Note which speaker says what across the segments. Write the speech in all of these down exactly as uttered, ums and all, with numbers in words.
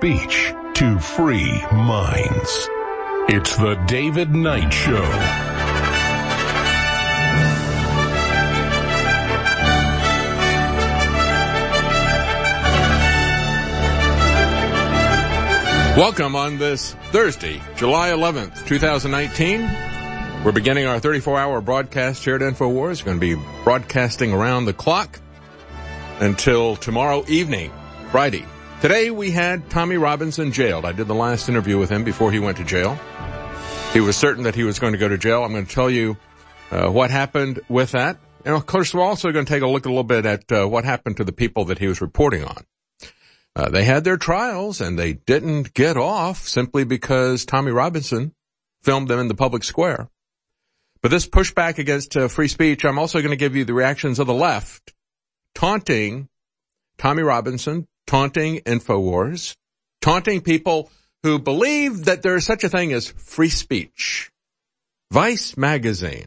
Speaker 1: speech to free minds. It's the David Knight Show.
Speaker 2: Welcome on this Thursday, July eleventh, twenty nineteen. We're beginning our thirty-four hour broadcast here at InfoWars. We're going to be broadcasting around the clock until tomorrow evening, Friday. Today we had Tommy Robinson jailed. I did the last interview with him before he went to jail. He was certain that he was going to go to jail. I'm going to tell you uh, what happened with that. And of course, we're also going to take a look a little bit at uh, what happened to the people that he was reporting on. Uh, they had their trials and they didn't get off simply because Tommy Robinson filmed them in the public square. But this pushback against uh, free speech, I'm also going to give you the reactions of the left, taunting Tommy Robinson, taunting InfoWars, taunting people who believe that there is such a thing as free speech. Vice magazine.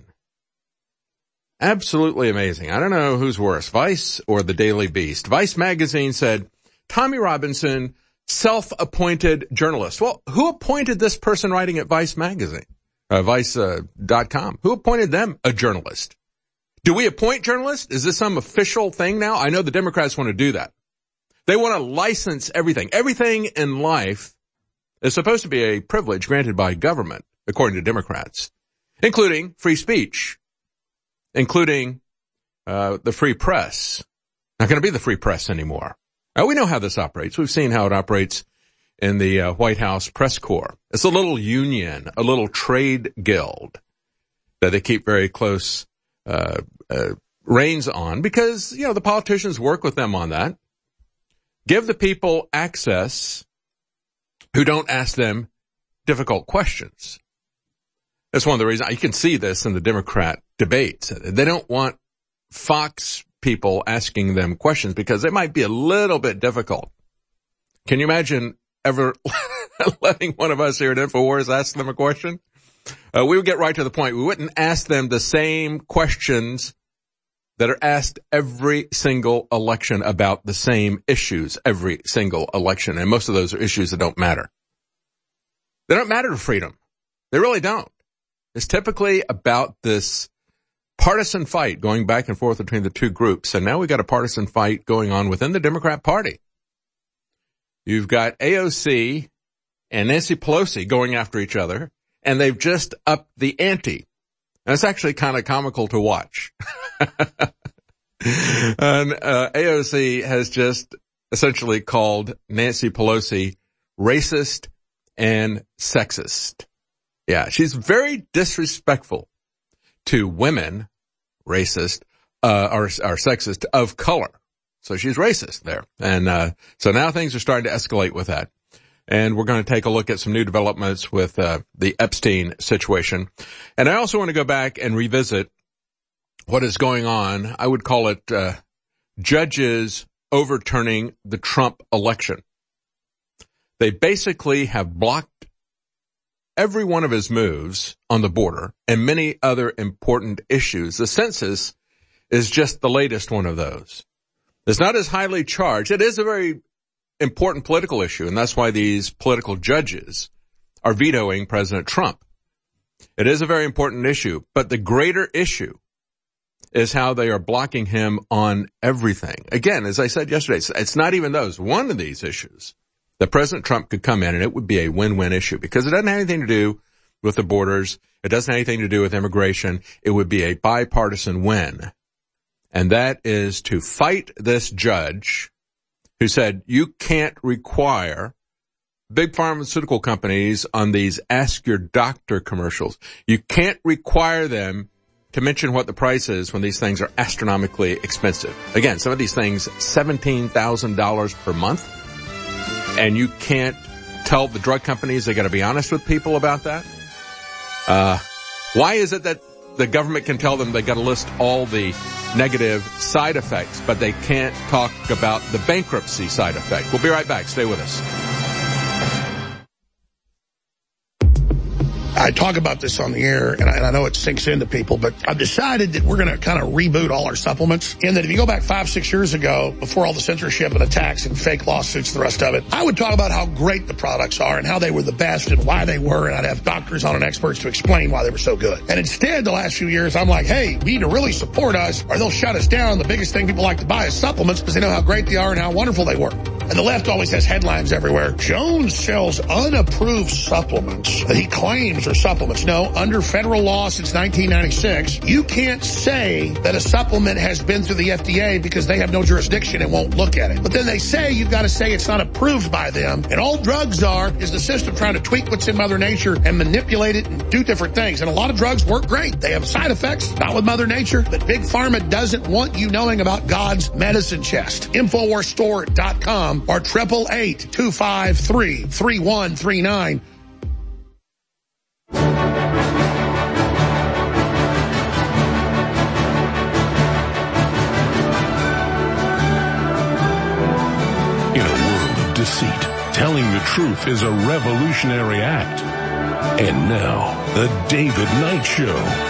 Speaker 2: Absolutely amazing. I don't know who's worse, Vice or the Daily Beast. Vice magazine said, Tommy Robinson, self-appointed journalist. Well, who appointed this person writing at Vice magazine? Uh, Vice dot com. Uh, who appointed them a journalist? Do we appoint journalists? Is this some official thing now? I know the Democrats want to do that. They want to license everything. Everything in life is supposed to be a privilege granted by government, according to Democrats, including free speech, including uh, the free press. Not going to be the free press anymore. Now, we know how this operates. We've seen how it operates in the uh, White House press corps. It's a little union, a little trade guild that they keep very close uh, uh reins on because, you know, the politicians work with them on that. Give the people access who don't ask them difficult questions. That's one of the reasons. You can see this in the Democrat debates. They don't want Fox people asking them questions because it might be a little bit difficult. Can you imagine ever letting one of us here at InfoWars ask them a question? Uh, we would get right to the point. We wouldn't ask them the same questions that are asked every single election about the same issues every single election. And most of those are issues that don't matter. They don't matter to freedom. They really don't. It's typically about this partisan fight going back and forth between the two groups. And now we've got a partisan fight going on within the Democrat Party. You've got A O C and Nancy Pelosi going after each other, and they've just upped the ante. And it's actually kind of comical to watch. And uh, A O C has just essentially called Nancy Pelosi racist and sexist. Yeah, she's very disrespectful to women, racist, uh, or, or sexist of color. So she's racist there. And, uh, so now things are starting to escalate with that. And we're going to take a look at some new developments with, uh, the Epstein situation. And I also want to go back and revisit what is going on. I would call it, uh, judges overturning the Trump election. They basically have blocked every one of his moves on the border and many other important issues. The census is just the latest one of those. It's not as highly charged. It is a very important political issue, and that's why these political judges are vetoing President Trump. It is a very important issue, but the greater issue is how they are blocking him on everything. Again, as I said yesterday, it's, it's not even those. One of these issues that President Trump could come in and it would be a win-win issue because it doesn't have anything to do with the borders. It doesn't have anything to do with immigration. It would be a bipartisan win. And that is to fight this judge who said you can't require big pharmaceutical companies on these Ask Your Doctor commercials. You can't require them to mention what the price is when these things are astronomically expensive. Again, some of these things, seventeen thousand dollars per month. And you can't tell the drug companies they got to be honest with people about that. Uh, why is it that the government can tell them they got to list all the negative side effects, but they can't talk about the bankruptcy side effect? We'll be right back. Stay with us.
Speaker 3: I talk about this on the air, and I, and I know it sinks into people, but I've decided that we're going to kind of reboot all our supplements. In that if you go back five, six years ago, before all the censorship and attacks and fake lawsuits, the rest of it, I would talk about how great the products are and how they were the best and why they were, and I'd have doctors on and experts to explain why they were so good. And instead, the last few years, I'm like, hey, we need to really support us or they'll shut us down. The biggest thing people like to buy is supplements because they know how great they are and how wonderful they work. And the left always has headlines everywhere. Jones sells unapproved supplements that he claims are supplements. No, under federal law since nineteen ninety-six, you can't say that a supplement has been through the F D A because they have no jurisdiction and won't look at it. But then they say you've got to say it's not approved by them. And all drugs are is the system trying to tweak what's in Mother Nature and manipulate it and do different things. And a lot of drugs work great. They have side effects, not with Mother Nature. But Big Pharma doesn't want you knowing about God's medicine chest. Infowars Store dot com or triple eight two five three three one three nine.
Speaker 1: In a world of deceit, telling the truth is a revolutionary act. And now, the David Knight Show.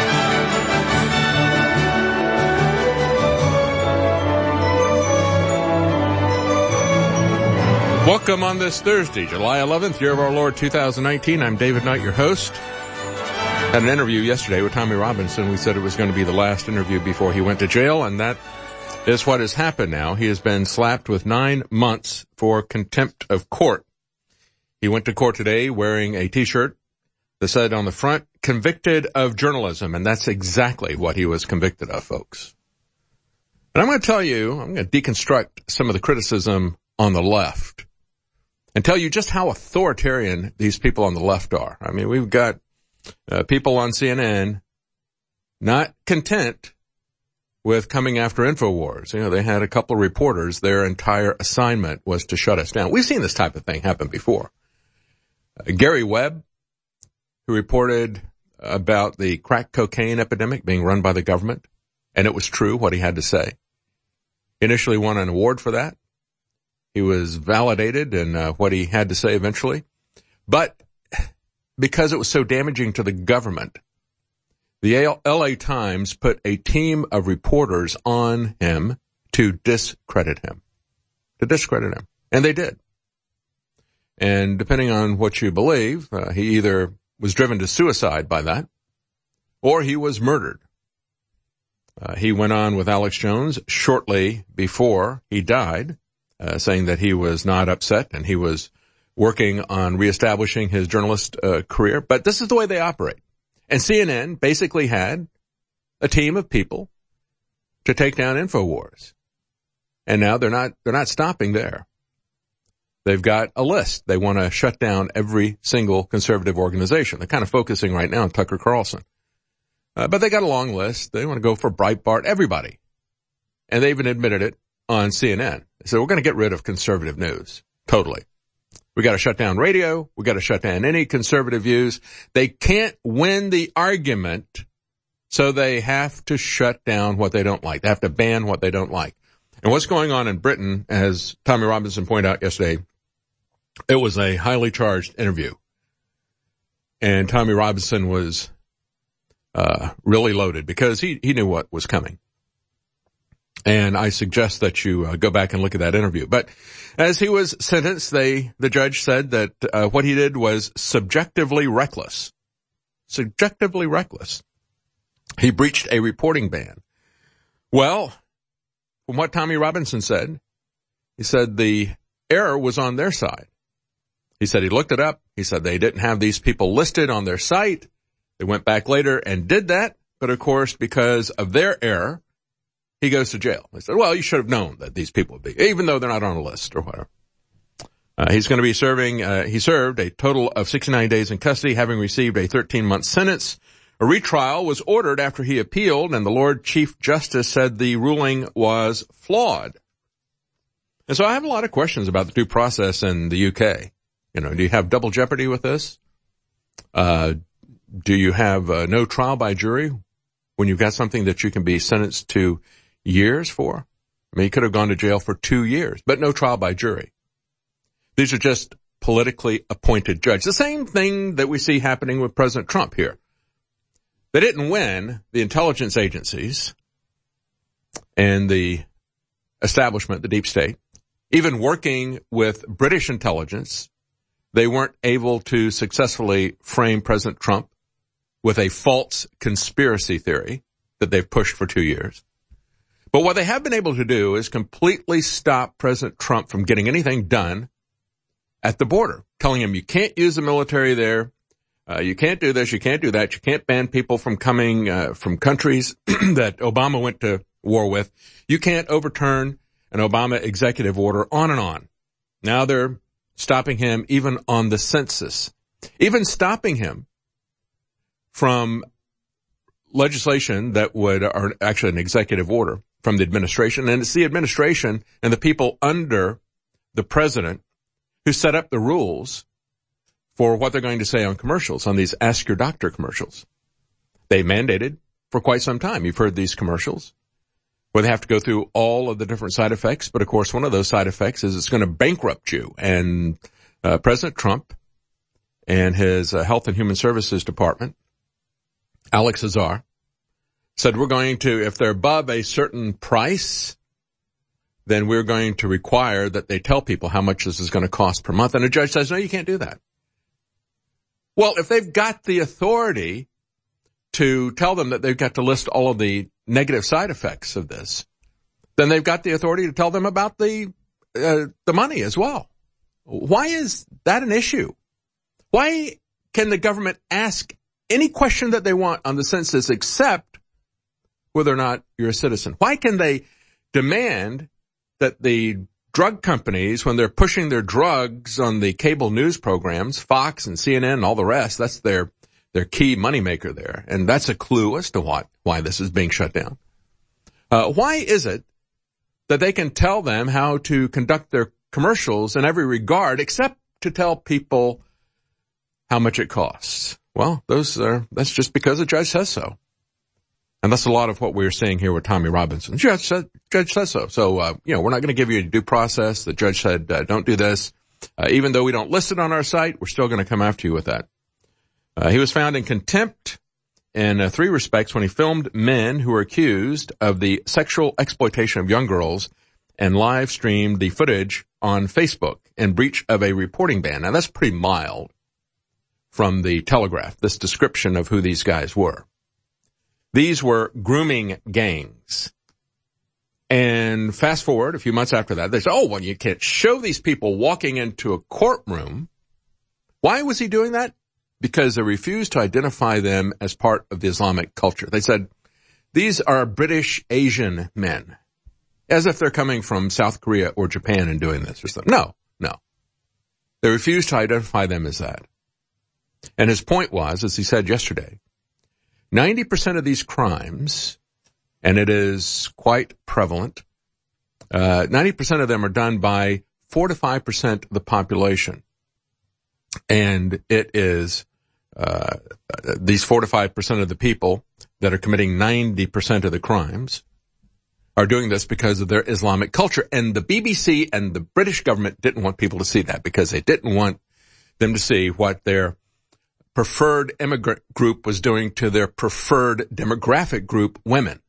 Speaker 2: Welcome on this Thursday, July eleventh, year of our Lord two thousand nineteen. I'm David Knight, your host. Had an interview yesterday with Tommy Robinson. We said it was going to be the last interview before he went to jail, and that is what has happened now. He has been slapped with nine months for contempt of court. He went to court today wearing a T-shirt that said on the front, convicted of journalism, and that's exactly what he was convicted of, folks. And I'm going to tell you, I'm going to deconstruct some of the criticism on the left and tell you just how authoritarian these people on the left are. I mean, we've got uh, people on C N N not content with coming after InfoWars. You know, they had a couple of reporters, their entire assignment was to shut us down. We've seen this type of thing happen before. Uh, Gary Webb, who reported about the crack cocaine epidemic being run by the government, and it was true what he had to say. He initially won an award for that. He was validated in uh, what he had to say eventually. But because it was so damaging to the government, the L A Times put a team of reporters on him to discredit him. To discredit him. And they did. And depending on what you believe, uh, he either was driven to suicide by that, or he was murdered. Uh, he went on with Alex Jones shortly before he died, Uh, saying that he was not upset and he was working on reestablishing his journalist uh, career. But this is the way they operate. And C N N basically had a team of people to take down InfoWars. And now they're not, they're not stopping there. They've got a list. They want to shut down every single conservative organization. They're kind of focusing right now on Tucker Carlson. Uh, but they got a long list. They want to go for Breitbart, everybody. And they even admitted it on C N N. So we're going to get rid of conservative news. Totally. We got to shut down radio. We got to shut down any conservative views. They can't win the argument, so they have to shut down what they don't like. They have to ban what they don't like. And what's going on in Britain, as Tommy Robinson pointed out yesterday, it was a highly charged interview. And Tommy Robinson was uh really loaded because he, he knew what was coming. And I suggest that you uh, go back and look at that interview. But as he was sentenced, they, the judge said that uh, what he did was subjectively reckless. Subjectively reckless. He breached a reporting ban. Well, from what Tommy Robinson said, he said the error was on their side. He said he looked it up. He said they didn't have these people listed on their site. They went back later and did that. But of course, because of their error, he goes to jail. They said, well, you should have known that these people would be, even though they're not on a list or whatever. Uh, he's going to be serving, uh, he served a total of sixty-nine days in custody, having received a thirteen-month sentence. A retrial was ordered after he appealed, and the Lord Chief Justice said the ruling was flawed. And so I have a lot of questions about the due process in the U K. You know, do you have double jeopardy with this? Uh, do you have uh, no trial by jury when you've got something that you can be sentenced to years for? I mean, he could have gone to jail for two years, but no trial by jury. These are just politically appointed judge. The same thing that we see happening with President Trump here. They didn't win the intelligence agencies and the establishment, the deep state. Even working with British intelligence, they weren't able to successfully frame President Trump with a false conspiracy theory that they've pushed for two years. But what they have been able to do is completely stop President Trump from getting anything done at the border, telling him you can't use the military there, uh, you can't do this, you can't do that, you can't ban people from coming uh, from countries that Obama went to war with, you can't overturn an Obama executive order, on and on. Now they're stopping him even on the census, even stopping him from legislation that would, or actually an executive order from the administration. And it's the administration and the people under the president who set up the rules for what they're going to say on commercials, on these Ask Your Doctor commercials. They mandated for quite some time. You've heard these commercials where they have to go through all of the different side effects. But of course, one of those side effects is it's going to bankrupt you. And uh, President Trump and his uh, Health and Human Services Department, Alex Azar, said we're going to, if they're above a certain price, then we're going to require that they tell people how much this is going to cost per month. And the judge says, no, you can't do that. Well, if they've got the authority to tell them that they've got to list all of the negative side effects of this, then they've got the authority to tell them about the uh, the money as well. Why is that an issue? Why can the government ask any question that they want on the census except whether or not you're a citizen? Why can they demand that the drug companies, when they're pushing their drugs on the cable news programs, Fox and C N N and all the rest, that's their their key moneymaker there, and that's a clue as to what why this is being shut down. Uh, why is it that they can tell them how to conduct their commercials in every regard except to tell people how much it costs? Well, those are that's just because the judge says so. And that's a lot of what we're seeing here with Tommy Robinson. The judge said, judge says so. So, uh, you know, we're not going to give you a due process. The judge said, uh, don't do this. Uh, even though we don't list it on our site, we're still going to come after you with that. Uh, he was found in contempt in uh, three respects when he filmed men who were accused of the sexual exploitation of young girls and live streamed the footage on Facebook in breach of a reporting ban. Now, that's pretty mild from the Telegraph, this description of who these guys were. These were grooming gangs. And fast forward a few months after that, they said, oh, well, you can't show these people walking into a courtroom. Why was he doing that? Because they refused to identify them as part of the Islamic culture. They said, these are British Asian men, as if they're coming from South Korea or Japan and doing this or something. No, no. They refused to identify them as that. And his point was, as he said yesterday, ninety percent of these crimes, and it is quite prevalent, uh, ninety percent of them are done by four to five percent of the population. And it is, uh, these four to five percent of the people that are committing ninety percent of the crimes are doing this because of their Islamic culture. And the B B C and the British government didn't want people to see that because they didn't want them to see what their preferred immigrant group was doing to their preferred demographic group, women.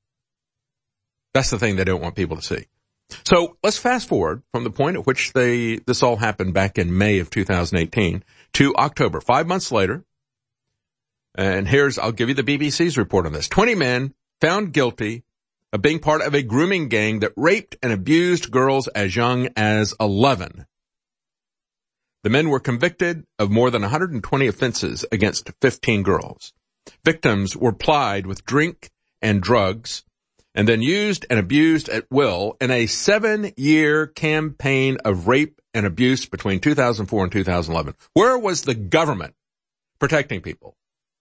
Speaker 2: That's the thing they don't want people to see. So let's fast forward from the point at which they, this all happened back in May of two thousand eighteen to October, five months later. And here's, I'll give you the B B C's report on this. twenty men found guilty of being part of a grooming gang that raped and abused girls as young as eleven. The men were convicted of more than one hundred twenty offenses against fifteen girls. Victims were plied with drink and drugs and then used and abused at will in a seven-year campaign of rape and abuse between two thousand four and two thousand eleven. Where was the government protecting people?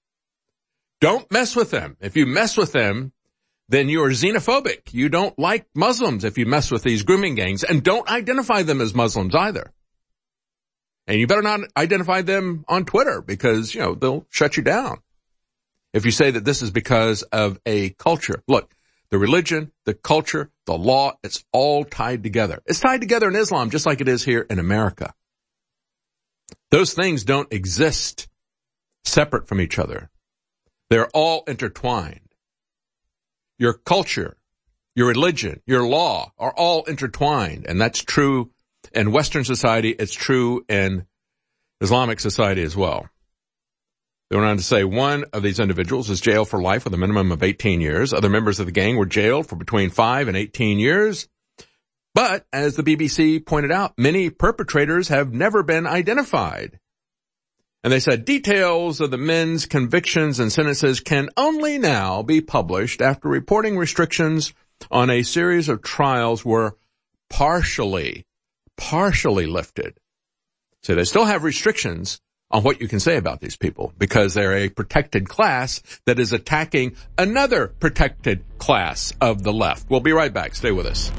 Speaker 2: Don't mess with them. If you mess with them, then you are xenophobic. You don't like Muslims if you mess with these grooming gangs, and don't identify them as Muslims either. And you better not identify them on Twitter because, you know, they'll shut you down if you say that this is because of a culture. Look, the religion, the culture, the law, it's all tied together. It's tied together in Islam just like it is here in America. Those things don't exist separate from each other. They're all intertwined. Your culture, your religion, your law are all intertwined, and that's true in Western society. It's true in Islamic society as well. They went on to say one of these individuals is jailed for life with a minimum of eighteen years. Other members of the gang were jailed for between five and eighteen years. But, as the B B C pointed out, many perpetrators have never been identified. And they said details of the men's convictions and sentences can only now be published after reporting restrictions on a series of trials were partially, partially lifted. So they still have restrictions on what you can say about these people because they're a protected class that is attacking another protected class of the left. We'll be right back. Stay with us.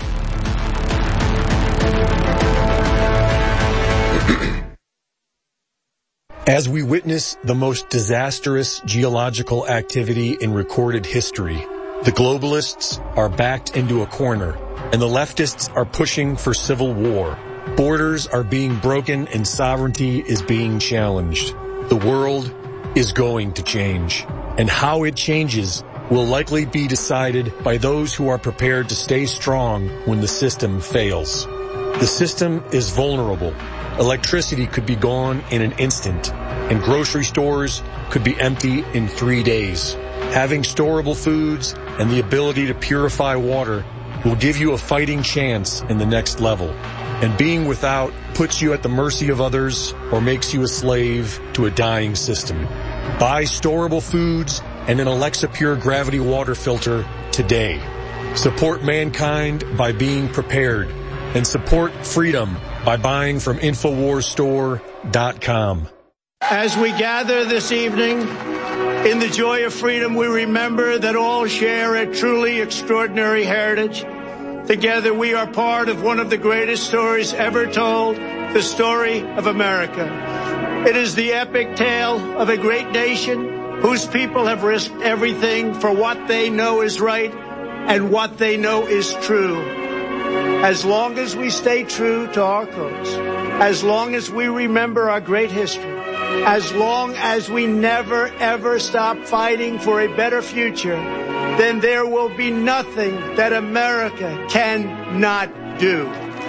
Speaker 4: As we witness the most disastrous geological activity in recorded history, the globalists are backed into a corner, and the leftists are pushing for civil war. Borders are being broken and sovereignty is being challenged. The world is going to change, and how it changes will likely be decided by those who are prepared to stay strong when the system fails. The system is vulnerable. Electricity could be gone in an instant, and grocery stores could be empty in three days. Having storable foods and the ability to purify water will give you a fighting chance in the next level. And being without puts you at the mercy of others or makes you a slave to a dying system. Buy storable foods and an Alexa Pure Gravity water filter today. Support mankind by being prepared, and support freedom by buying from Infowars Store dot com.
Speaker 5: As we gather this evening in the joy of freedom, we remember that all share a truly extraordinary heritage. Together we are part of one of the greatest stories ever told, the story of America. It is the epic tale of a great nation whose people have risked everything for what they know is right and what they know is true. As long as we stay true to our cause, as long as we remember our great history, as long as we never ever stop fighting for a better future, then there will be nothing that America cannot do.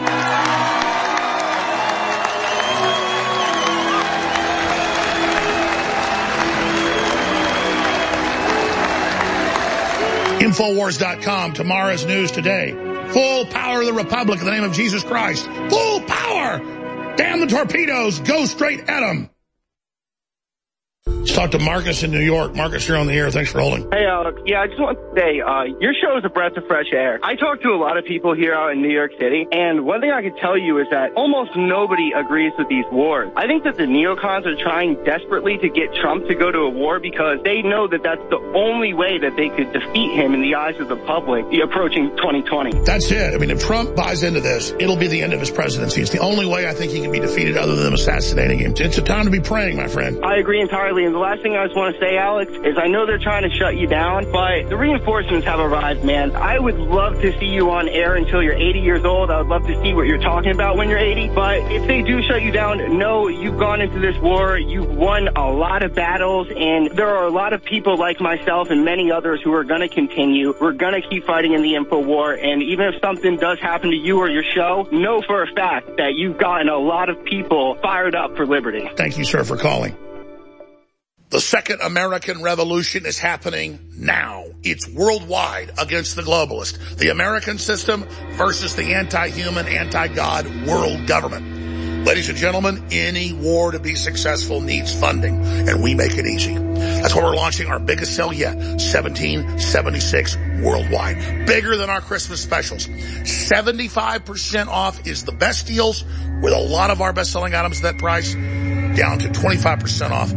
Speaker 3: Infowars dot com, tomorrow's news today. Full power of the Republic in the name of Jesus Christ. Full power! Damn the torpedoes, go straight at them. Let's talk to Marcus in New York. Marcus, you're on the air. Thanks for holding.
Speaker 6: Hey, Alex. Yeah, I just want to say, uh, your show is a breath of fresh air. I talk to a lot of people here out in New York City, and one thing I can tell you is that almost nobody agrees with these wars. I think that the neocons are trying desperately to get Trump to go to a war because they know that that's the only way that they could defeat him in the eyes of the public approaching twenty twenty.
Speaker 3: That's it. I mean, if Trump buys into this, it'll be the end of his presidency. It's the only way I think he can be defeated other than assassinating him. It's a time to be praying, my friend.
Speaker 6: I agree entirely. And the last thing I just want to say, Alex, is I know they're trying to shut you down, but the reinforcements have arrived, man. I would love to see you on air until you're eighty years old. I would love to see what you're talking about when you're eighty. But if they do shut you down, know you've gone into this war. You've won a lot of battles, and there are a lot of people like myself and many others who are going to continue. We're going to keep fighting in the info war, and even if something does happen to you or your show, know for a fact that you've gotten a lot of people fired up for liberty.
Speaker 3: Thank you, sir, for calling. The second American Revolution is happening now. It's worldwide against the globalist. The American system versus the anti-human, anti-God world government. Ladies and gentlemen, any war to be successful needs funding, and we make it easy. That's why we're launching our biggest sale yet, seventeen seventy-six worldwide. Bigger than our Christmas specials. seventy-five percent off is the best deals with a lot of our best-selling items at that price, down to twenty-five percent off.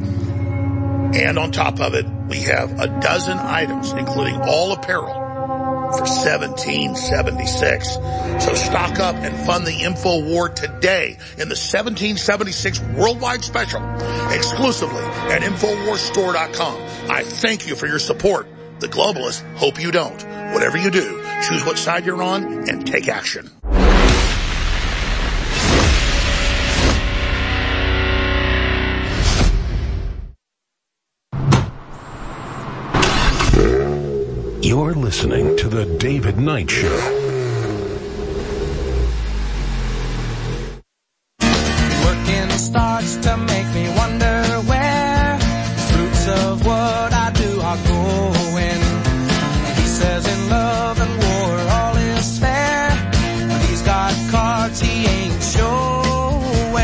Speaker 3: And on top of it, we have a dozen items, including all apparel, for seventeen seventy-six. So stock up and fund the info war today in the seventeen seventy-six worldwide special, exclusively at Infowars Store dot com. I thank you for your support. The globalists hope you don't. Whatever you do, choose what side you're on and take action.
Speaker 1: You're listening to The David Knight Show.
Speaker 7: Working starts to make me wonder where fruits of what I do are going. He says in love and war all is fair, but he's got cards he ain't showing.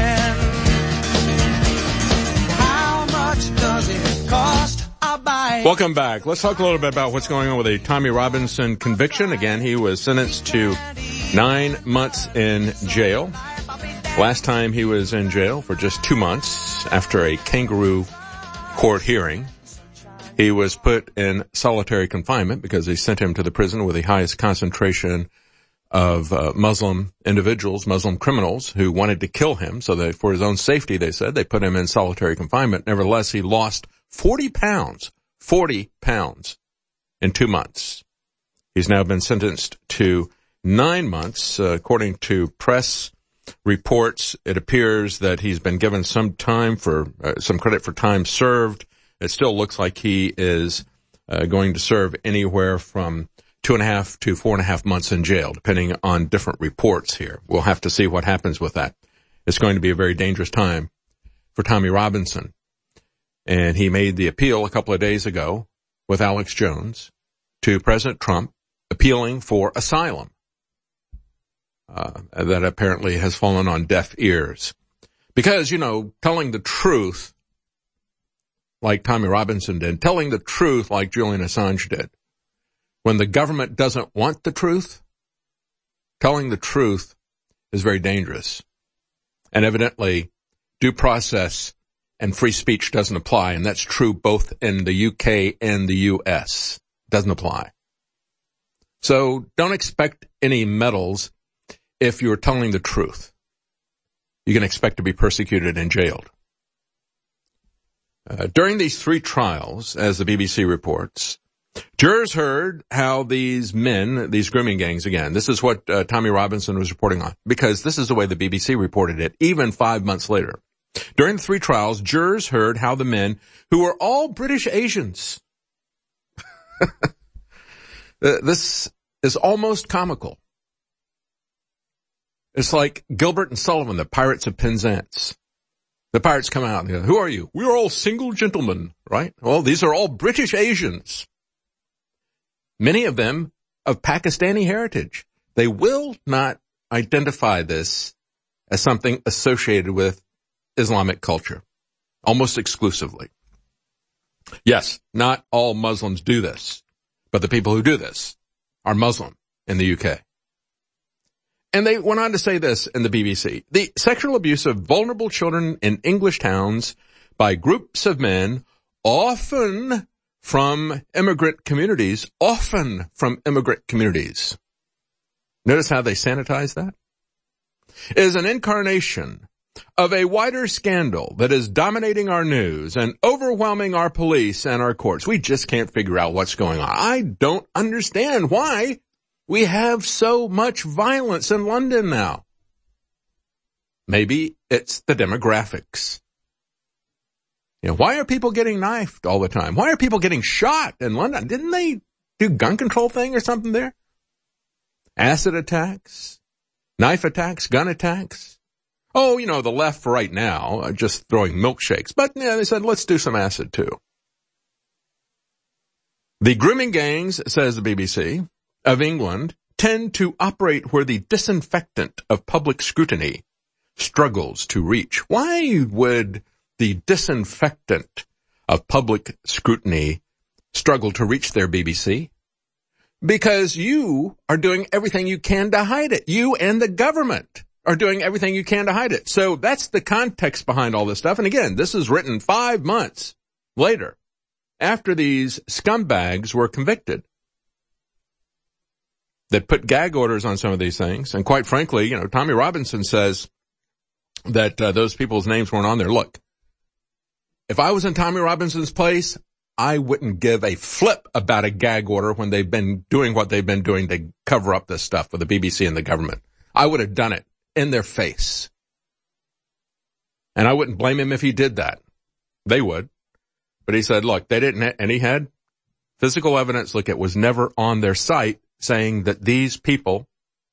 Speaker 7: How much does it cost? I'll buy.
Speaker 2: Welcome back. Let's talk a little bit about what's going on with the Tommy Robinson conviction. Again, he was sentenced to nine months in jail. Last time he was in jail for just two months after a kangaroo court hearing. He was put in solitary confinement because they sent him to the prison with the highest concentration of uh, Muslim individuals, Muslim criminals who wanted to kill him. So they, for his own safety, they said, they put him in solitary confinement. Nevertheless, he lost forty pounds, forty pounds in two months. He's now been sentenced to nine months. Uh, according to press reports, it appears that he's been given some time for, uh, some credit for time served. It still looks like he is uh, going to serve anywhere from two and a half to four and a half months in jail, depending on different reports here. We'll have to see what happens with that. It's going to be a very dangerous time for Tommy Robinson. And he made the appeal a couple of days ago with Alex Jones to President Trump appealing for asylum. Uh, that apparently has fallen on deaf ears. Because, you know, telling the truth like Tommy Robinson did, telling the truth like Julian Assange did, when the government doesn't want the truth, telling the truth is very dangerous. And evidently, due process and free speech doesn't apply, and that's true both in the U K and the U S. Doesn't apply. So don't expect any medals if you're telling the truth. You can expect to be persecuted and jailed. Uh, during these three trials, as the B B C reports, jurors heard how these men, these grooming gangs, again, this is what uh, Tommy Robinson was reporting on, because this is the way the B B C reported it, even five months later. During the three trials, jurors heard how the men, who were all British Asians, this is almost comical. It's like Gilbert and Sullivan, the Pirates of Penzance. The pirates come out and go, who are you? We're all single gentlemen, right? Well, these are all British Asians. Many of them of Pakistani heritage. They will not identify this as something associated with Islamic culture, almost exclusively. Yes, not all Muslims do this, but the people who do this are Muslim in the U K. And they went on to say this in the B B C. The sexual abuse of vulnerable children in English towns by groups of men, often from immigrant communities, often from immigrant communities. Notice how they sanitize that? Is an incarnation of a wider scandal that is dominating our news and overwhelming our police and our courts. We just can't figure out what's going on. I don't understand why we have so much violence in London now. Maybe it's the demographics. You know, why are people getting knifed all the time? Why are people getting shot in London? Didn't they do gun control thing or something there? Acid attacks, knife attacks, gun attacks. Oh, you know, the left right now are just throwing milkshakes. But, yeah, they said, let's do some acid too. The grooming gangs, says the B B C, of England tend to operate where the disinfectant of public scrutiny struggles to reach. Why would the disinfectant of public scrutiny struggle to reach their B B C? Because you are doing everything you can to hide it. You and the government are doing everything you can to hide it. So that's the context behind all this stuff. And again, this is written five months later, after these scumbags were convicted, that put gag orders on some of these things. And quite frankly, you know, Tommy Robinson says that uh, those people's names weren't on there. Look, if I was in Tommy Robinson's place, I wouldn't give a flip about a gag order when they've been doing what they've been doing to cover up this stuff with the B B C and the government. I would have done it in their face. And I wouldn't blame him if he did that. They would. But he said, look, they didn't, and he had physical evidence, look, it was never on their site saying that these people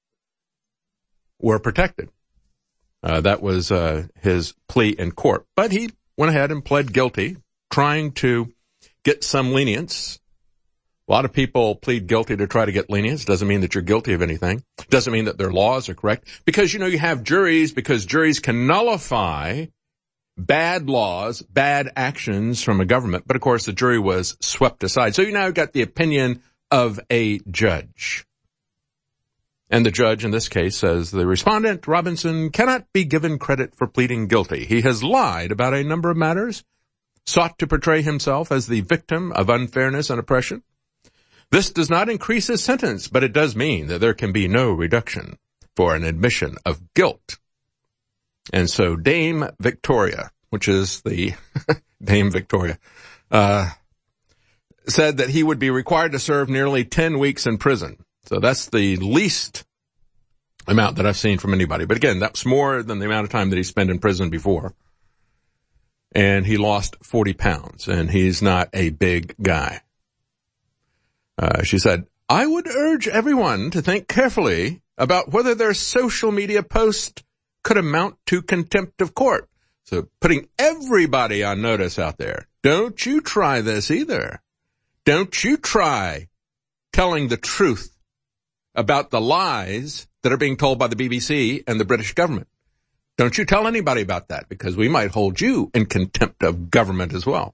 Speaker 2: were protected. Uh, that was uh, his plea in court. But he went ahead and pled guilty, trying to get some lenience. A lot of people plead guilty to try to get lenience. Doesn't mean that you're guilty of anything. Doesn't mean that their laws are correct. Because, you know, you have juries, because juries can nullify bad laws, bad actions from a government. But, of course, the jury was swept aside. So you now got the opinion of a judge. And the judge in this case says the respondent, Robinson, cannot be given credit for pleading guilty. He has lied about a number of matters, sought to portray himself as the victim of unfairness and oppression. This does not increase his sentence, but it does mean that there can be no reduction for an admission of guilt. And so Dame Victoria, which is the Dame Victoria, uh, said that he would be required to serve nearly ten weeks in prison. So that's the least amount that I've seen from anybody. But again, that's more than the amount of time that he spent in prison before. And he lost forty pounds, and he's not a big guy. Uh, she said, I would urge everyone to think carefully about whether their social media post could amount to contempt of court. So putting everybody on notice out there. Don't you try this either. Don't you try telling the truth about the lies that are being told by the B B C and the British government. Don't you tell anybody about that, because we might hold you in contempt of government as well.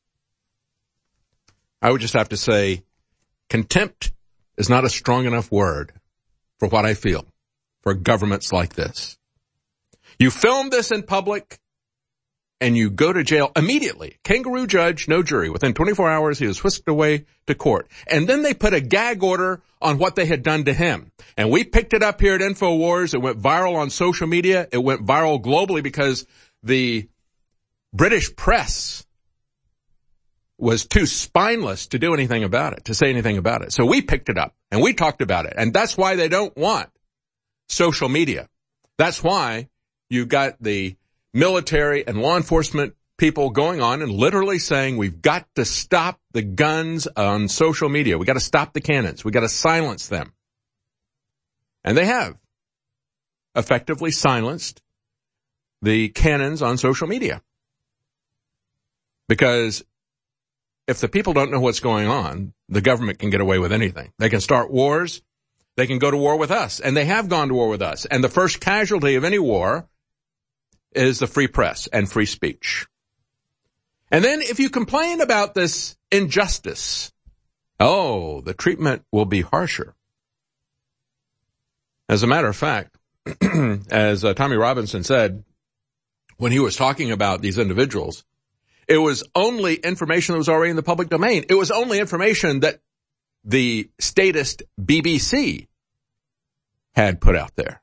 Speaker 2: I would just have to say, contempt is not a strong enough word for what I feel for governments like this. You film this in public and you go to jail immediately. Kangaroo judge, no jury. Within twenty-four hours, he was whisked away to court. And then they put a gag order on what they had done to him. And we picked it up here at InfoWars. It went viral on social media. It went viral globally because the British press was too spineless to do anything about it, to say anything about it. So we picked it up and we talked about it. And that's why they don't want social media. That's why you got the military and law enforcement people going on and literally saying we've got to stop the guns on social media. We got to stop the cannons. We got to silence them. And they have effectively silenced the cannons on social media. Because if the people don't know what's going on, the government can get away with anything. They can start wars. They can go to war with us. And they have gone to war with us. And the first casualty of any war is the free press and free speech. And then if you complain about this injustice, oh, the treatment will be harsher. As a matter of fact, as uh, Tommy Robinson said, when he was talking about these individuals, it was only information that was already in the public domain. It was only information that the statist B B C had put out there.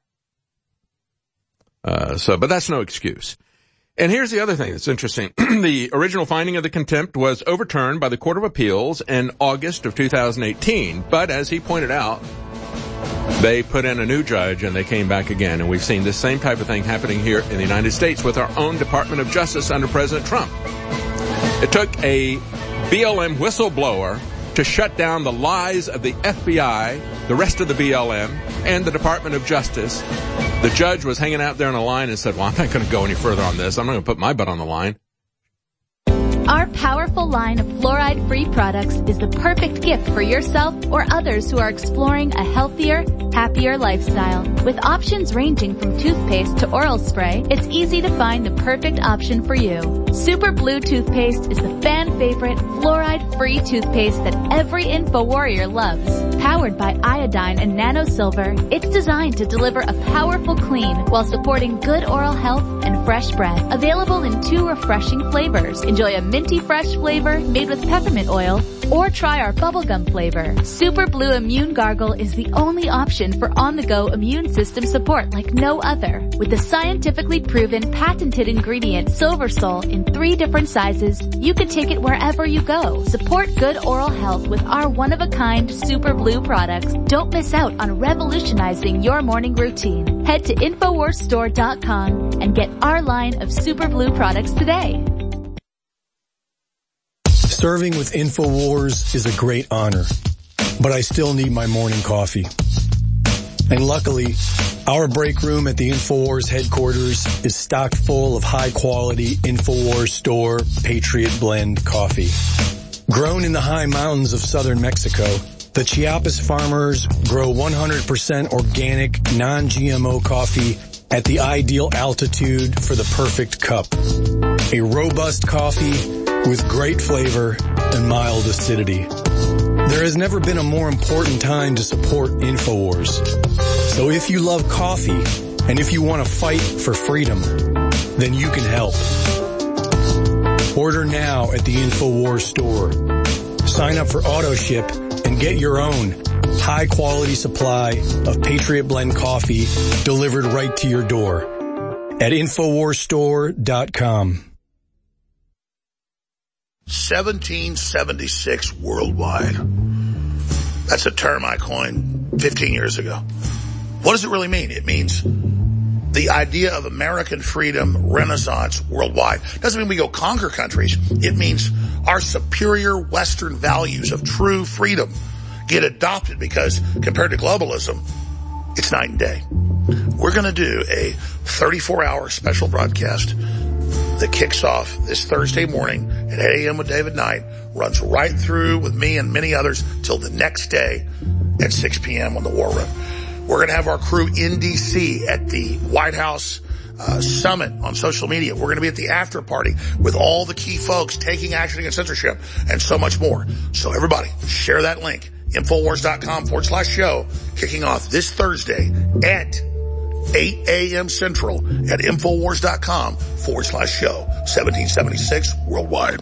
Speaker 2: Uh, so, but that's no excuse. And here's the other thing that's interesting. The original finding of the contempt was overturned by the Court of Appeals in August of two thousand eighteen. But as he pointed out, they put in a new judge and they came back again. And we've seen this same type of thing happening here in the United States with our own Department of Justice under President Trump. It took a B L M whistleblower to shut down the lies of the F B I, the rest of the B L M, and the Department of Justice. The judge was hanging out there in a line and said, well, I'm not going to go any further on this. I'm not going to put my butt on the line.
Speaker 8: Our powerful line of fluoride-free products is the perfect gift for yourself or others who are exploring a healthier, happier lifestyle. With options ranging from toothpaste to oral spray, it's easy to find the perfect option for you. Super Blue Toothpaste is the fan-favorite fluoride-free toothpaste that every InfoWarrior loves. Powered by iodine and nano silver, it's designed to deliver a powerful clean while supporting good oral health and fresh breath. Available in two refreshing flavors. Enjoy a minty fresh flavor made with peppermint oil, or try our bubblegum flavor. Super Blue Immune Gargle is the only option for on-the-go immune system support like no other. With the scientifically proven patented ingredient Silver Sol in three different sizes, you can take it wherever you go. Support good oral health with our one-of-a-kind Super Blue products. Don't miss out on revolutionizing your morning routine. Head to Infowars Store dot com and get our line of Super Blue products today.
Speaker 4: Serving with InfoWars is a great honor, but I still need my morning coffee. And luckily, our break room at the InfoWars headquarters is stocked full of high-quality InfoWars store Patriot Blend coffee. Grown in the high mountains of southern Mexico, the Chiapas farmers grow one hundred percent organic, non-G M O coffee at the ideal altitude for the perfect cup. A robust coffee with great flavor and mild acidity. There has never been a more important time to support InfoWars. So if you love coffee and if you want to fight for freedom, then you can help. Order now at the InfoWars store. Sign up for AutoShip and get your own high-quality supply of Patriot Blend coffee delivered right to your door at Infowars Store dot com.
Speaker 3: seventeen seventy-six worldwide. That's a term I coined fifteen years ago. What does it really mean? It means the idea of American freedom renaissance worldwide. Doesn't mean we go conquer countries. It means our superior Western values of true freedom get adopted because compared to globalism, it's night and day. We're going to do a thirty-four hour special broadcast that kicks off this Thursday morning at eight a.m. with David Knight, runs right through with me and many others till the next day at six p.m. on the War Room. We're going to have our crew in D C at the White House uh, summit on social media. We're going to be at the after party with all the key folks taking action against censorship and so much more. So everybody, share that link. Infowars.com forward slash show kicking off this Thursday at eight a.m. Central at Infowars.com forward slash show. seventeen seventy-six worldwide.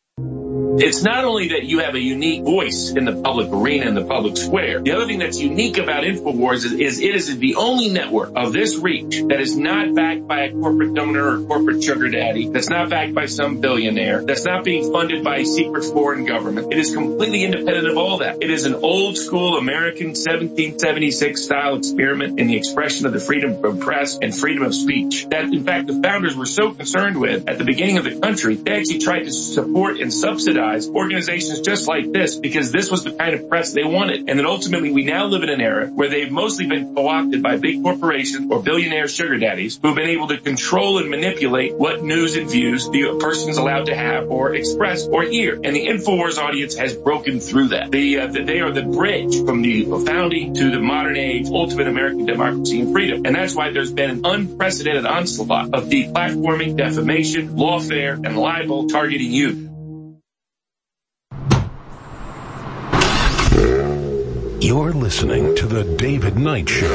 Speaker 9: It's not only that you have a unique voice in the public arena, in the public square. The other thing that's unique about InfoWars is, is it is the only network of this reach that is not backed by a corporate donor or corporate sugar daddy, that's not backed by some billionaire, that's not being funded by a secret foreign government. It is completely independent of all that. It is an old school American seventeen seventy-six style experiment in the expression of the freedom of press and freedom of speech that, in fact, the founders were so concerned with at the beginning of the country, they actually tried to support and subsidize organizations just like this because this was the kind of press they wanted. And then ultimately we now live in an era where they've mostly been co-opted by big corporations or billionaire sugar daddies who've been able to control and manipulate what news and views the person's allowed to have or express or hear. And the InfoWars audience has broken through that. They, uh, they are the bridge from the founding to the modern age, ultimate American democracy and freedom. And that's why there's been an unprecedented onslaught of deplatforming, defamation, lawfare, and libel targeting youth.
Speaker 1: You're listening to The David Knight Show.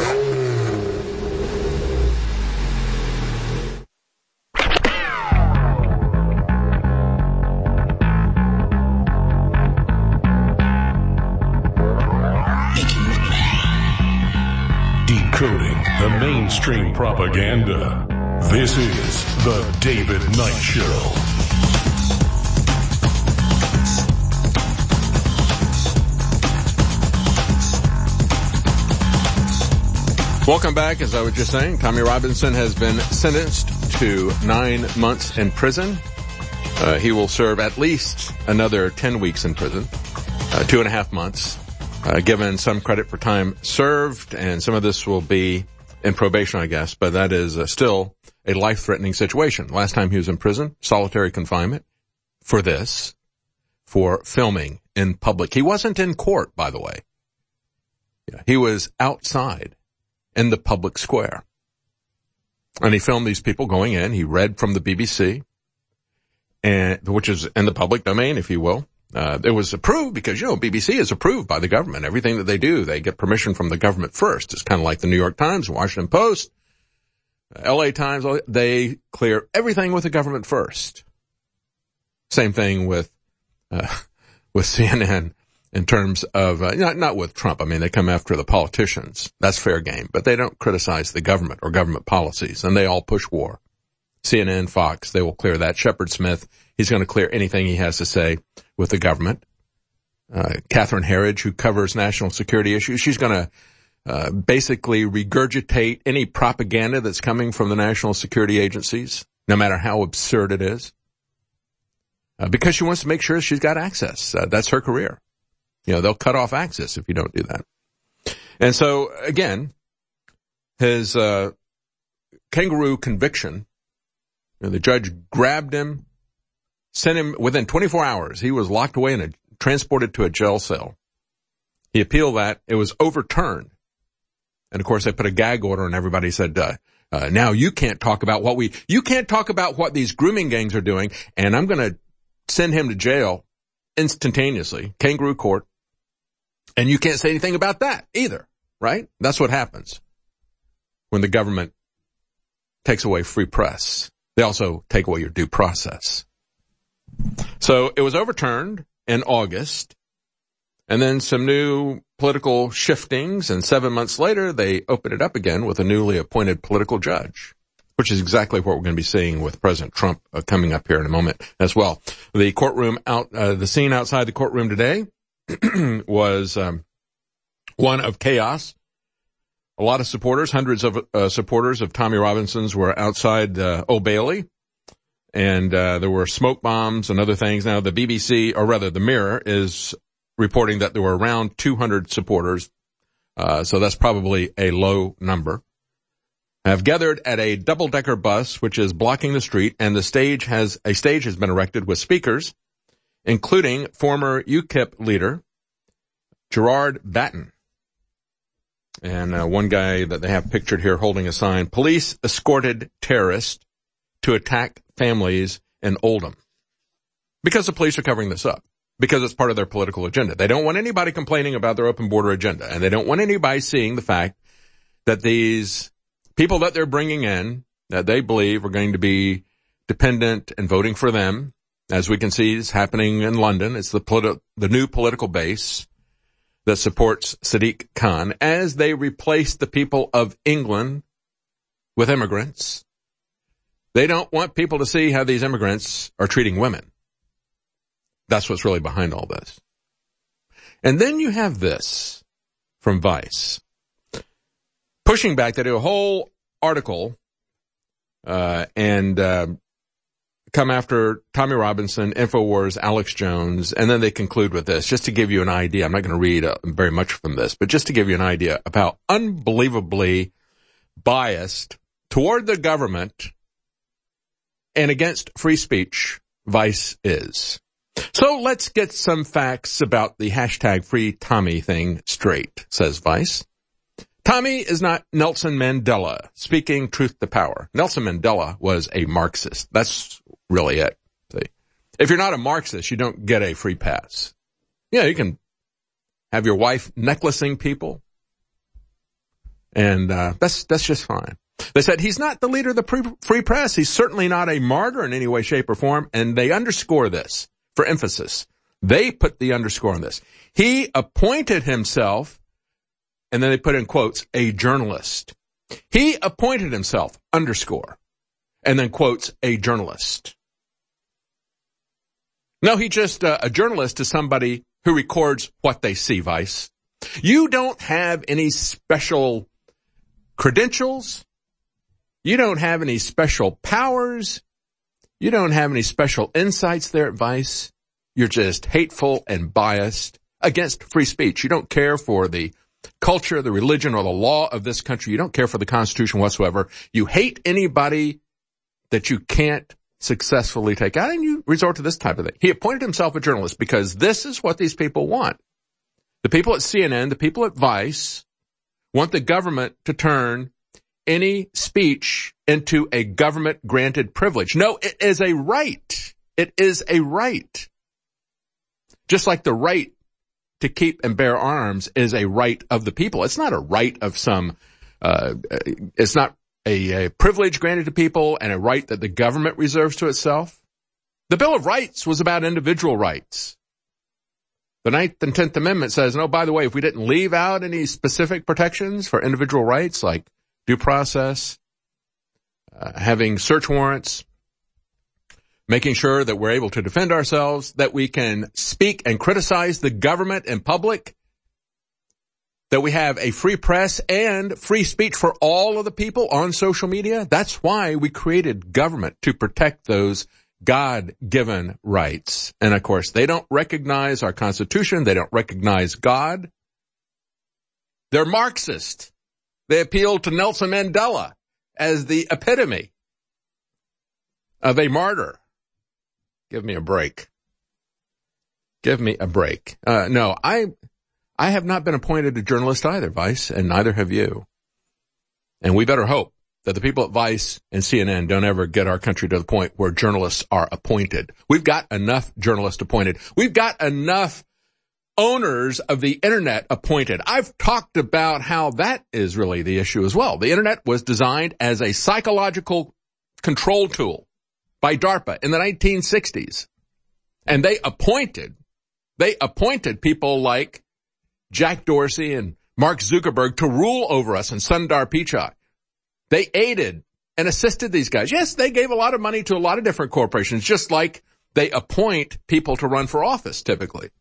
Speaker 1: Decoding the mainstream propaganda. This is The David Knight Show.
Speaker 2: Welcome back. As I was just saying, Tommy Robinson has been sentenced to nine months in prison. Uh, he will serve at least another ten weeks in prison, uh, two and a half months, uh, given some credit for time served, and some of this will be in probation, I guess, but that is uh, still a life-threatening situation. Last time he was in prison, solitary confinement for this, for filming in public. He wasn't in court, by the way. Yeah, he was outside in the public square. And he filmed these people going in. He read from the B B C, and which is in the public domain, if you will. Uh, it was approved because, you know, B B C is approved by the government. Everything that they do, they get permission from the government first. It's kind of like the New York Times, Washington Post, L A Times. They clear everything with the government first. Same thing with, uh, with C N N. In terms of, uh, not, not with Trump. I mean, they come after the politicians. That's fair game. But they don't criticize the government or government policies. And they all push war. C N N, Fox, they will clear that. Shepard Smith, he's going to clear anything he has to say with the government. Uh, Catherine Herridge, who covers national security issues, she's going to uh, basically regurgitate any propaganda that's coming from the national security agencies, no matter how absurd it is. uh, because she wants to make sure she's got access. Uh, that's her career. You know, they'll cut off access if you don't do that. And so, again, his uh kangaroo conviction, you know, the judge grabbed him, sent him within twenty-four hours. He was locked away and transported to a jail cell. He appealed that. It was overturned. And, of course, they put a gag order, and everybody said, uh, uh, now you can't talk about what we, you can't talk about what these grooming gangs are doing, and I'm going to send him to jail instantaneously, kangaroo court, and you can't say anything about that either, right? That's what happens when the government takes away free press. They also take away your due process. So it was overturned in August, and then some new political shiftings, and seven months later, they opened it up again with a newly appointed political judge, which is exactly what we're going to be seeing with President Trump uh, coming up here in a moment as well. The courtroom out, uh, the scene outside the courtroom today was um, one of chaos. A lot of supporters, hundreds of uh, supporters of Tommy Robinson's were outside uh, Old Bailey, and uh, there were smoke bombs and other things. Now, the B B C, or rather the Mirror, is reporting that there were around two hundred supporters, uh, so that's probably a low number, have gathered at a double-decker bus which is blocking the street, and the stage has a stage has been erected with speakers, including former U KIP leader Gerard Batten. And uh, one guy that they have pictured here holding a sign, police escorted terrorists to attack families in Oldham. Because the police are covering this up. Because it's part of their political agenda. They don't want anybody complaining about their open border agenda. And they don't want anybody seeing the fact that these people that they're bringing in, that they believe are going to be dependent and voting for them, as we can see is happening in London. It's the politi- the new political base that supports Sadiq Khan as they replace the people of England with immigrants. They don't want people to see how these immigrants are treating women. That's what's really behind all this. And then you have this from Vice. Pushing back, they do a whole article uh and uh, come after Tommy Robinson, InfoWars, Alex Jones, and then they conclude with this, just to give you an idea. I'm not going to read uh, very much from this, but just to give you an idea of how unbelievably biased toward the government and against free speech Vice is. So let's get some facts about the hashtag Free Tommy thing straight, says Vice. Tommy is not Nelson Mandela speaking truth to power. Nelson Mandela was a Marxist. That's really it. See? If you're not a Marxist, you don't get a free pass. Yeah, you can have your wife necklacing people, and uh, that's that's just fine. They said he's not the leader of the pre- free press. He's certainly not a martyr in any way, shape, or form, and they underscore this for emphasis. They put the underscore on this. He appointed himself, and then they put in quotes, a journalist. He appointed himself, underscore, and then quotes, a journalist. No, he just, uh, a journalist is somebody who records what they see, Vice. You don't have any special credentials. You don't have any special powers. You don't have any special insights there at Vice. You're just hateful and biased against free speech. You don't care for the culture, the religion, or the law of this country. You don't care for the Constitution whatsoever. You hate anybody that you can't successfully take out, and you resort to this type of thing. He appointed himself a journalist because this is what these people want. The people at C N N, the people at Vice, want the government to turn any speech into a government-granted privilege. No, it is a right. It is a right. Just like the right to keep and bear arms is a right of the people. It's not a right of some, uh, it's not a, a privilege granted to people and a right that the government reserves to itself. The Bill of Rights was about individual rights. The Ninth and Tenth Amendment says, no, by the way, if we didn't leave out any specific protections for individual rights like due process, uh, having search warrants, making sure that we're able to defend ourselves, that we can speak and criticize the government in public, that we have a free press and free speech for all of the people on social media. That's why we created government, to protect those God-given rights. And of course, they don't recognize our Constitution. They don't recognize God. They're Marxist. They appeal to Nelson Mandela as the epitome of a martyr. Give me a break. Give me a break. Uh, no, I, I have not been appointed a journalist either, Vice, and neither have you. And we better hope that the people at Vice and C N N don't ever get our country to the point where journalists are appointed. We've got enough journalists appointed. We've got enough owners of the internet appointed. I've talked about how that is really the issue as well. The internet was designed as a psychological control tool by DARPA in the nineteen sixties. And they appointed, they appointed people like Jack Dorsey and Mark Zuckerberg to rule over us, and Sundar Pichai. They aided and assisted these guys. Yes, they gave a lot of money to a lot of different corporations, just like they appoint people to run for office typically.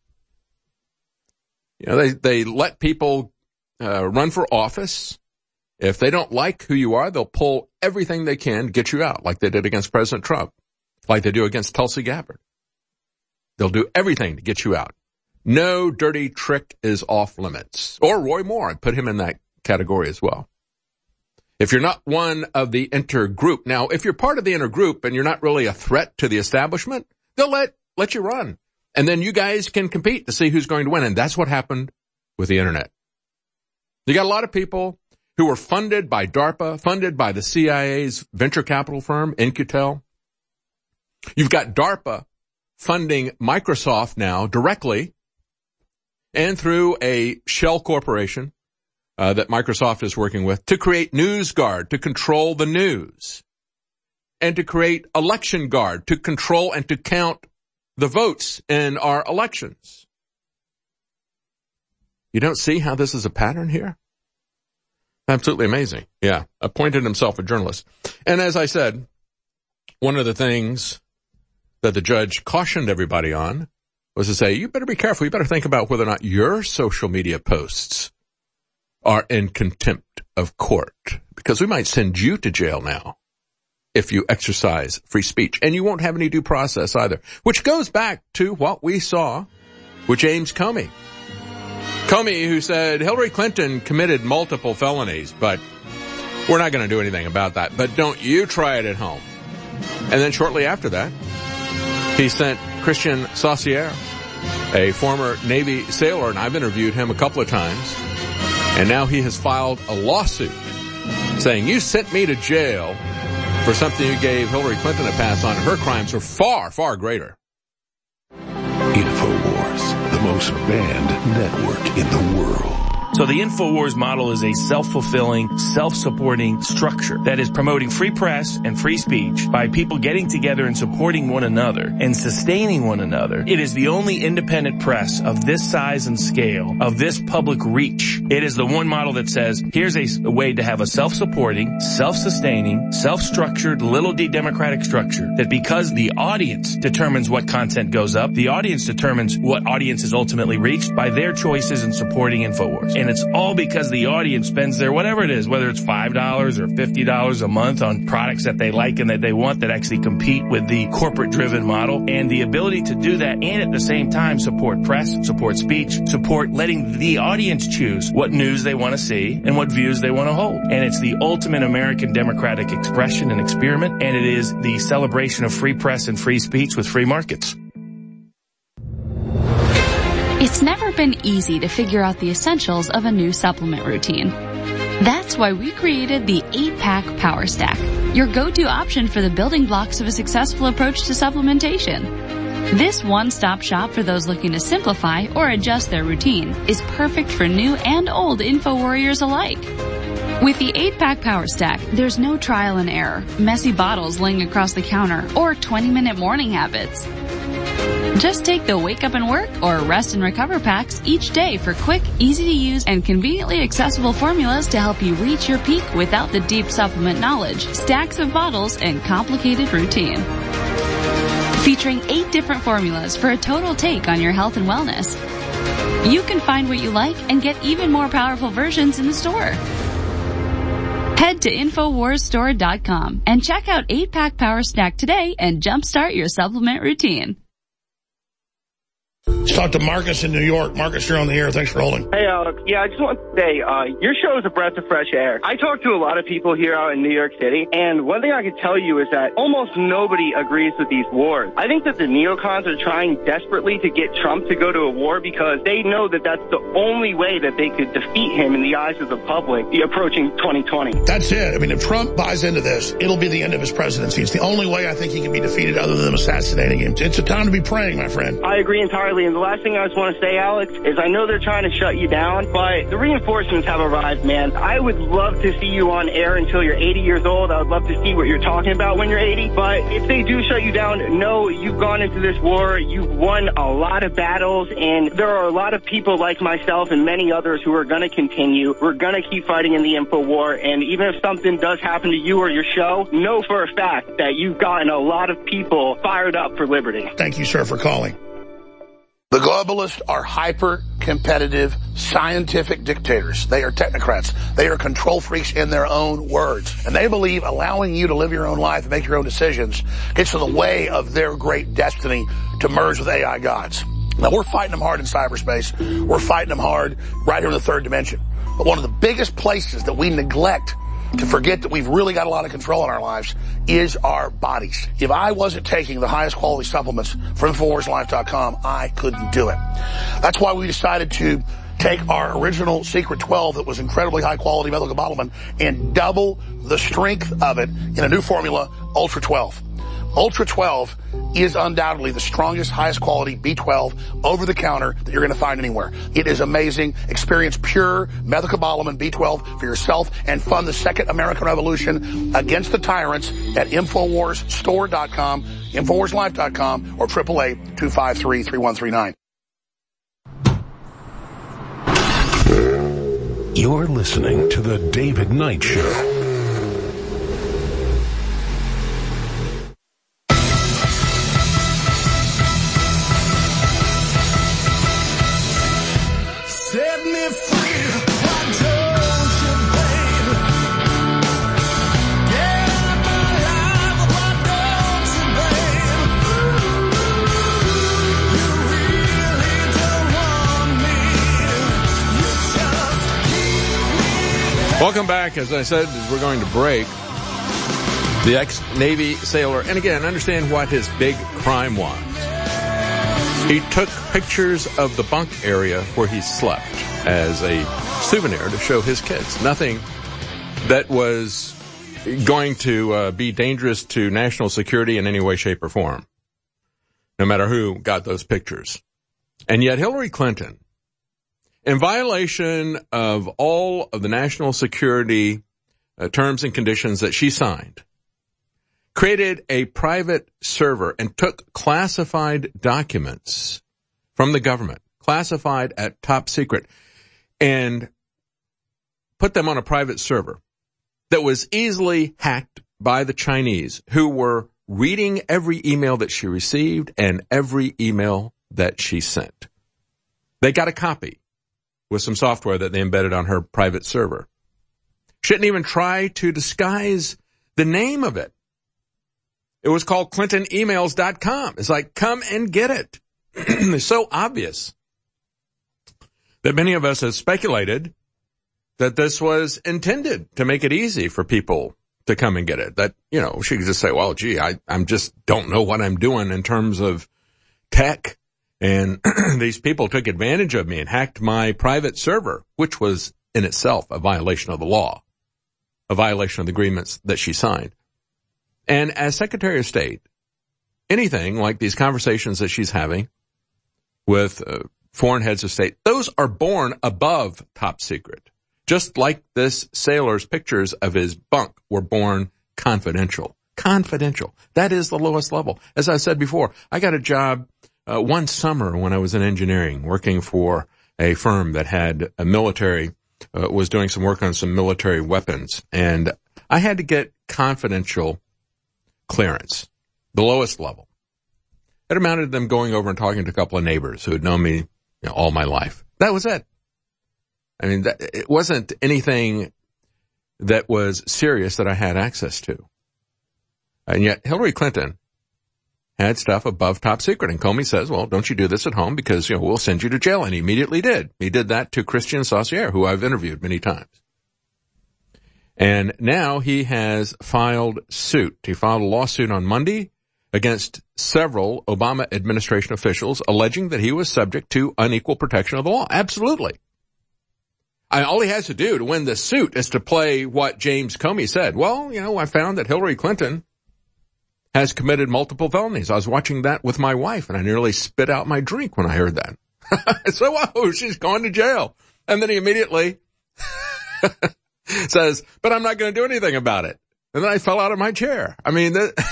Speaker 2: You know, they, they let people uh, run for office. If they don't like who you are, they'll pull everything they can to get you out, like they did against President Trump, like they do against Tulsi Gabbard. They'll do everything to get you out. No dirty trick is off limits. Or Roy Moore, I'd put him in that category as well. If you're not one of the intergroup, now, if you're part of the intergroup and you're not really a threat to the establishment, they'll let, let you run. And then you guys can compete to see who's going to win. And that's what happened with the internet. You got a lot of people who were funded by DARPA, funded by the C I A's venture capital firm, In-Q-Tel. You've got DARPA funding Microsoft now directly and through a shell corporation uh, that Microsoft is working with to create NewsGuard, to control the news, and to create Election Guard, to control and to count the votes in our elections. You don't see how this is a pattern here? Absolutely amazing. Yeah, appointed himself a journalist. And as I said, one of the things that the judge cautioned everybody on was to say, you better be careful. You better think about whether or not your social media posts are in contempt of court, because we might send you to jail now if you exercise free speech, and you won't have any due process either, which goes back to what we saw with James Comey. Comey, who said Hillary Clinton committed multiple felonies, but we're not going to do anything about that. But don't you try it at home. And then shortly after that, he sent Christian Saucier, a former Navy sailor, and I've interviewed him a couple of times, and now he has filed a lawsuit saying, you sent me to jail for something you gave Hillary Clinton a pass on. Her crimes are far, far greater.
Speaker 1: InfoWars, the most banned network in the world.
Speaker 9: So the InfoWars model is a self-fulfilling, self-supporting structure that is promoting free press and free speech by people getting together and supporting one another and sustaining one another. It is the only independent press of this size and scale, of this public reach. It is the one model that says, here's a, a way to have a self-supporting, self-sustaining, self-structured, little d democratic structure that, because the audience determines what content goes up, the audience determines what audience is ultimately reached by their choices in supporting InfoWars. And it's all because the audience spends their whatever it is, whether it's five dollars or fifty dollars a month on products that they like and that they want that actually compete with the corporate-driven model. And the ability to do that and at the same time support press, support speech, support letting the audience choose what news they want to see and what views they want to hold. And it's the ultimate American democratic expression and experiment, and it is the celebration of free press and free speech with free markets.
Speaker 8: It's never been easy to figure out the essentials of a new supplement routine. That's why we created the eight pack Power Stack, your go-to option for the building blocks of a successful approach to supplementation. This one-stop shop for those looking to simplify or adjust their routine is perfect for new and old info warriors alike. With the eight pack Power Stack, there's no trial and error, messy bottles laying across the counter, or twenty minute morning habits. Just take the Wake Up and Work or Rest and Recover packs each day for quick, easy-to-use, and conveniently accessible formulas to help you reach your peak without the deep supplement knowledge, stacks of bottles, and complicated routine. Featuring eight different formulas for a total take on your health and wellness. You can find what you like and get even more powerful versions in the store.
Speaker 10: Head to Infowars Store dot com and check out eight pack Power Snack today and jumpstart your supplement routine.
Speaker 3: Let's talk to Marcus in New York. Marcus, you're on the air. Thanks for holding.
Speaker 6: Hey, Alex. Yeah, I just want to say, uh, your show is a breath of fresh air. I talk to a lot of people here out in New York City, and one thing I can tell you is that almost nobody agrees with these wars. I think that the neocons are trying desperately to get Trump to go to a war because they know that that's the only way that they could defeat him in the eyes of the public approaching twenty twenty.
Speaker 3: That's it. I mean, if Trump buys into this, it'll be the end of his presidency. It's the only way I think he can be defeated other than them assassinating him. It's a time to be praying, my friend.
Speaker 6: I agree entirely. And the last thing I just want to say, Alex, is I know they're trying to shut you down, but the reinforcements have arrived, man. I would love to see you on air until you're eighty years old. I would love to see what you're talking about when you're eighty. But if they do shut you down, know you've gone into this war. You've won a lot of battles, and there are a lot of people like myself and many others who are going to continue. We're going to keep fighting in the info war, and even if something does happen to you or your show, know for a fact that you've gotten a lot of people fired up for liberty.
Speaker 3: Thank you, sir, for calling. The globalists are hyper-competitive, scientific dictators. They are technocrats. They are control freaks in their own words. And they believe allowing you to live your own life and make your own decisions gets in the way of their great destiny to merge with A I gods. Now, we're fighting them hard in cyberspace. We're fighting them hard right here in the third dimension. But one of the biggest places that we neglect to forget that we've really got a lot of control in our lives is our bodies. If I wasn't taking the highest quality supplements from Infowars Life dot com, I couldn't do it. That's why we decided to take our original Secret twelve that was incredibly high quality methylcobalamin and double the strength of it in a new formula, Ultra twelve. Ultra twelve is undoubtedly the strongest, highest quality B twelve over-the-counter that you're going to find anywhere. It is amazing. Experience pure methylcobalamin B twelve for yourself and fund the second American Revolution against the tyrants at Infowars Store dot com, Infowars Life dot com, or eight eight eight, two five three, three one three nine.
Speaker 1: You're listening to The David Knight Show.
Speaker 2: Welcome back. As I said, we're going to break. The ex-Navy sailor, and again, understand what his big crime was. He took pictures of the bunk area where he slept as a souvenir to show his kids. Nothing that was going to uh, be dangerous to national security in any way, shape, or form, no matter who got those pictures. And yet Hillary Clinton, in violation of all of the national security uh, terms and conditions that she signed, created a private server and took classified documents from the government, classified at top secret, and put them on a private server that was easily hacked by the Chinese, who were reading every email that she received and every email that she sent. They got a copy with some software that they embedded on her private server. She didn't even try to disguise the name of it. It was called Clinton Emails dot com. It's like, come and get it. It's so obvious that many of us have speculated that this was intended to make it easy for people to come and get it. That, you know, she could just say, well, gee, I, I'm just don't know what I'm doing in terms of tech. And these people took advantage of me and hacked my private server, which was in itself a violation of the law, a violation of the agreements that she signed. And as Secretary of State, anything like these conversations that she's having with uh, foreign heads of state, those are born above top secret. Just like this sailor's pictures of his bunk were born confidential. Confidential. That is the lowest level. As I said before, I got a job Uh, one summer when I was in engineering, working for a firm that had a military, uh, was doing some work on some military weapons, and I had to get confidential clearance, the lowest level. It amounted to them going over and talking to a couple of neighbors who had known me, you know, all my life. That was it. I mean, that, it wasn't anything that was serious that I had access to. And yet Hillary Clinton had stuff above top secret. And Comey says, well, don't you do this at home because, you know, we'll send you to jail. And he immediately did. He did that to Christian Saucier, who I've interviewed many times. And now he has filed suit. He filed a lawsuit on Monday against several Obama administration officials alleging that he was subject to unequal protection of the law. Absolutely. I, all he has to do to win this suit is to play what James Comey said. Well, you know, I found that Hillary Clinton has committed multiple felonies. I was watching that with my wife, and I nearly spit out my drink when I heard that. I said, whoa, she's going to jail. And then he immediately says, but I'm not going to do anything about it. And then I fell out of my chair. I mean, the,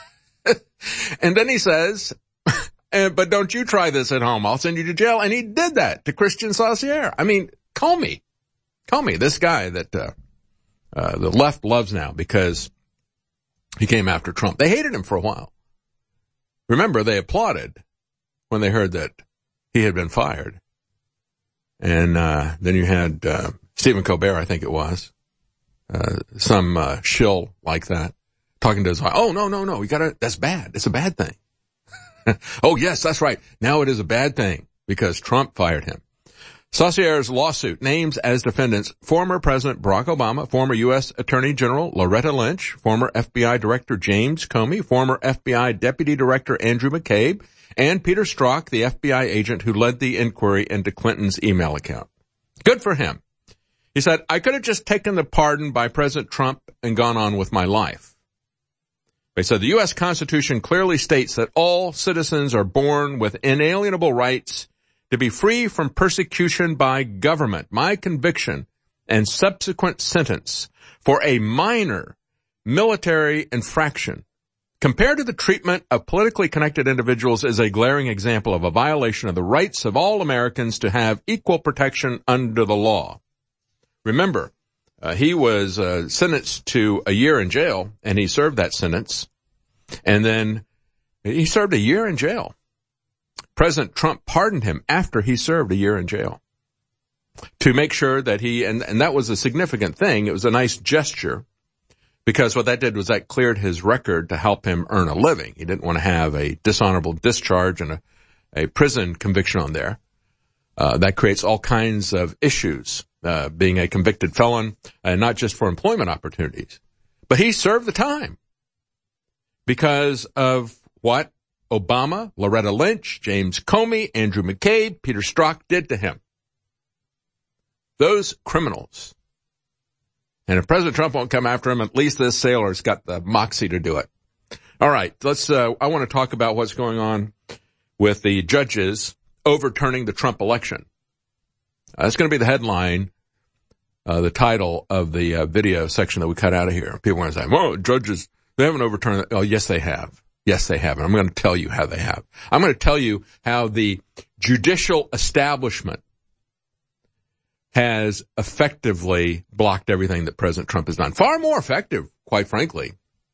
Speaker 2: and then he says, but don't you try this at home. I'll send you to jail. And he did that to Christian Saucier. I mean, Comey, Comey, this guy that uh, uh, the left loves now because he came after Trump. They hated him for a while. Remember, they applauded when they heard that he had been fired. And uh then you had uh Stephen Colbert, I think it was, uh some uh shill like that, talking to his wife. Oh, no, no, no, you gotta, that's bad. It's a bad thing. Oh, yes, that's right. Now it is a bad thing because Trump fired him. Saucier's lawsuit names as defendants former President Barack Obama, former U S Attorney General Loretta Lynch, former F B I Director James Comey, former F B I Deputy Director Andrew McCabe, and Peter Strzok, the F B I agent who led the inquiry into Clinton's email account. Good for him. He said, I could have just taken the pardon by President Trump and gone on with my life. He said, the U S Constitution clearly states that all citizens are born with inalienable rights to be free from persecution by government. My conviction and subsequent sentence for a minor military infraction compared to the treatment of politically connected individuals is a glaring example of a violation of the rights of all Americans to have equal protection under the law. Remember, uh, he was uh, sentenced to a year in jail, and he served that sentence, and then he served a year in jail. President Trump pardoned him after he served a year in jail to make sure that he, and, and that was a significant thing. It was a nice gesture because what that did was that cleared his record to help him earn a living. He didn't want to have a dishonorable discharge and a, a prison conviction on there. Uh, that creates all kinds of issues, uh, being a convicted felon, and not just for employment opportunities. But he served the time because of what Obama, Loretta Lynch, James Comey, Andrew McCabe, Peter Strzok did to him. Those criminals. And if President Trump won't come after him, at least this sailor's got the moxie to do it. All right, let's, uh, I want to talk about what's going on with the judges overturning the Trump election. Uh, that's going to be the headline, uh, the title of the uh, video section that we cut out of here. People want to say, well, judges, they haven't overturned it. Oh, yes, they have. Yes, they have. And I'm going to tell you how they have. I'm going to tell you how the judicial establishment has effectively blocked everything that President Trump has done. Far more effective, quite frankly,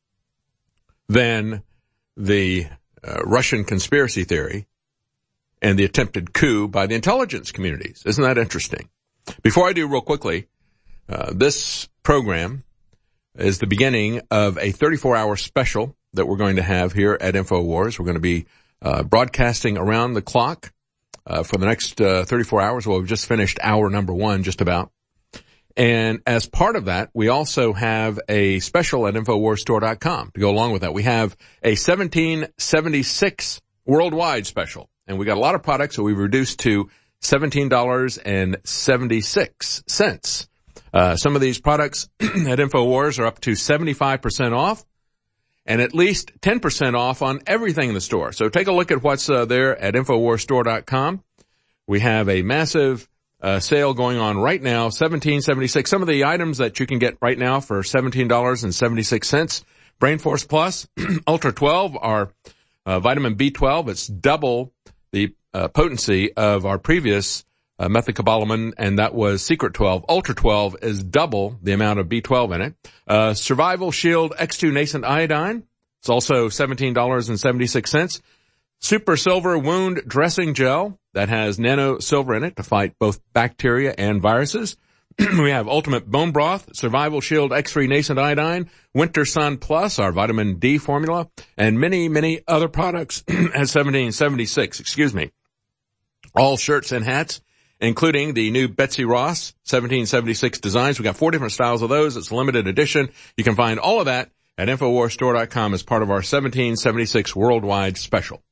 Speaker 2: than the uh, Russian conspiracy theory and the attempted coup by the intelligence communities. Isn't that interesting? Before I do, real quickly, uh, this program is the beginning of a thirty-four hour special that we're going to have here at InfoWars. We're going to be uh, broadcasting around the clock uh, for the next uh, thirty-four hours. Well, we've just finished hour number one, just about. And as part of that, we also have a special at InfoWars Store dot com to go along with that. We have a seventeen seventy-six worldwide special, and we got a lot of products that we've reduced to seventeen dollars and seventy-six cents. Uh, some of these products at InfoWars are up to seventy-five percent off, and at least ten percent off on everything in the store. So take a look at what's uh, there at InfoWars Store dot com. We have a massive uh, sale going on right now, seventeen seventy-six. Some of the items that you can get right now for seventeen dollars and seventy-six cents. Brain Force Plus, Ultra twelve, our uh, vitamin B twelve. It's double the uh, potency of our previous uh, methylcobalamin, and that was Secret twelve. Ultra twelve is double the amount of B twelve in it. Uh, Survival Shield X two Nascent Iodine. It's also seventeen dollars and seventy-six cents. Super Silver Wound Dressing Gel that has nano silver in it to fight both bacteria and viruses. We have Ultimate Bone Broth, Survival Shield X three Nascent Iodine, Winter Sun Plus, our vitamin D formula, and many, many other products at seventeen seventy-six, excuse me. All shirts and hats, including the new Betsy Ross seventeen seventy-six designs. We got four different styles of those. It's a limited edition. You can find all of that at Infowars Store dot com as part of our seventeen seventy-six worldwide special.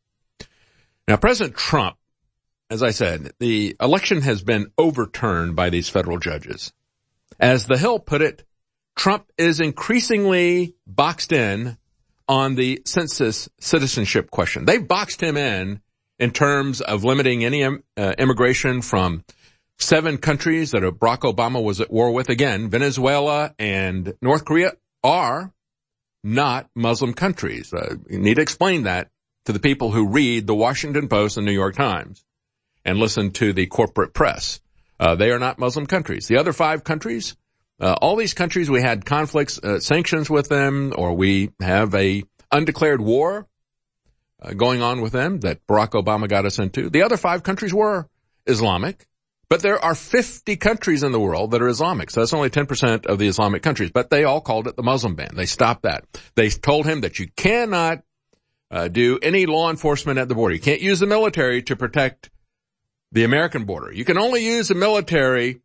Speaker 2: Now, President Trump, as I said, the election has been overturned by these federal judges. As The Hill put it, Trump is increasingly boxed in on the census citizenship question. They boxed him in in terms of limiting any uh, immigration from seven countries that Barack Obama was at war with. Again, Venezuela and North Korea are not Muslim countries. Uh, you need to explain that to the people who read the Washington Post and New York Times and listen to the corporate press. Uh, they are not Muslim countries. The other five countries, uh, all these countries, we had conflicts, uh, sanctions with them, or we have a undeclared war uh, going on with them that Barack Obama got us into. The other five countries were Islamic, but there are fifty countries in the world that are Islamic. So that's only ten percent of the Islamic countries, but they all called it the Muslim ban. They stopped that. They told him that you cannot uh, do any law enforcement at the border. You can't use the military to protect the American border. You can only use the military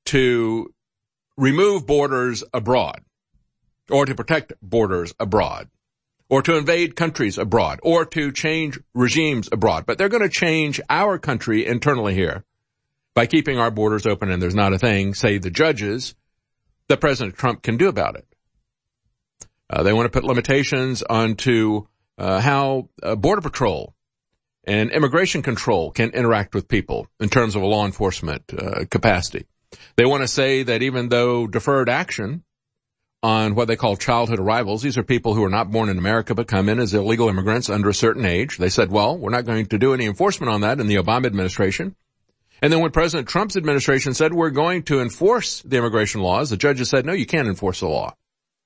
Speaker 2: to remove borders abroad, or to protect borders abroad, or to invade countries abroad, or to change regimes abroad. But they're going to change our country internally here by keeping our borders open, and there's not a thing, say the judges, that President Trump can do about it. Uh, they want to put limitations onto uh, how uh, Border Patrol and immigration control can interact with people in terms of a law enforcement uh, capacity. They want to say that even though deferred action on what they call childhood arrivals, these are people who are not born in America but come in as illegal immigrants under a certain age. They said, well, we're not going to do any enforcement on that in the Obama administration. And then when President Trump's administration said we're going to enforce the immigration laws, the judges said, no, you can't enforce the law.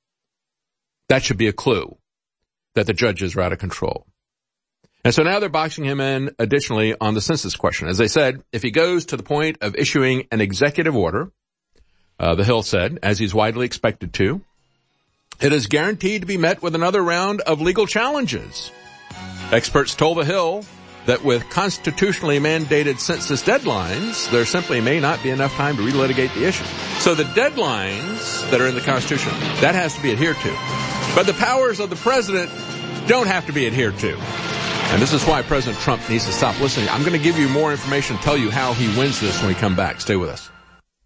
Speaker 2: That should be a clue that the judges are out of control. And so now they're boxing him in additionally on the census question. As they said, if he goes to the point of issuing an executive order, uh, the Hill said, as he's widely expected to, it is guaranteed to be met with another round of legal challenges. Experts told the Hill that with constitutionally mandated census deadlines, there simply may not be enough time to relitigate the issue. So the deadlines that are in the Constitution, that has to be adhered to. But the powers of the president don't have to be adhered to. And this is why President Trump needs to stop listening. I'm going to give you more information, tell you how he wins this when we come back. Stay with us.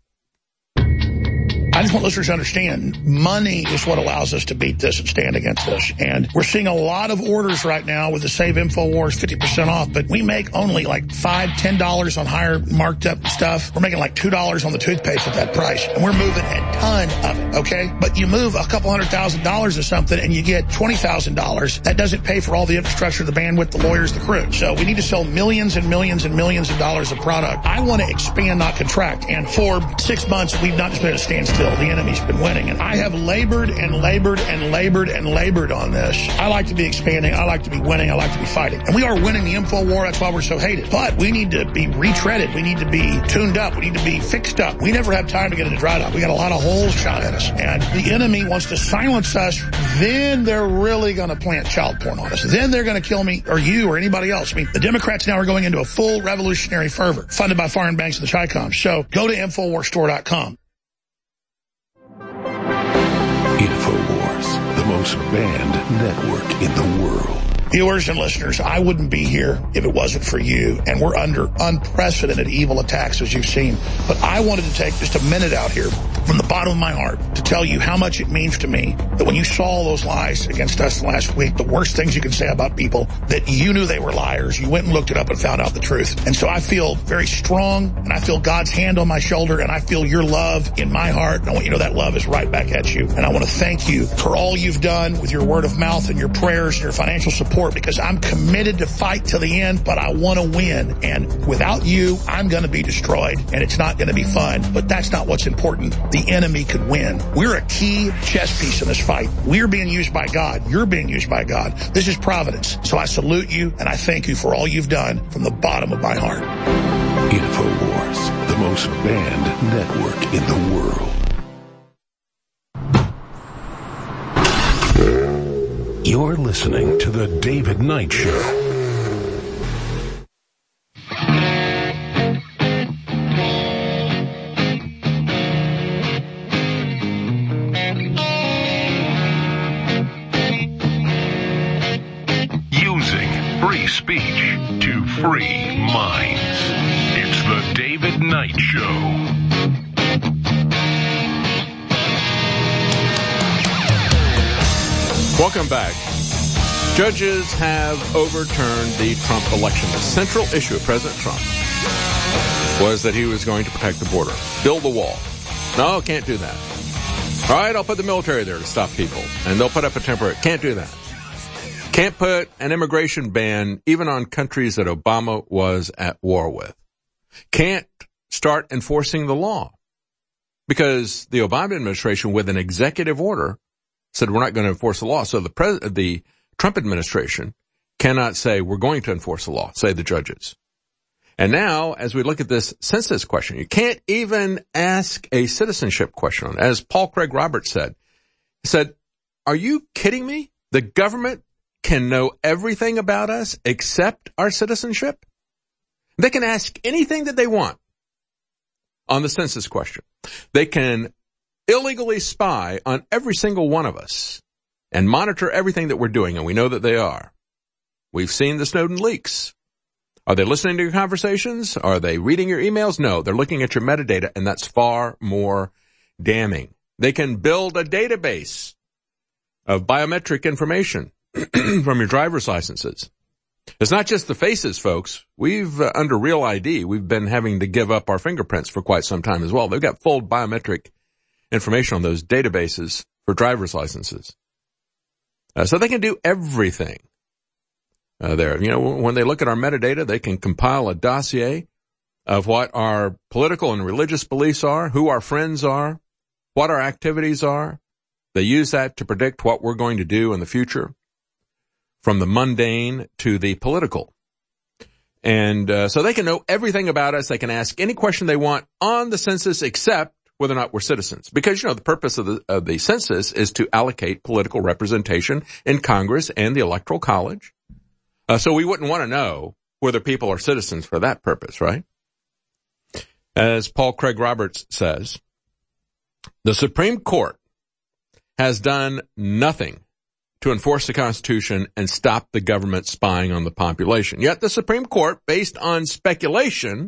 Speaker 3: I just want listeners to understand, money is what allows us to beat this and stand against this. And we're seeing a lot of orders right now with the Save InfoWars fifty percent off, but we make only like five dollars, ten dollars on higher marked up stuff. We're making like two dollars on the toothpaste at that price. And we're moving a ton of it, okay? But you move a couple hundred thousand dollars or something and you get twenty thousand dollars. That doesn't pay for all the infrastructure, the bandwidth, the lawyers, the crew. So we need to sell millions and millions and millions of dollars of product. I want to expand, not contract. And for six months, we've not just been at a standstill. The enemy's been winning. And I have labored and labored and labored and labored on this. I like to be expanding. I like to be winning. I like to be fighting. And we are winning the info war. That's why we're so hated. But we need to be retreaded. We need to be tuned up. We need to be fixed up. We never have time to get into dry dock. We got a lot of holes shot at us. And the enemy wants to silence us. Then they're really going to plant child porn on us. Then they're going to kill me or you or anybody else. I mean, the Democrats now are going into a full revolutionary fervor funded by foreign banks and the Chi-Coms. So go to Infowars Store dot com.
Speaker 1: InfoWars, the most banned network in the world.
Speaker 3: Viewers and listeners, I wouldn't be here if it wasn't for you. And we're under unprecedented evil attacks, as you've seen. But I wanted to take just a minute out here from the bottom of my heart to tell you how much it means to me that when you saw those lies against us last week, the worst things you can say about people, that you knew they were liars. You went and looked it up and found out the truth. And so I feel very strong, and I feel God's hand on my shoulder, and I feel your love in my heart. And I want you to know that love is right back at you. And I want to thank you for all you've done with your word of mouth and your prayers and your financial support, because I'm committed to fight to the end, but I want to win. And without you, I'm going to be destroyed, and it's not going to be fun. But that's not what's important. The enemy could win. We're a key chess piece in this fight. We're being used by God. You're being used by God. This is providence. So I salute you, and I thank you for all you've done from the bottom of my heart.
Speaker 1: InfoWars, the most most banned network in the world. You're listening to The David Knight Show. Free speech to free minds. It's the David Knight Show.
Speaker 2: Welcome back. Judges have overturned the Trump election. The central issue of President Trump was that he was going to protect the border, build the wall. No, can't do that. All right, I'll put the military there to stop people, and they'll put up a temporary. Can't do that. Can't put an immigration ban even on countries that Obama was at war with. Can't start enforcing the law because the Obama administration, with an executive order, said we're not going to enforce the law. So the pres- the Trump administration cannot say we're going to enforce the law, say the judges. And now, as we look at this census question, you can't even ask a citizenship question on it. As Paul Craig Roberts said, he said, are you kidding me? The government can know everything about us except our citizenship? They can ask anything that they want on the census question. They can illegally spy on every single one of us and monitor everything that we're doing, and we know that they are. We've seen the Snowden leaks. Are they listening to your conversations? Are they reading your emails? No, they're looking at your metadata, and that's far more damning. They can build a database of biometric information from your driver's licenses. It's not just the faces, folks. We've, uh, under Real I D, we've been having to give up our fingerprints for quite some time as well. They've got full biometric information on those databases for driver's licenses. Uh, so they can do everything uh, there. You know, when they look at our metadata, they can compile a dossier of what our political and religious beliefs are, who our friends are, what our activities are. They use that to predict what we're going to do in the future, from the mundane to the political. And uh, so they can know everything about us. They can ask any question they want on the census except whether or not we're citizens. Because, you know, the purpose of the, of the census is to allocate political representation in Congress and the Electoral College. Uh, so we wouldn't want to know whether people are citizens for that purpose, right? As Paul Craig Roberts says, the Supreme Court has done nothing to enforce the Constitution and stop the government spying on the population. Yet the Supreme Court, based on speculation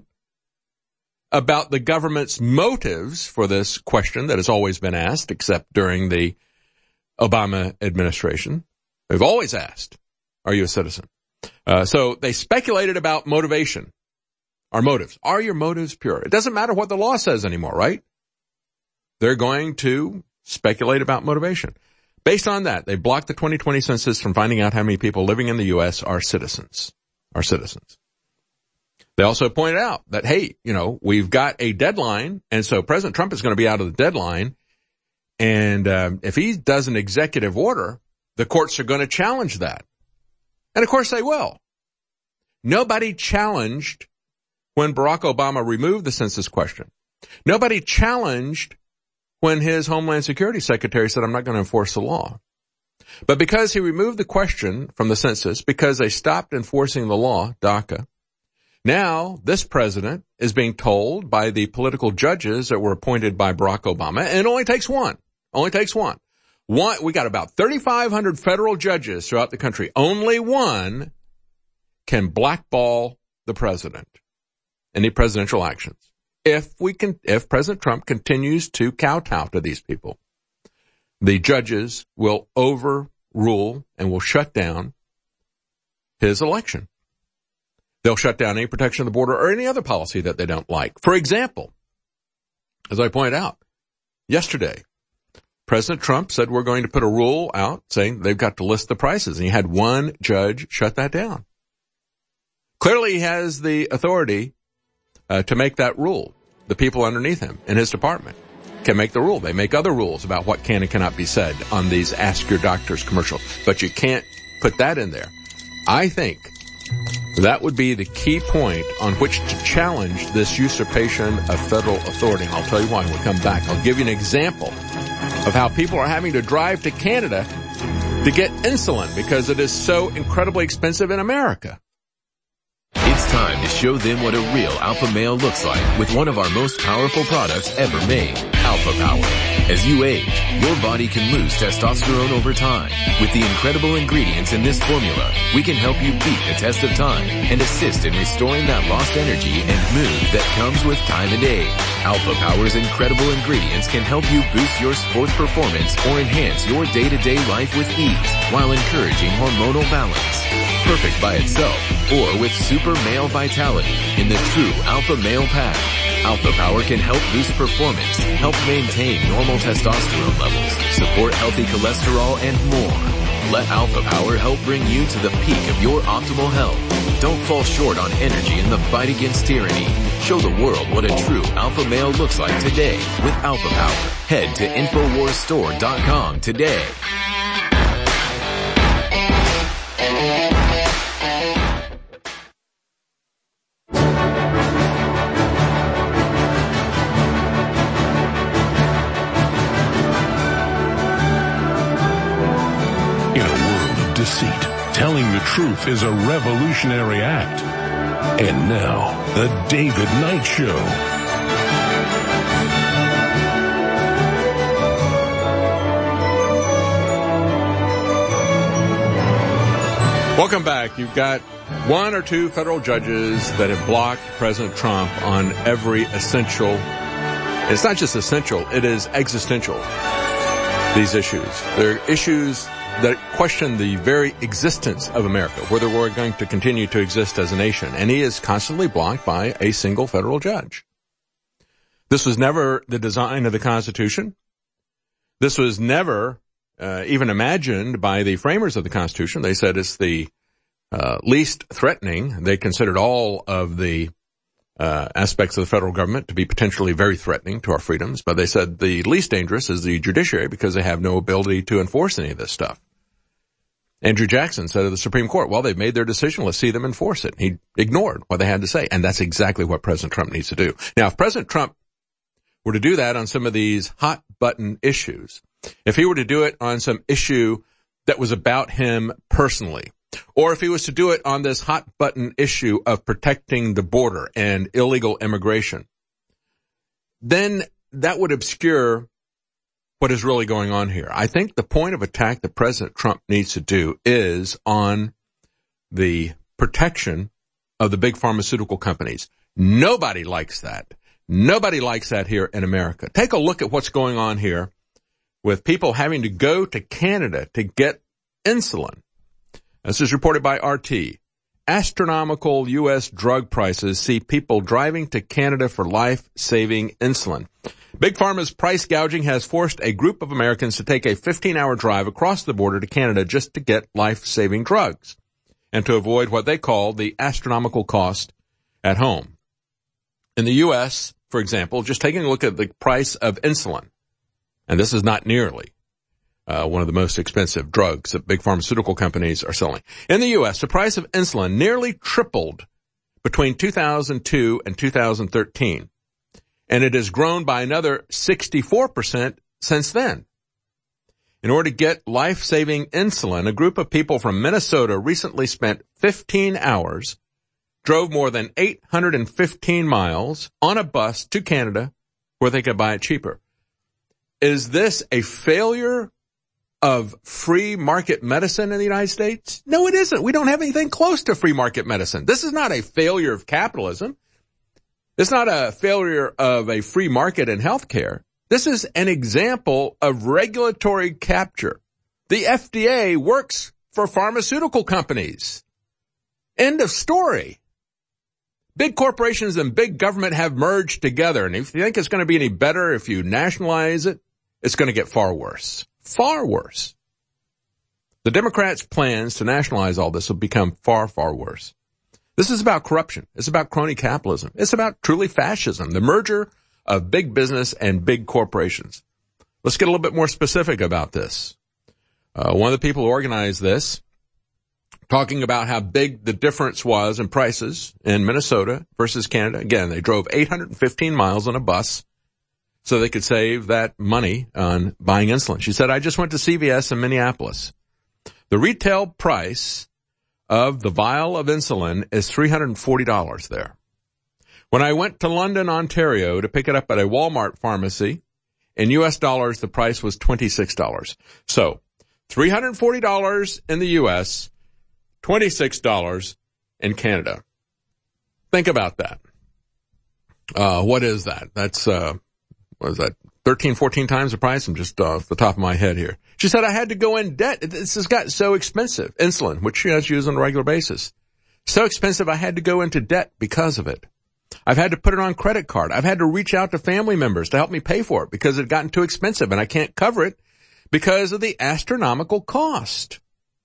Speaker 2: about the government's motives for this question that has always been asked, except during the Obama administration, they've always asked, are you a citizen? Uh, so they speculated about motivation, our motives. Are your motives pure? It doesn't matter what the law says anymore, right? They're going to speculate about motivation. Based on that, they blocked the twenty twenty census from finding out how many people living in the U S are citizens, are citizens. They also pointed out that, hey, you know, we've got a deadline, and so President Trump is going to be out of the deadline, and um, if he does an executive order, the courts are going to challenge that. And of course they will. Nobody challenged when Barack Obama removed the census question. Nobody challenged when his Homeland Security Secretary said, I'm not going to enforce the law. But because he removed the question from the census, because they stopped enforcing the law, DACA, now this president is being told by the political judges that were appointed by Barack Obama, and it only takes one, only takes one. One, we got about thirty-five hundred federal judges throughout the country. Only one can blackball the president, any presidential actions. If we can, if President Trump continues to kowtow to these people, the judges will overrule and will shut down his election. They'll shut down any protection of the border or any other policy that they don't like. For example, as I pointed out yesterday, President Trump said we're going to put a rule out saying they've got to list the prices, and he had one judge shut that down. Clearly he has the authority Uh, to make that rule. The people underneath him in his department can make the rule. They make other rules about what can and cannot be said on these Ask Your Doctors commercials. But you can't put that in there. I think That would be the key point on which to challenge this usurpation of federal authority. And I'll tell you why when we come back. I'll give you an example of how people are having to drive to Canada to get insulin because it is so incredibly expensive in America.
Speaker 11: It's time to show them what a real alpha male looks like with one of our most powerful products ever made, Alpha Power. As you age, your body can lose testosterone over time. With the incredible ingredients in this formula, we can help you beat the test of time and assist in restoring that lost energy and mood that comes with time and age. Alpha Power's incredible ingredients can help you boost your sports performance or enhance your day-to-day life with ease while encouraging hormonal balance. Perfect by itself or with super male vitality in the true Alpha Male Pack. Alpha Power can help boost performance, help maintain normal testosterone levels, support healthy cholesterol, and more. Let Alpha Power help bring you to the peak of your optimal health. Don't fall short on energy in the fight against tyranny. Show the world what a true alpha male looks like today with Alpha Power. Head to Infowars Store dot com today.
Speaker 1: Deceit. Telling the truth is a revolutionary act. And now, the David Knight Show.
Speaker 2: Welcome back. You've got one or two federal judges that have blocked President Trump on every essential. It's not just essential, it is existential, these issues. They're issues that question the very existence of America, whether we're going to continue to exist as a nation. And he is constantly blocked by a single federal judge. This was never the design of the Constitution. This was never uh, even imagined by the framers of the Constitution. They said it's the uh, least threatening. They considered all of the uh, aspects of the federal government to be potentially very threatening to our freedoms, but they said the least dangerous is the judiciary because they have no ability to enforce any of this stuff. Andrew Jackson said of the Supreme Court, well, they've made their decision. Let's see them enforce it. He ignored what they had to say. And that's exactly what President Trump needs to do. Now, if President Trump were to do that on some of these hot button issues, if he were to do it on some issue that was about him personally, or if he was to do it on this hot button issue of protecting the border and illegal immigration, then that would obscure what is really going on here. I think the point of attack that President Trump needs to do is on the protection of the big pharmaceutical companies. Nobody likes that. Nobody likes that here in America. Take a look at what's going on here with people having to go to Canada to get insulin. This is reported by R T. Astronomical U S drug prices see people driving to Canada for life-saving insulin. Big Pharma's price gouging has forced a group of Americans to take a fifteen-hour drive across the border to Canada just to get life-saving drugs and to avoid what they call the astronomical cost at home. In the U S, for example, just taking a look at the price of insulin, and this is not nearly uh, one of the most expensive drugs that big pharmaceutical companies are selling. In the U S, the price of insulin nearly tripled between two thousand two and two thousand thirteen. And it has grown by another sixty-four percent since then. In order to get life-saving insulin, a group of people from Minnesota recently spent fifteen hours, drove more than eight hundred fifteen miles on a bus to Canada where they could buy it cheaper. Is this a failure of free market medicine in the United States? No, it isn't. We don't have anything close to free market medicine. This is not a failure of capitalism. It's not a failure of a free market in healthcare. This is an example of regulatory capture. The F D A works for pharmaceutical companies. End of story. Big corporations and big government have merged together. And if you think it's going to be any better if you nationalize it, it's going to get far worse. Far worse. The Democrats' plans to nationalize all this will become far, far worse. This is about corruption. It's about crony capitalism. It's about truly fascism, the merger of big business and big corporations. Let's get a little bit more specific about this. Uh, one of the people who organized this talking about how big the difference was in prices in Minnesota versus Canada. Again, they drove eight hundred fifteen miles on a bus so they could save that money on buying insulin. She said, I just went to C V S in Minneapolis. The retail price of the vial of insulin is three hundred forty dollars there. When I went to London, Ontario to pick it up at a Walmart pharmacy, in U S dollars, the price was twenty-six dollars. So, three hundred forty dollars in the U S, twenty-six dollars in Canada. Think about that. Uh, what is that? That's, uh, what is that? thirteen, fourteen times the price? I'm just off the top of my head here. She said I had to go in debt. This has got so expensive. Insulin, which she has used on a regular basis. So expensive I had to go into debt because of it. I've had to put it on credit card. I've had to reach out to family members to help me pay for it because it had gotten too expensive and I can't cover it because of the astronomical cost.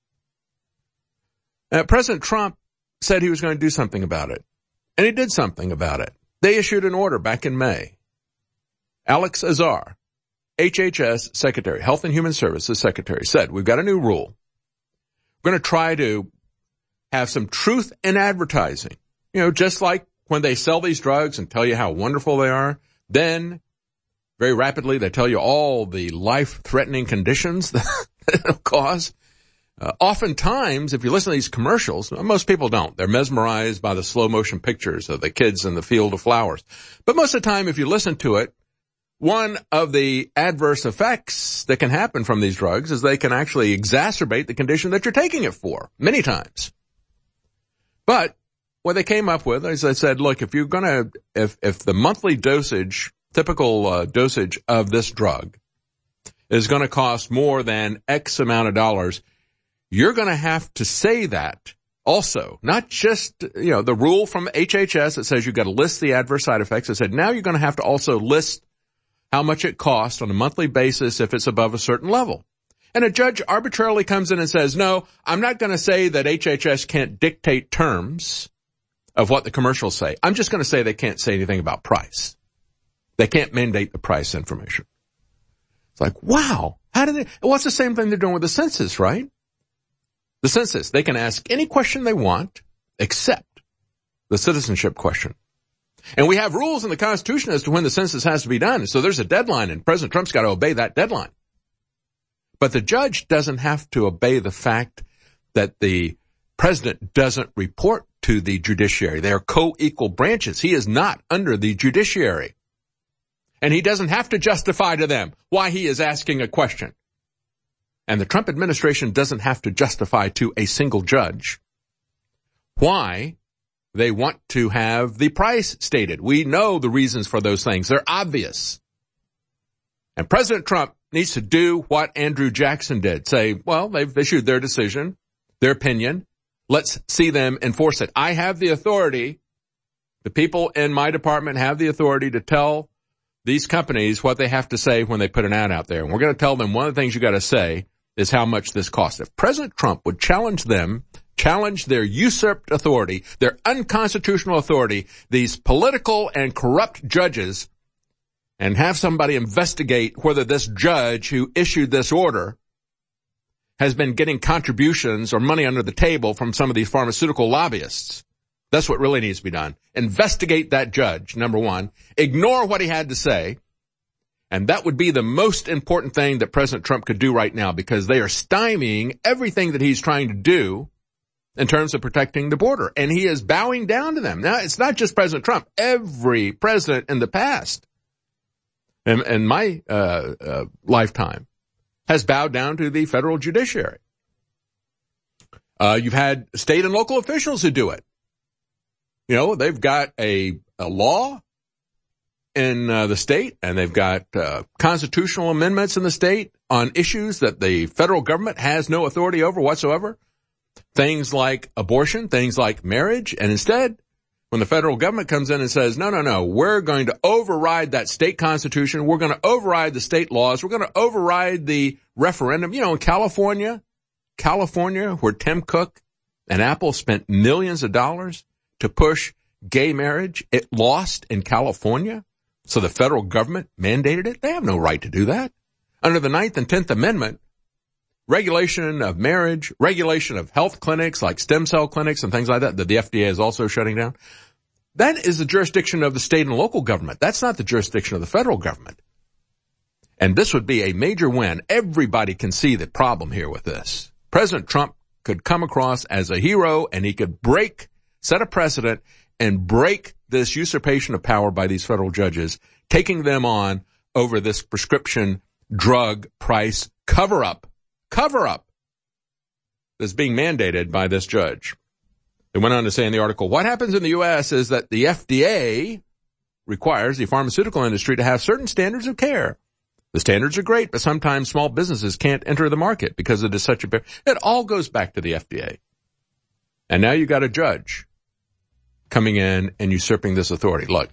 Speaker 2: Uh, President Trump said he was going to do something about it, and he did something about it. They issued an order back in May. Alex Azar, H H S Secretary, Health and Human Services Secretary, said, we've got a new rule. We're going to try to have some truth in advertising. You know, just like when they sell these drugs and tell you how wonderful they are, then very rapidly they tell you all the life-threatening conditions that it'll cause. Uh, oftentimes, if you listen to these commercials, most people don't. They're mesmerized by the slow-motion pictures of the kids in the field of flowers. But most of the time, if you listen to it, one of the adverse effects that can happen from these drugs is they can actually exacerbate the condition that you're taking it for, many times. But what they came up with is they said, look, if you're going to, if, if the monthly dosage, typical uh, dosage of this drug is going to cost more than X amount of dollars, you're going to have to say that also, not just, you know, the rule from H H S that says you've got to list the adverse side effects. It said now you're going to have to also list how much it costs on a monthly basis if it's above a certain level. And a judge arbitrarily comes in and says, no, I'm not going to say that H H S can't dictate terms of what the commercials say. I'm just going to say they can't say anything about price. They can't mandate the price information. It's like, wow, how did they, well, it's the same thing they're doing with the census, right? The census, they can ask any question they want except the citizenship question. And we have rules in the Constitution as to when the census has to be done. So there's a deadline, and President Trump's got to obey that deadline. But the judge doesn't have to obey the fact that the president doesn't report to the judiciary. They are co-equal branches. He is not under the judiciary. And he doesn't have to justify to them why he is asking a question. And the Trump administration doesn't have to justify to a single judge why they want to have the price stated. We know the reasons for those things. They're obvious. And President Trump needs to do what Andrew Jackson did. Say, well, they've issued their decision, their opinion. Let's see them enforce it. I have the authority. The people in my department have the authority to tell these companies what they have to say when they put an ad out there. And we're going to tell them one of the things you got to say is how much this costs. If President Trump would challenge them, challenge their usurped authority, their unconstitutional authority, these political and corrupt judges, and have somebody investigate whether this judge who issued this order has been getting contributions or money under the table from some of these pharmaceutical lobbyists. That's what really needs to be done. Investigate that judge, number one. Ignore what he had to say. And that would be the most important thing that President Trump could do right now, because they are stymieing everything that he's trying to do in terms of protecting the border. And he is bowing down to them. Now, it's not just President Trump. Every president in the past, in, in my uh, uh lifetime, has bowed down to the federal judiciary. Uh, you've had state and local officials who do it. You know, they've got a, a law in uh, the state, and they've got uh, constitutional amendments in the state on issues that the federal government has no authority over whatsoever. Things like abortion, things like marriage. And instead, when the federal government comes in and says, no, no, no, we're going to override that state constitution. We're going to override the state laws. We're going to override the referendum. You know, in California, California, where Tim Cook and Apple spent millions of dollars to push gay marriage, it lost in California. So the federal government mandated it. They have no right to do that. Under the Ninth and Tenth Amendment, regulation of marriage, regulation of health clinics like stem cell clinics and things like that that the F D A is also shutting down. That is the jurisdiction of the state and local government. That's not the jurisdiction of the federal government. And this would be a major win. Everybody can see the problem here with this. President Trump could come across as a hero, and he could break, set a precedent, and break this usurpation of power by these federal judges, taking them on over this prescription drug price cover-up, cover-up that's being mandated by this judge. It went on to say in the article, what happens in the U S is that the F D A requires the pharmaceutical industry to have certain standards of care. The standards are great, but sometimes small businesses can't enter the market because it is such a... It all goes back to the F D A. And now you got a judge coming in and usurping this authority. Look,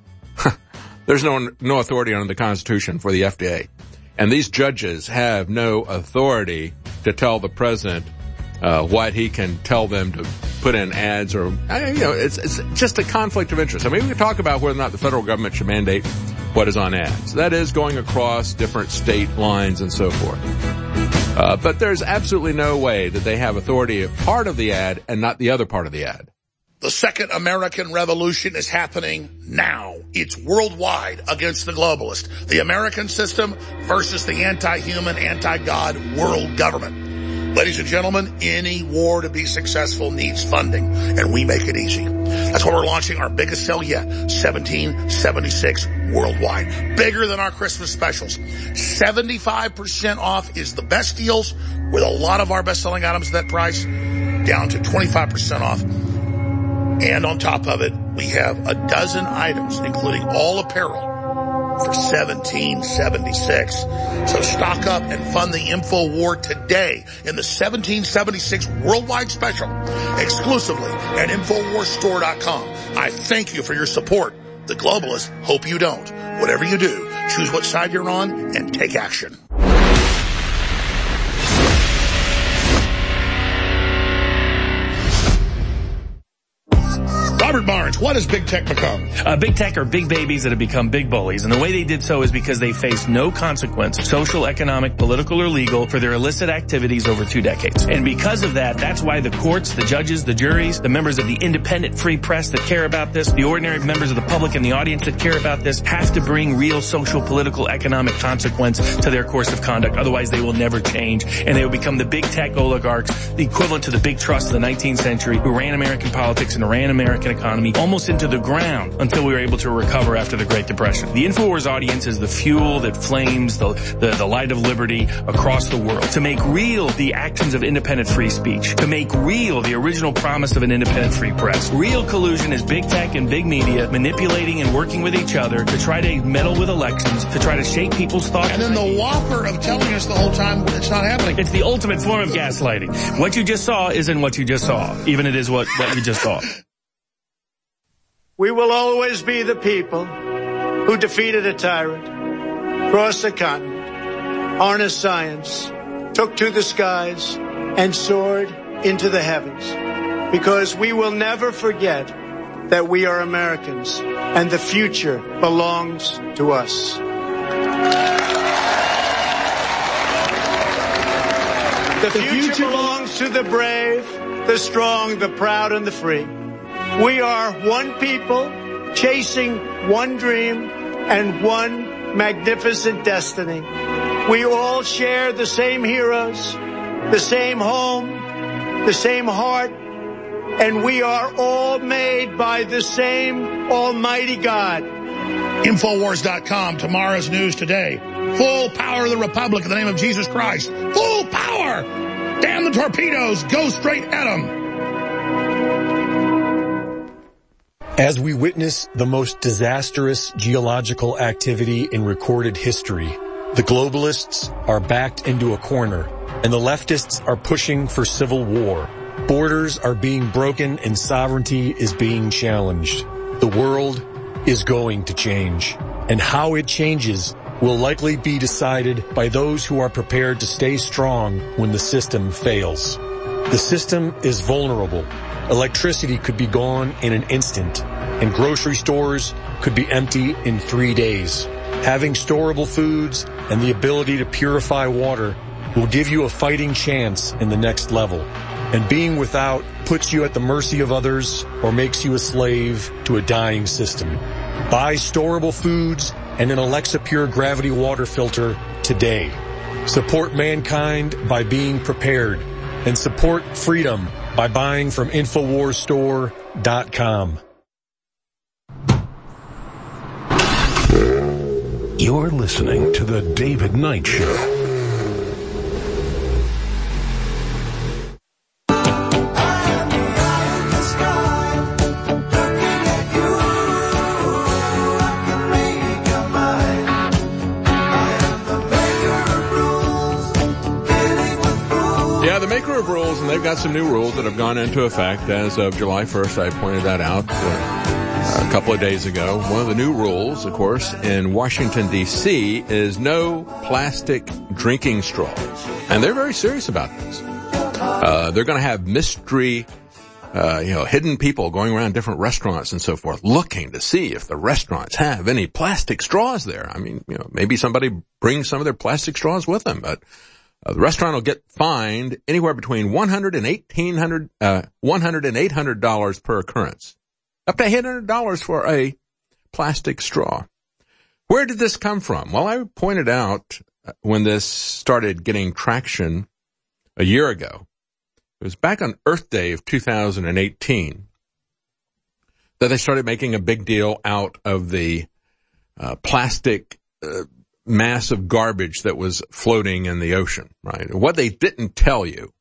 Speaker 2: there's no no authority under the Constitution for the F D A. And these judges have no authority to tell the president uh, what he can tell them to put in ads or, you know, it's, it's just a conflict of interest. I mean, we can talk about whether or not the federal government should mandate what is on ads. That is going across different state lines and so forth. Uh, but there's absolutely no way that they have authority of part of the ad and not the other part of the ad.
Speaker 3: The second American Revolution is happening now. It's worldwide against the globalist. The American system versus the anti-human, anti-God world government. Ladies and gentlemen, any war to be successful needs funding, and we make it easy. That's why we're launching our biggest sale yet, seventeen seventy-six worldwide. Bigger than our Christmas specials. seventy-five percent off is the best deals with a lot of our best-selling items at that price, down to twenty-five percent off. And on top of it, we have a dozen items, including all apparel, for seventeen seventy-six. So stock up and fund the InfoWar today in the seventeen seventy-six worldwide special, exclusively at InfoWar Store dot com. I thank you for your support. The globalists hope you don't. Whatever you do, choose what side you're on and take action. Robert Barnes, what has big tech become?
Speaker 12: Uh, big tech are big babies that have become big bullies. And the way they did so is because they faced no consequence, social, economic, political, or legal, for their illicit activities over two decades. And because of that, that's why the courts, the judges, the juries, the members of the independent free press that care about this, the ordinary members of the public and the audience that care about this, have to bring real social, political, economic consequence to their course of conduct. Otherwise, they will never change. And they will become the big tech oligarchs, the equivalent to the big trusts of the nineteenth century, who ran American politics and ran American economy economy almost into the ground until we were able to recover after the Great Depression. The InfoWars audience is the fuel that flames the, the, the light of liberty across the world to make real the actions of independent free speech, to make real the original promise of an independent free press. Real collusion is big tech and big media manipulating and working with each other to try to meddle with elections, to try to shape people's thoughts.
Speaker 3: And then the whopper of telling us the whole time it's not happening.
Speaker 12: It's the ultimate form of gaslighting. What you just saw isn't what you just saw, even it is what, what you just saw.
Speaker 5: We will always be the people who defeated a tyrant, crossed the continent, harnessed science, took to the skies, and soared into the heavens. Because we will never forget that we are Americans, and the future belongs to us. The future belongs to the brave, the strong, the proud, and the free. We are one people chasing one dream and one magnificent destiny. We all share the same heroes, the same home, the same heart, and we are all made by the same Almighty God.
Speaker 3: Infowars dot com, tomorrow's news today. Full power of the Republic in the name of Jesus Christ. Full power! Damn the torpedoes, go straight at them.
Speaker 4: As we witness the most disastrous geological activity in recorded history, the globalists are backed into a corner, and the leftists are pushing for civil war. Borders are being broken and sovereignty is being challenged. The world is going to change, and how it changes will likely be decided by those who are prepared to stay strong when the system fails. The system is vulnerable. Electricity could be gone in an instant, and grocery stores could be empty in three days. Having storable foods and the ability to purify water will give you a fighting chance in the next level. And being without puts you at the mercy of others or makes you a slave to a dying system. Buy storable foods and an Alexa Pure Gravity water filter today. Support mankind by being prepared. And support freedom by buying from Infowars Store dot com.
Speaker 1: You're listening to The David Knight Show.
Speaker 2: Yeah, the maker of rules, and they've got some new rules that have gone into effect as of July first. I pointed that out uh, a couple of days ago. One of the new rules, of course, in Washington, D C is no plastic drinking straws. And they're very serious about this. Uh, they're going to have mystery, uh, you know, hidden people going around different restaurants and so forth, looking to see if the restaurants have any plastic straws there. I mean, you know, maybe somebody brings some of their plastic straws with them, but Uh, the restaurant will get fined anywhere between one hundred and eighteen hundred, uh, one hundred and eight hundred dollars per occurrence. Up to eight hundred dollars for a plastic straw. Where did this come from? Well, I pointed out when this started getting traction a year ago. It was back on Earth Day of two thousand eighteen that they started making a big deal out of the uh, plastic uh, mass of garbage that was floating in the ocean, right? What they didn't tell you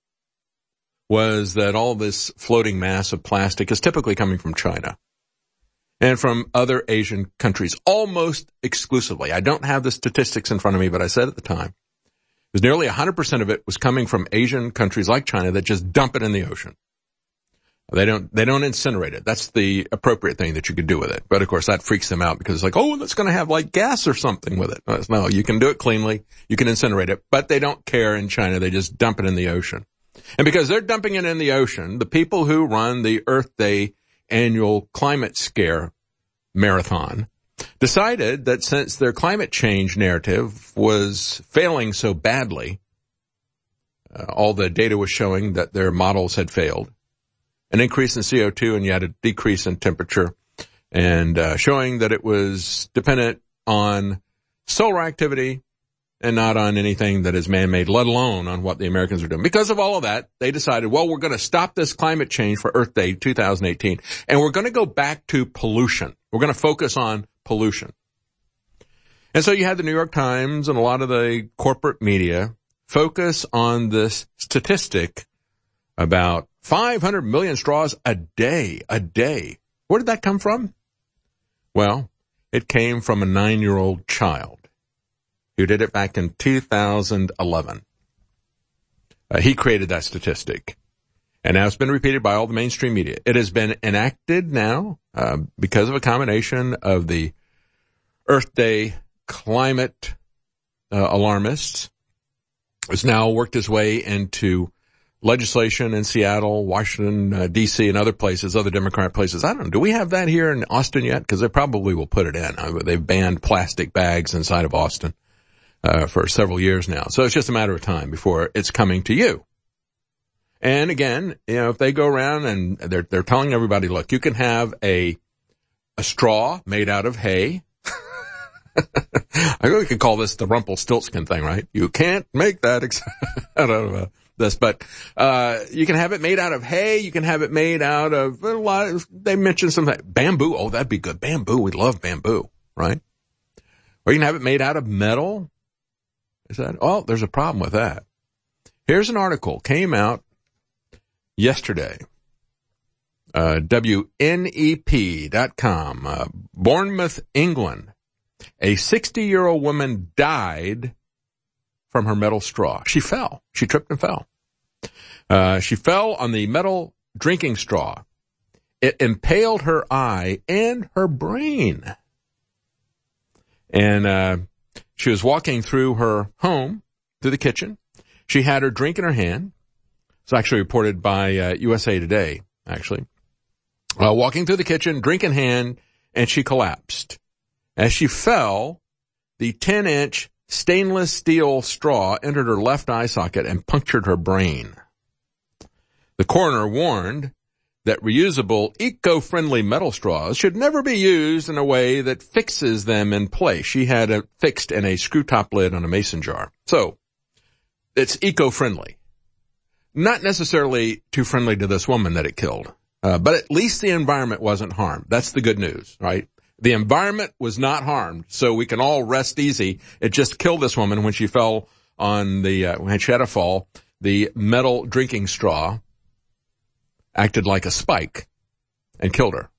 Speaker 2: was that all this floating mass of plastic is typically coming from China and from other Asian countries, almost exclusively. I don't have the statistics in front of me, but I said at the time, it was nearly one hundred percent of it was coming from Asian countries like China that just dump it in the ocean. They don't, they don't incinerate it. That's the appropriate thing that you could do with it. But of course that freaks them out because it's like, oh, that's going to have like gas or something with it. No, you can do it cleanly. You can incinerate it, but they don't care in China. They just dump it in the ocean. And because they're dumping it in the ocean, the people who run the Earth Day annual climate scare marathon decided that since their climate change narrative was failing so badly, uh, all the data was showing that their models had failed. An increase in C O two and yet a decrease in temperature, and uh, showing that it was dependent on solar activity and not on anything that is man-made, let alone on what the Americans are doing. Because of all of that, they decided, well, we're going to stop this climate change for Earth Day two thousand eighteen, and we're going to go back to pollution. We're going to focus on pollution. And so you had the New York Times and a lot of the corporate media focus on this statistic about five hundred million straws a day, a day. Where did that come from? Well, it came from a nine-year-old child who did it back in two thousand eleven. Uh, he created that statistic. And now it's been repeated by all the mainstream media. It has been enacted now uh, because of a combination of the Earth Day climate uh, alarmists. It's now worked its way into legislation in Seattle, Washington, uh, D C, and other places, other Democrat places. I don't know. Do we have that here in Austin yet? Because they probably will put it in. Uh, they've banned plastic bags inside of Austin uh, for several years now. So it's just a matter of time before it's coming to you. And again, you know, if they go around and they're they're telling everybody, look, you can have a a straw made out of hay. I really could call this the Rumpelstiltskin thing, right? You can't make that ex- out of uh, this, but uh you can have it made out of hay. You can have it made out of a lot of, they mentioned something bamboo. Oh, that'd be good. Bamboo. We love bamboo, right? Or you can have it made out of metal. Is that? Oh, there's a problem with that. Here's an article came out yesterday. Uh, W N E P dot com, uh, Bournemouth, England. A sixty-year-old woman died from her metal straw. She fell. She tripped and fell. Uh, she fell on the metal drinking straw. It impaled her eye and her brain. And uh, she was walking through her home, through the kitchen. She had her drink in her hand. It's actually reported by uh, U S A Today, actually. Uh, walking through the kitchen, drink in hand, and she collapsed. As she fell, the ten-inch stainless steel straw entered her left eye socket and punctured her brain. The coroner warned that reusable, eco-friendly metal straws should never be used in a way that fixes them in place. She had it fixed in a screw-top lid on a mason jar. So, it's eco-friendly. Not necessarily too friendly to this woman that it killed, uh, but at least the environment wasn't harmed. That's the good news, right? The environment was not harmed, so we can all rest easy. It just killed this woman when she fell on the, uh, when she had a fall. The metal drinking straw acted like a spike and killed her.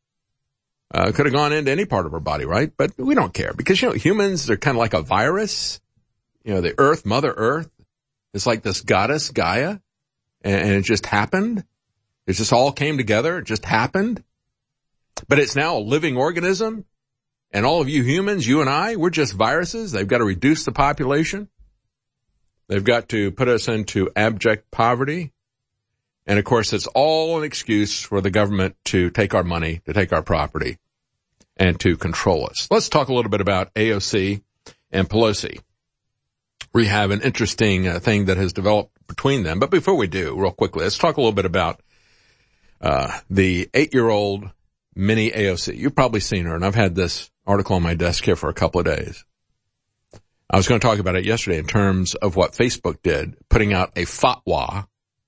Speaker 2: Uh, could have gone into any part of her body, right? But we don't care because, you know, humans are kind of like a virus. You know, the earth, Mother Earth, is like this goddess, Gaia, and, and it just happened. It just all came together. It just happened. But it's now a living organism, and all of you humans, you and I, we're just viruses. They've got to reduce the population. They've got to put us into abject poverty. And, of course, it's all an excuse for the government to take our money, to take our property, and to control us. Let's talk a little bit about A O C and Pelosi. We have an interesting uh, thing that has developed between them. But before we do, real quickly, let's talk a little bit about uh the eight-year-old mini A O C. You've probably seen her, and I've had this article on my desk here for a couple of days. I was going to talk about it yesterday in terms of what Facebook did, putting out a fatwa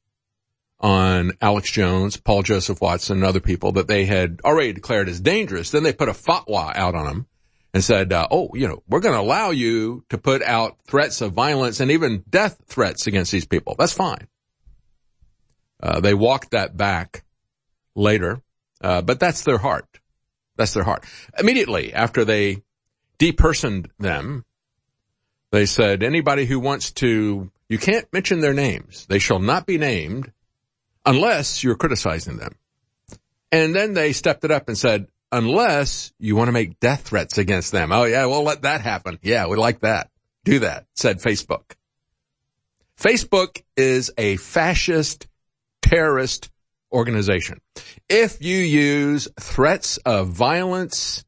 Speaker 2: on Alex Jones, Paul Joseph Watson, and other people that they had already declared as dangerous. Then they put a fatwa out on them and said, uh, oh, you know, we're going to allow you to put out threats of violence and even death threats against these people. That's fine. Uh, they walked that back later, uh, but that's their heart. That's their heart. Immediately after they depersoned them, they said anybody who wants to, you can't mention their names. They shall not be named unless you're criticizing them. And then they stepped it up and said, unless you want to make death threats against them. Oh, yeah, we'll let that happen. Yeah, we like that. Do that, said Facebook. Facebook is a fascist, terrorist organization. If you use threats of violence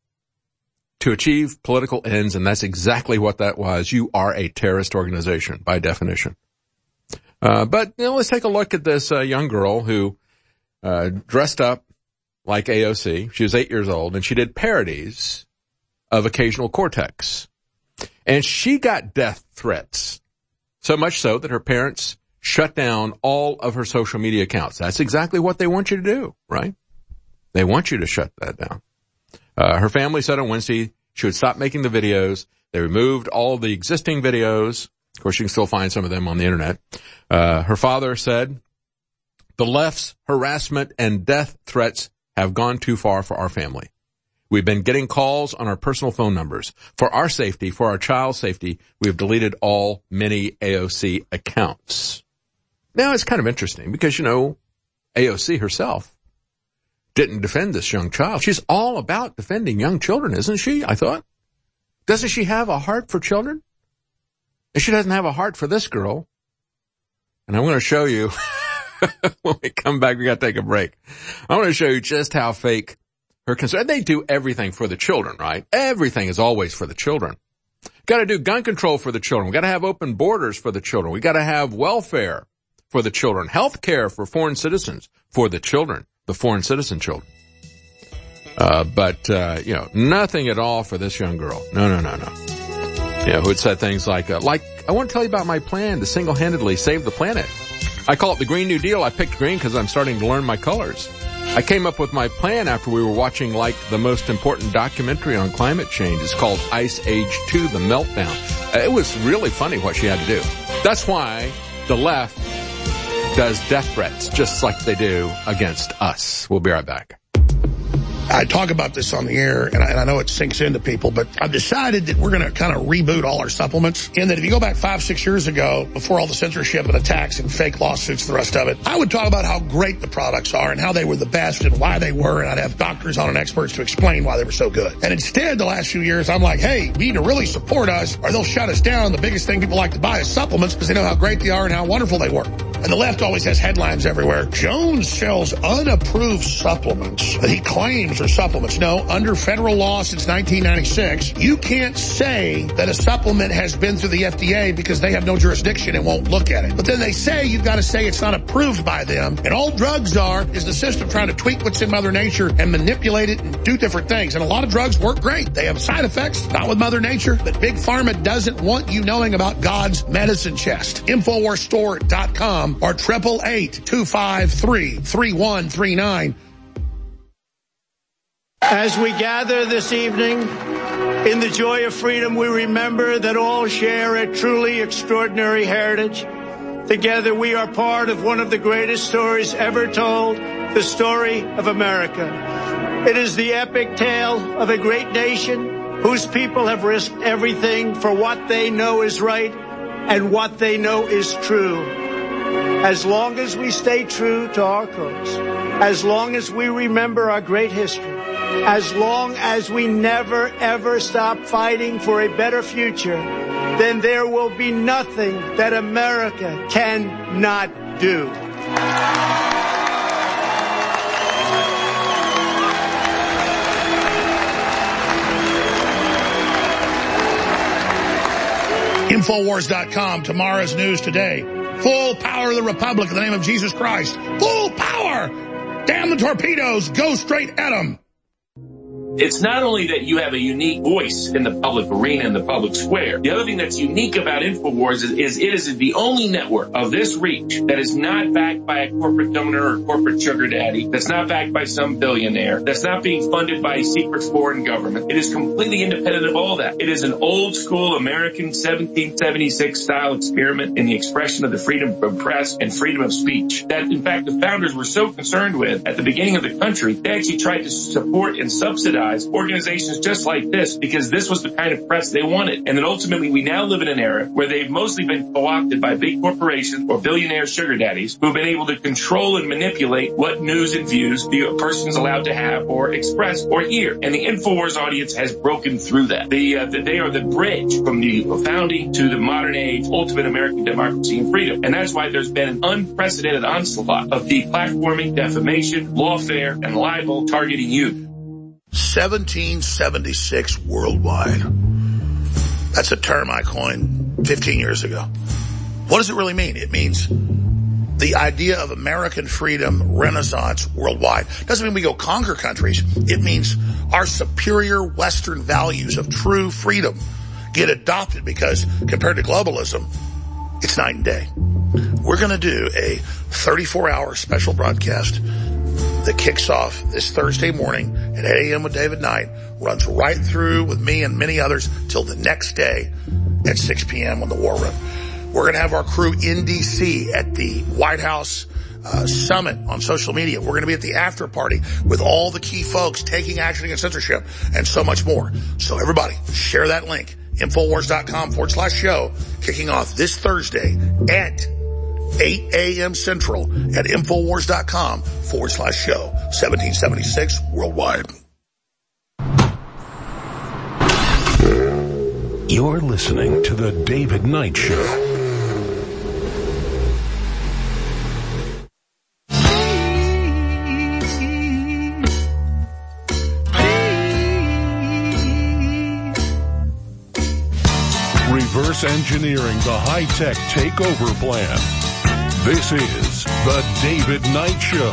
Speaker 2: to achieve political ends, and that's exactly what that was, you are a terrorist organization by definition. Uh, but, you know, let's take a look at this uh, young girl who uh dressed up like A O C. She was eight years old, and she did parodies of Occasional Cortex. And she got death threats, so much so that her parents shut down all of her social media accounts. That's exactly what they want you to do, right? They want you to shut that down. Uh, her family said on Wednesday she would stop making the videos. They removed all of the existing videos. Of course, you can still find some of them on the internet. Uh, her father said, the left's harassment and death threats have gone too far for our family. We've been getting calls on our personal phone numbers. For our safety, for our child's safety, we have deleted all mini A O C accounts. Now, it's kind of interesting because, you know, A O C herself didn't defend this young child. She's all about defending young children, isn't she? I thought. Doesn't she have a heart for children? And she doesn't have a heart for this girl. And I'm going to show you, when we come back, we got to take a break. I want to show you just how fake her concern. They do everything for the children, right? Everything is always for the children. Got to do gun control for the children. We got to have open borders for the children. We got to have welfare for the children. Health care for foreign citizens for the children, the foreign citizen children. Uh, but, uh, you know, nothing at all for this young girl. No, no, no, no. You know, who had said things like, uh, like, I want to tell you about my plan to single-handedly save the planet. I call it the Green New Deal. I picked green because I'm starting to learn my colors. I came up with my plan after we were watching, like, the most important documentary on climate change. It's called Ice Age two, The Meltdown. Uh, it was really funny what she had to do. That's why the left does death threats, just like they do against us. We'll be right back.
Speaker 3: I talk about this on the air, and I, and I know it sinks into people, but I've decided that we're going to kind of reboot all our supplements, and that if you go back five, six years ago, before all the censorship and attacks and fake lawsuits, the rest of it, I would talk about how great the products are and how they were the best and why they were, and I'd have doctors on and experts to explain why they were so good. And instead, the last few years, I'm like, hey, we need to really support us, or they'll shut us down. The biggest thing people like to buy is supplements because they know how great they are and how wonderful they work. And the left always has headlines everywhere. Jones sells unapproved supplements that he claims are supplements. No, under federal law since nineteen ninety-six, you can't say that a supplement has been through the F D A because they have no jurisdiction and won't look at it. But then they say you've got to say it's not approved by them. And all drugs are is the system trying to tweak what's in Mother Nature and manipulate it and do different things. And a lot of drugs work great. They have side effects, not with Mother Nature, but Big Pharma doesn't want you knowing about God's medicine chest. Infowars Store dot com or triple eight two five three three one three nine.
Speaker 5: As we gather this evening in the joy of freedom, we remember that all share a truly extraordinary heritage. Together we are part of one of the greatest stories ever told, the story of America. It is the epic tale of a great nation whose people have risked everything for what they know is right and what they know is true. As long as we stay true to our cause, as long as we remember our great history, as long as we never ever stop fighting for a better future, then there will be nothing that America cannot do.
Speaker 3: Infowars dot com, tomorrow's news today. Full power of the Republic in the name of Jesus Christ. Full power! Damn the torpedoes, go straight at them.
Speaker 9: It's not only that you have a unique voice in the public arena and the public square. The other thing that's unique about InfoWars is, is it is the only network of this reach that is not backed by a corporate donor or corporate sugar daddy, that's not backed by some billionaire, that's not being funded by a secret foreign government. It is completely independent of all that. It is an old school American seventeen seventy-six style experiment in the expression of the freedom of press and freedom of speech that, in fact, the founders were so concerned with at the beginning of the country. They actually tried to support and subsidize organizations just like this because this was the kind of press they wanted. And then ultimately we now live in an era where they've mostly been co-opted by big corporations or billionaire sugar daddies who've been able to control and manipulate what news and views the person's allowed to have or express or hear. And the InfoWars audience has broken through that. They, uh, they are the bridge from the founding to the modern age, ultimate American democracy and freedom. And that's why there's been an unprecedented onslaught of deplatforming, defamation, lawfare, and libel targeting youth.
Speaker 3: seventeen seventy-six worldwide. That's a term I coined fifteen years ago. What does it really mean? It means the idea of American freedom renaissance worldwide. Doesn't mean we go conquer countries. It means our superior Western values of true freedom get adopted because compared to globalism, it's night and day. We're going to do a thirty-four hour special broadcast that kicks off this Thursday morning at eight a.m. with David Knight, runs right through with me and many others till the next day at six p.m. on the War Room. We're going to have our crew in D C at the White House uh, summit on social media. We're going to be at the after party with all the key folks taking action against censorship and so much more. So everybody, share that link. Infowars.com forward slash show kicking off this Thursday at eight a.m. Central at Infowars.com forward slash show. seventeen seventy-six worldwide.
Speaker 1: You're listening to The David Knight Show. Reverse engineering the high-tech takeover plan. This is The David Knight Show.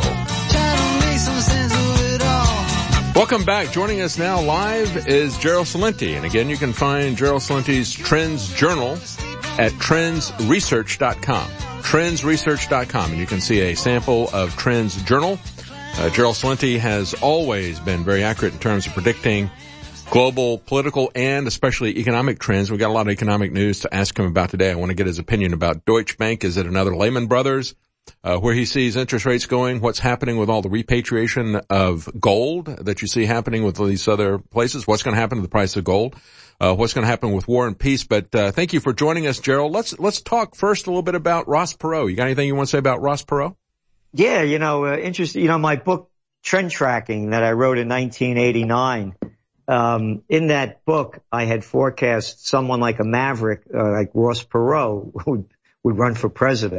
Speaker 2: Welcome back. Joining us now live is Gerald Celente. And again, you can find Gerald Celente's Trends Journal at trends research dot com. trends research dot com. And you can see a sample of Trends Journal. Uh, Gerald Celente has always been very accurate in terms of predicting global, political, and especially economic trends. We've got a lot of economic news to ask him about today. I want to get his opinion about Deutsche Bank. Is it another Lehman Brothers? Uh, where he sees interest rates going, what's happening with all the repatriation of gold that you see happening with these other places, what's going to happen to the price of gold, uh, what's going to happen with war and peace. But, uh, thank you for joining us, Gerald. Let's, let's talk first a little bit about Ross Perot. You got anything you want to say about Ross Perot?
Speaker 13: Yeah, you know, uh, interesting, you know, my book, Trend Tracking, that I wrote in nineteen eighty-nine, um, in that book, I had forecast someone like a maverick, uh, like Ross Perot would, would run for president.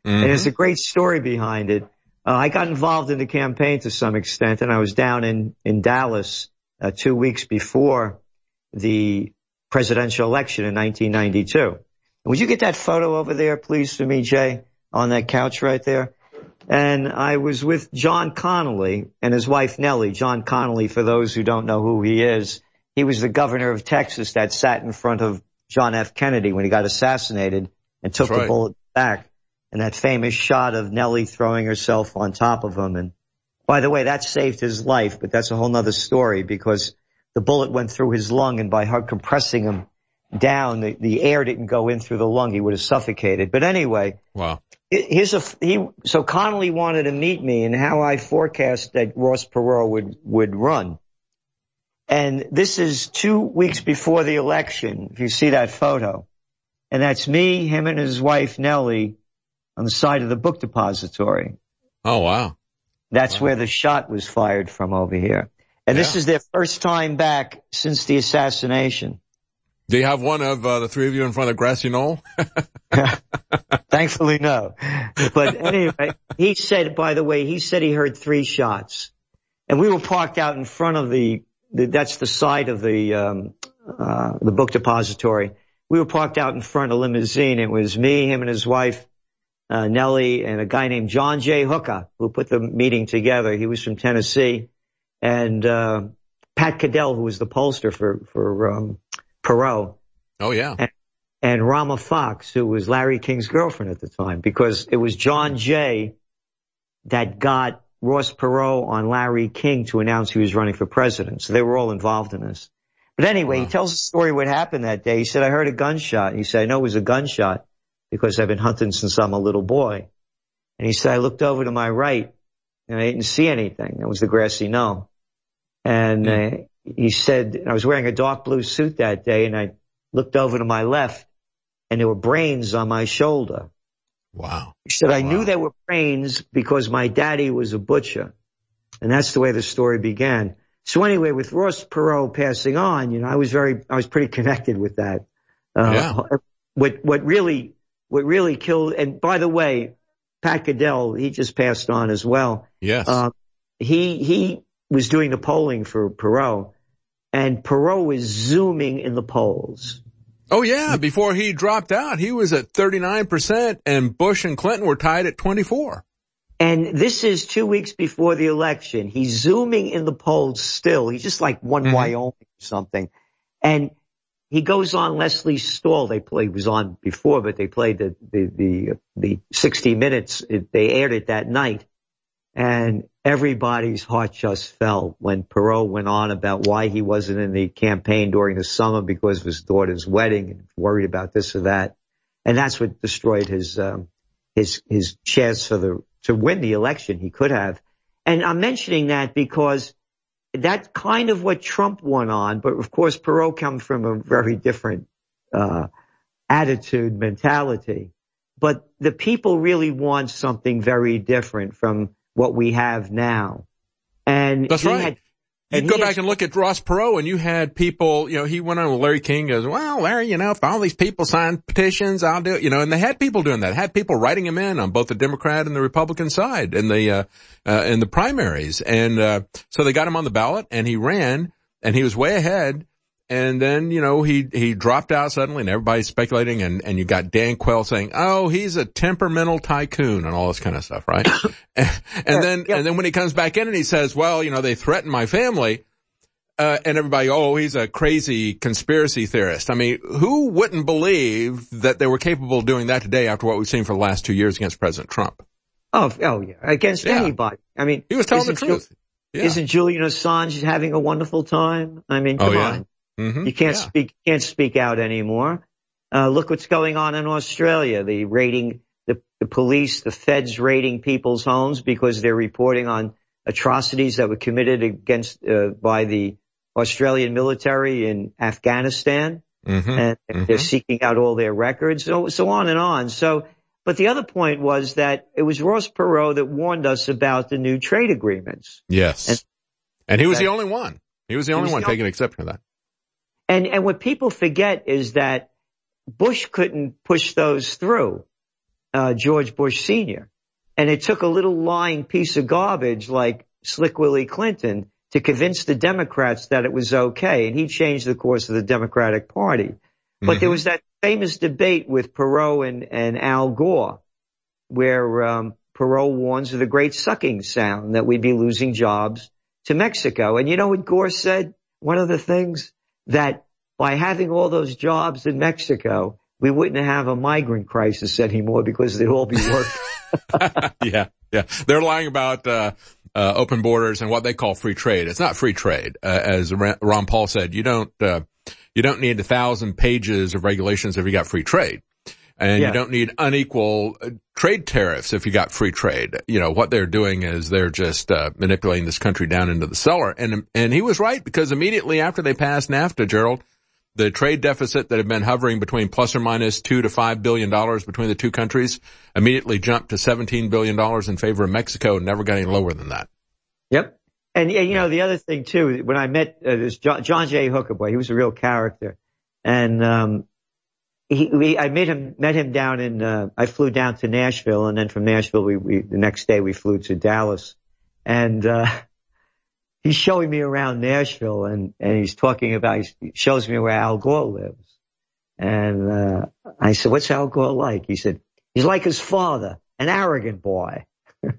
Speaker 13: Mm-hmm. And there's a great story behind it. Uh, I got involved in the campaign to some extent, and I was down in, in Dallas uh, two weeks before the presidential election in nineteen ninety-two. And would you get that photo over there, please, for me, Jay, on that couch right there? And I was with John Connally and his wife Nellie. John Connally, for those who don't know who he is, he was the governor of Texas that sat in front of John F. Kennedy when he got assassinated and took
Speaker 2: That's right.
Speaker 13: the bullet back. And that famous shot of Nellie throwing herself on top of him. And by the way, that saved his life, but that's a whole nother story because the bullet went through his lung, and by her compressing him down, the, the air didn't go in through the lung. He would have suffocated. But anyway,
Speaker 2: wow.
Speaker 13: Here's a, he, so Connally wanted to meet me and how I forecast that Ross Perot would, would run. And this is two weeks before the election, if you see that photo. And that's me, him and his wife Nellie on the side of the book depository.
Speaker 2: Oh, wow.
Speaker 13: That's
Speaker 2: wow.
Speaker 13: where the shot was fired from over here. And yeah. This is their first time back since the assassination.
Speaker 2: Do you have one of uh, the three of you in front of Grassy Knoll?
Speaker 13: Thankfully, no. But anyway, he said, by the way, he said he heard three shots. And we were parked out in front of the, the that's the side of the, um, uh, the book depository. We were parked out in front of a limousine. It was me, him and his wife, uh, Nellie, and a guy named John J. Hooker, who put the meeting together. He was from Tennessee. And, uh, Pat Cadell, who was the pollster for, for, um, Perot.
Speaker 2: Oh, yeah.
Speaker 13: And, and Rama Fox, who was Larry King's girlfriend at the time, because it was John Jay that got Ross Perot on Larry King to announce he was running for president. So they were all involved in this. But anyway, wow. He tells the story what happened that day. He said, I heard a gunshot. He said, I know it was a gunshot because I've been hunting since I'm a little boy. And he said, I looked over to my right and I didn't see anything. It was the grassy knoll. And mm. uh, he said, I was wearing a dark blue suit that day and I looked over to my left and there were brains on my shoulder.
Speaker 2: Wow.
Speaker 13: He said, I
Speaker 2: wow.
Speaker 13: knew there were brains because my daddy was a butcher. And that's the way the story began. So anyway, with Ross Perot passing on, you know, I was very, I was pretty connected with that. Uh,
Speaker 2: yeah.
Speaker 13: What, what really, what really killed, and by the way, Pat Cadell, he just passed on as well.
Speaker 2: Yes.
Speaker 13: Uh, he, he was doing the polling for Perot, and Perot was zooming in the polls.
Speaker 2: Oh, yeah. Before he dropped out, he was at thirty-nine percent, and Bush and Clinton were tied at twenty-four.
Speaker 13: And this is two weeks before the election. He's zooming in the polls still. He's just like one mm-hmm. Wyoming or something. And he goes on Leslie Stahl. They played, was on before, but they played the, the, the, the sixty minutes. It, they aired it that night. And everybody's heart just fell when Perot went on about why he wasn't in the campaign during the summer because of his daughter's wedding and worried about this or that. And that's what destroyed his, um, his, his chance for the, to win the election. He could have. And I'm mentioning that because that's kind of what Trump won on. But of course, Perot comes from a very different, uh, attitude, mentality. But the people really want something very different from what we have now. And
Speaker 2: that's right.
Speaker 13: Had,
Speaker 2: you go back had, and look at Ross Perot, and you had people, you know, he went on with Larry King, goes, well, Larry, you know, if all these people sign petitions, I'll do it, you know, and they had people doing that, had people writing him in on both the Democrat and the Republican side in the, uh, uh, in the primaries. And, uh, so they got him on the ballot and he ran and he was way ahead. And then, you know, he, he dropped out suddenly and everybody's speculating and, and you got Dan Quayle saying, oh, he's a temperamental tycoon and all this kind of stuff, right? and, and then, and then when he comes back in and he says, well, you know, they threatened my family, uh, and everybody, oh, he's a crazy conspiracy theorist. I mean, who wouldn't believe that they were capable of doing that today after what we've seen for the last two years against President Trump?
Speaker 13: Oh, oh yeah. Against yeah. anybody. I mean,
Speaker 2: he was telling the truth.
Speaker 13: Yeah. Isn't Julian Assange having a wonderful time? I mean, come
Speaker 2: oh, yeah.
Speaker 13: on.
Speaker 2: Mm-hmm.
Speaker 13: You can't
Speaker 2: yeah.
Speaker 13: speak, can't speak out anymore. Uh, look what's going on in Australia. The raiding, the, the police, the feds raiding people's homes because they're reporting on atrocities that were committed against, uh, by the Australian military in Afghanistan.
Speaker 2: Mm-hmm.
Speaker 13: And
Speaker 2: mm-hmm.
Speaker 13: they're seeking out all their records. So, so on and on. So, but the other point was that it was Ross Perot that warned us about the new trade agreements.
Speaker 2: Yes. And, and he was
Speaker 13: that,
Speaker 2: the only one. He was the only was one the taking only, exception to that.
Speaker 13: And, and what people forget is that Bush couldn't push those through. uh, George Bush Senior And it took a little lying piece of garbage like Slick Willie Clinton to convince the Democrats that it was okay. And he changed the course of the Democratic Party. But mm-hmm. there was that famous debate with Perot and, and Al Gore, where um, Perot warns of the great sucking sound that we'd be losing jobs to Mexico. And you know what Gore said? One of the things that by having all those jobs in Mexico, we wouldn't have a migrant crisis anymore because they'd all be working.
Speaker 2: yeah, yeah. They're lying about uh, uh open borders and what they call free trade. It's not free trade. Uh, as Ron Paul said, you don't uh, you don't need a thousand pages of regulations if you got free trade. And yeah. you don't need unequal uh, trade tariffs if you got free trade. You know, what they're doing is they're just uh, manipulating this country down into the cellar. And and he was right, because immediately after they passed NAFTA, Gerald, the trade deficit that had been hovering between plus or minus two to five billion dollars between the two countries immediately jumped to seventeen billion dollars in favor of Mexico, and never got any lower than that.
Speaker 13: Yep. And, you know, the other thing, too, when I met uh, this John, John J. Hooker, boy, he was a real character. And um he, we, I met him, met him down in, uh, I flew down to Nashville, and then from Nashville, we, we, the next day we flew to Dallas. And, uh, he's showing me around Nashville, and, and he's talking about, he shows me where Al Gore lives. And, uh, I said, what's Al Gore like? He said, he's like his father, an arrogant boy.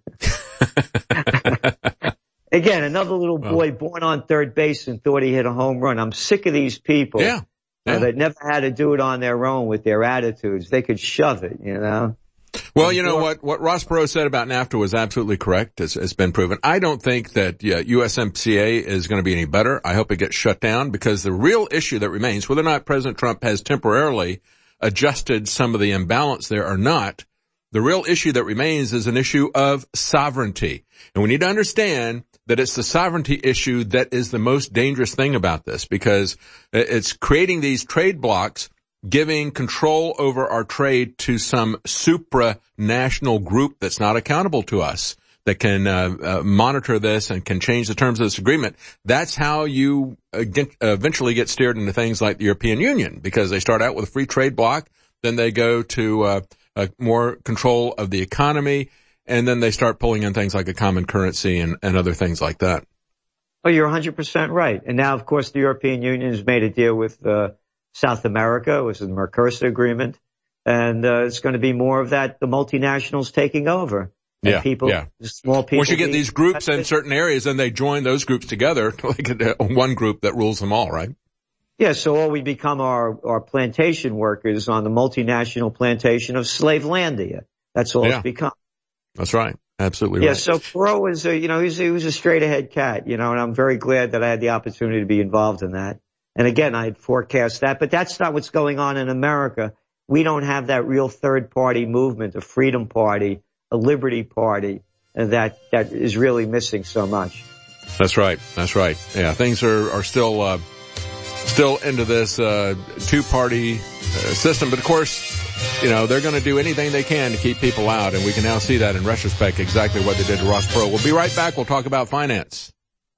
Speaker 13: Again, another little boy born on third base and thought he hit a home run. I'm sick of these people.
Speaker 2: Yeah.
Speaker 13: You know, that never had to do it on their own with their attitudes. They could shove it, you know.
Speaker 2: Well, you know what, what Ross Perot said about NAFTA was absolutely correct. It's, it's been proven. I don't think that yeah, U S M C A is going to be any better. I hope it gets shut down, because the real issue that remains, whether or not President Trump has temporarily adjusted some of the imbalance there or not, the real issue that remains is an issue of sovereignty. And we need to understand that it's the sovereignty issue that is the most dangerous thing about this, because it's creating these trade blocks, giving control over our trade to some supranational group that's not accountable to us, that can uh, uh, monitor this and can change the terms of this agreement. That's how you uh, get, uh, eventually get steered into things like the European Union, because they start out with a free trade block, then they go to uh, uh, more control of the economy, and then they start pulling in things like a common currency and, and other things like that.
Speaker 13: Oh, you're one hundred percent right. And now, of course, the European Union has made a deal with uh, South America, which is the Mercosur agreement. And uh, it's going to be more of that, the multinationals taking over. And
Speaker 2: yeah,
Speaker 13: people,
Speaker 2: yeah.
Speaker 13: small people.
Speaker 2: Once you get these groups in certain areas, then they join those groups together, like one group that rules them all, right?
Speaker 13: Yeah, so all we become are, are plantation workers on the multinational plantation of Slavelandia. That's all
Speaker 2: yeah.
Speaker 13: it's become.
Speaker 2: That's right. Absolutely
Speaker 13: yeah,
Speaker 2: right.
Speaker 13: so Perot was, a, you know, he was, he was a straight-ahead cat, you know, and I'm very glad that I had the opportunity to be involved in that. And again, I had forecast that, but that's not what's going on in America. We don't have that real third-party movement, a freedom party, a liberty party, that that is really missing so much.
Speaker 2: That's right. That's right. Yeah, things are are still uh, still into this uh, two-party uh, system, but of course, you know, they're going to do anything they can to keep people out, and we can now see that in retrospect exactly what they did to Ross Perot. We'll be right back. We'll talk about finance.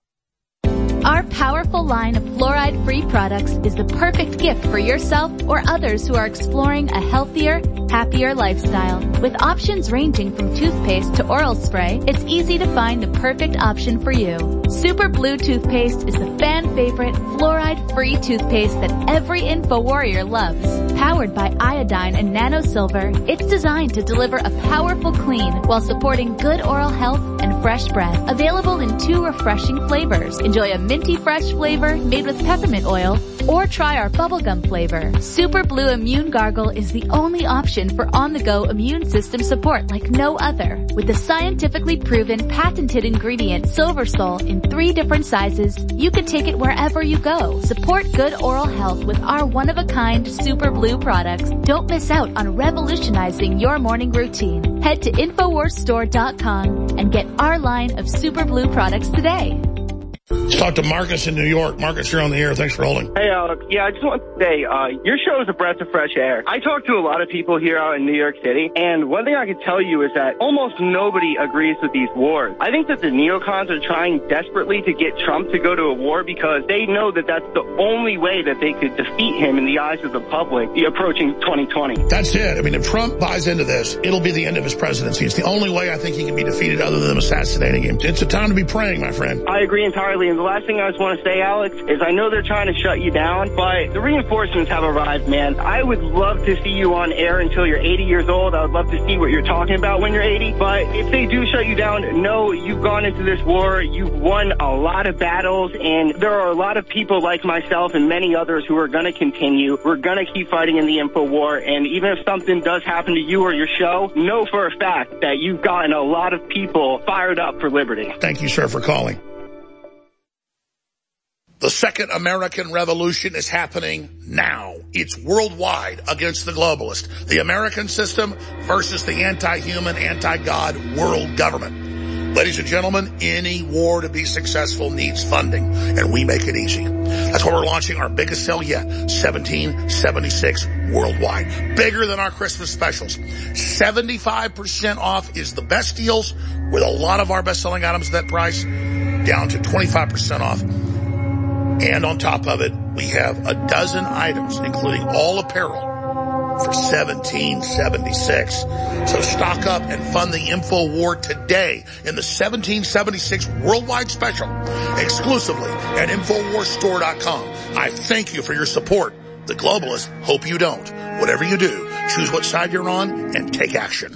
Speaker 8: Our powerful line of fluoride-free products is the perfect gift for yourself or others who are exploring a healthier, happier lifestyle. With options ranging from toothpaste to oral spray, it's easy to find the perfect option for you. Super Blue Toothpaste is the fan-favorite fluoride-free toothpaste that every InfoWarrior loves. Powered by iodine and nano silver, it's designed to deliver a powerful clean while supporting good oral health and fresh breath. Available in two refreshing flavors. Enjoy a minty fresh flavor made with peppermint oil, or try our bubblegum flavor. Super Blue Immune Gargle is the only option for on-the-go immune system support like no other. With the scientifically proven patented ingredient Silver Sol in three different sizes, you can take it wherever you go. Support good oral health with our one-of-a-kind Super Blue products. Don't miss out on revolutionizing your morning routine. Head to infowars store dot com and get our line of Super Blue products today.
Speaker 3: Let's talk to Marcus in New York. Marcus, you're on the air. Thanks for holding.
Speaker 6: Hey, Alex. Yeah, I just want to say, uh, your show is a breath of fresh air. I talk to a lot of people here out in New York City, and one thing I can tell you is that almost nobody agrees with these wars. I think that the neocons are trying desperately to get Trump to go to a war because they know that that's the only way that they could defeat him in the eyes of the public, the approaching twenty twenty.
Speaker 3: That's it. I mean, if Trump buys into this, it'll be the end of his presidency. It's the only way I think he can be defeated other than them assassinating him. It's a time to be praying, my friend.
Speaker 6: I agree entirely. And the last thing I just want to say, Alex, is I know they're trying to shut you down, but the reinforcements have arrived, man. I would love to see you on air until you're eighty years old. I would love to see what you're talking about when you're eighty. But if they do shut you down, know you've gone into this war. You've won a lot of battles, and there are a lot of people like myself and many others who are going to continue. We're going to keep fighting in the info war, and even if something does happen to you or your show, know for a fact that you've gotten a lot of people fired up for liberty.
Speaker 3: Thank you, sir, for calling. The second American Revolution is happening now. It's worldwide against the globalist. The American system versus the anti-human, anti-God world government. Ladies and gentlemen, any war to be successful needs funding, and we make it easy. That's why we're launching our biggest sale yet, seventeen seventy-six worldwide. Bigger than our Christmas specials. seventy-five percent off is the best deals with a lot of our best-selling items at that price, down to twenty-five percent off. And on top of it, we have a dozen items, including all apparel, for seventeen seventy-six. So stock up and fund the info war today in the seventeen seventy-six worldwide special, exclusively at infowars store dot com. I thank you for your support. The globalists hope you don't. Whatever you do, choose what side you're on and take action.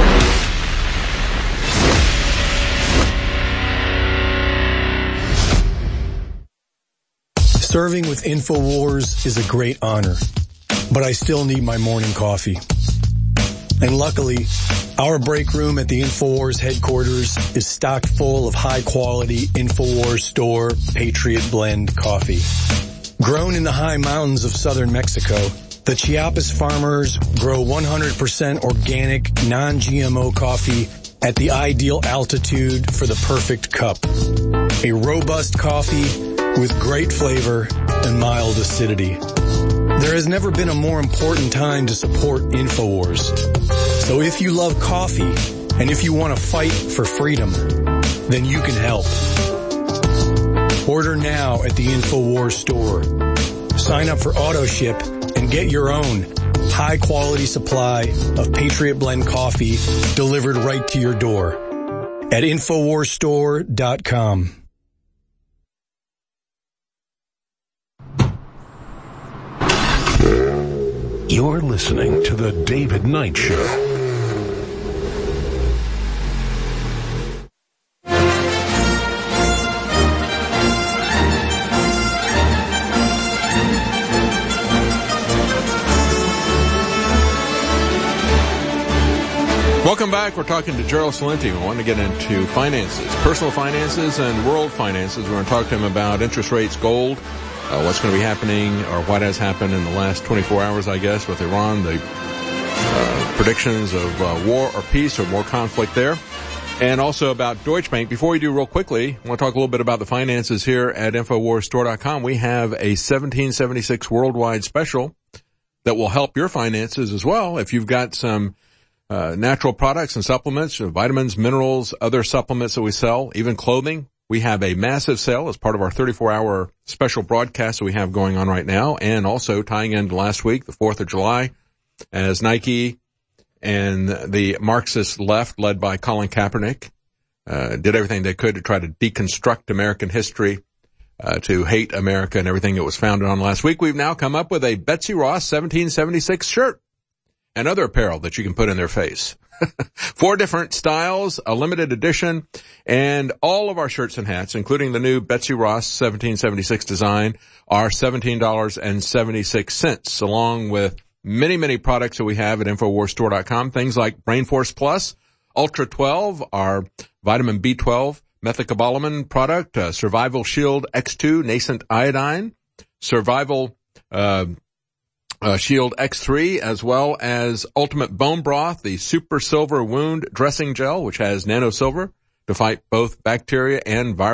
Speaker 4: Serving with InfoWars is a great honor, but I still need my morning coffee. And luckily, our break room at the InfoWars headquarters is stocked full of high-quality InfoWars store Patriot Blend coffee. Grown in the high mountains of southern Mexico, the Chiapas farmers grow one hundred percent organic, non-G M O coffee at the ideal altitude for the perfect cup. A robust coffee with great flavor and mild acidity. There has never been a more important time to support InfoWars. So if you love coffee and if you want to fight for freedom, then you can help. Order now at the InfoWars store. Sign up for AutoShip and get your own high-quality supply of Patriot Blend coffee delivered right to your door at infowars store dot com.
Speaker 1: You're listening to The David Knight Show.
Speaker 2: Welcome back. We're talking to Gerald Celente. We want to get into finances, personal finances and world finances. We're going to talk to him about interest rates, gold, Uh, what's going to be happening, or what has happened in the last twenty-four hours, I guess, with Iran, the uh, predictions of uh, war or peace or more conflict there, and also about Deutsche Bank. Before we do, real quickly, I want to talk a little bit about the finances here at infowars store dot com. We have a seventeen seventy-six worldwide special that will help your finances as well. If you've got some uh, natural products and supplements, vitamins, minerals, other supplements that we sell, even clothing, we have a massive sale as part of our thirty-four hour special broadcast that we have going on right now, and also tying into last week, the fourth of July, as Nike and the Marxist left, led by Colin Kaepernick, uh, did everything they could to try to deconstruct American history, uh, to hate America and everything it was founded on last week. We've now come up with a Betsy Ross seventeen seventy-six shirt and other apparel that you can put in their face. Four different styles, a limited edition, and all of our shirts and hats, including the new Betsy Ross seventeen seventy-six design, are seventeen seventy-six, along with many, many products that we have at infowars store dot com. Things like Brain Force Plus, Ultra twelve, our vitamin B twelve methylcobalamin product, uh, Survival Shield X two Nascent Iodine, Survival uh Uh, Shield X three, as well as Ultimate Bone Broth, the Super Silver Wound Dressing Gel, which has nano silver to fight both bacteria and viral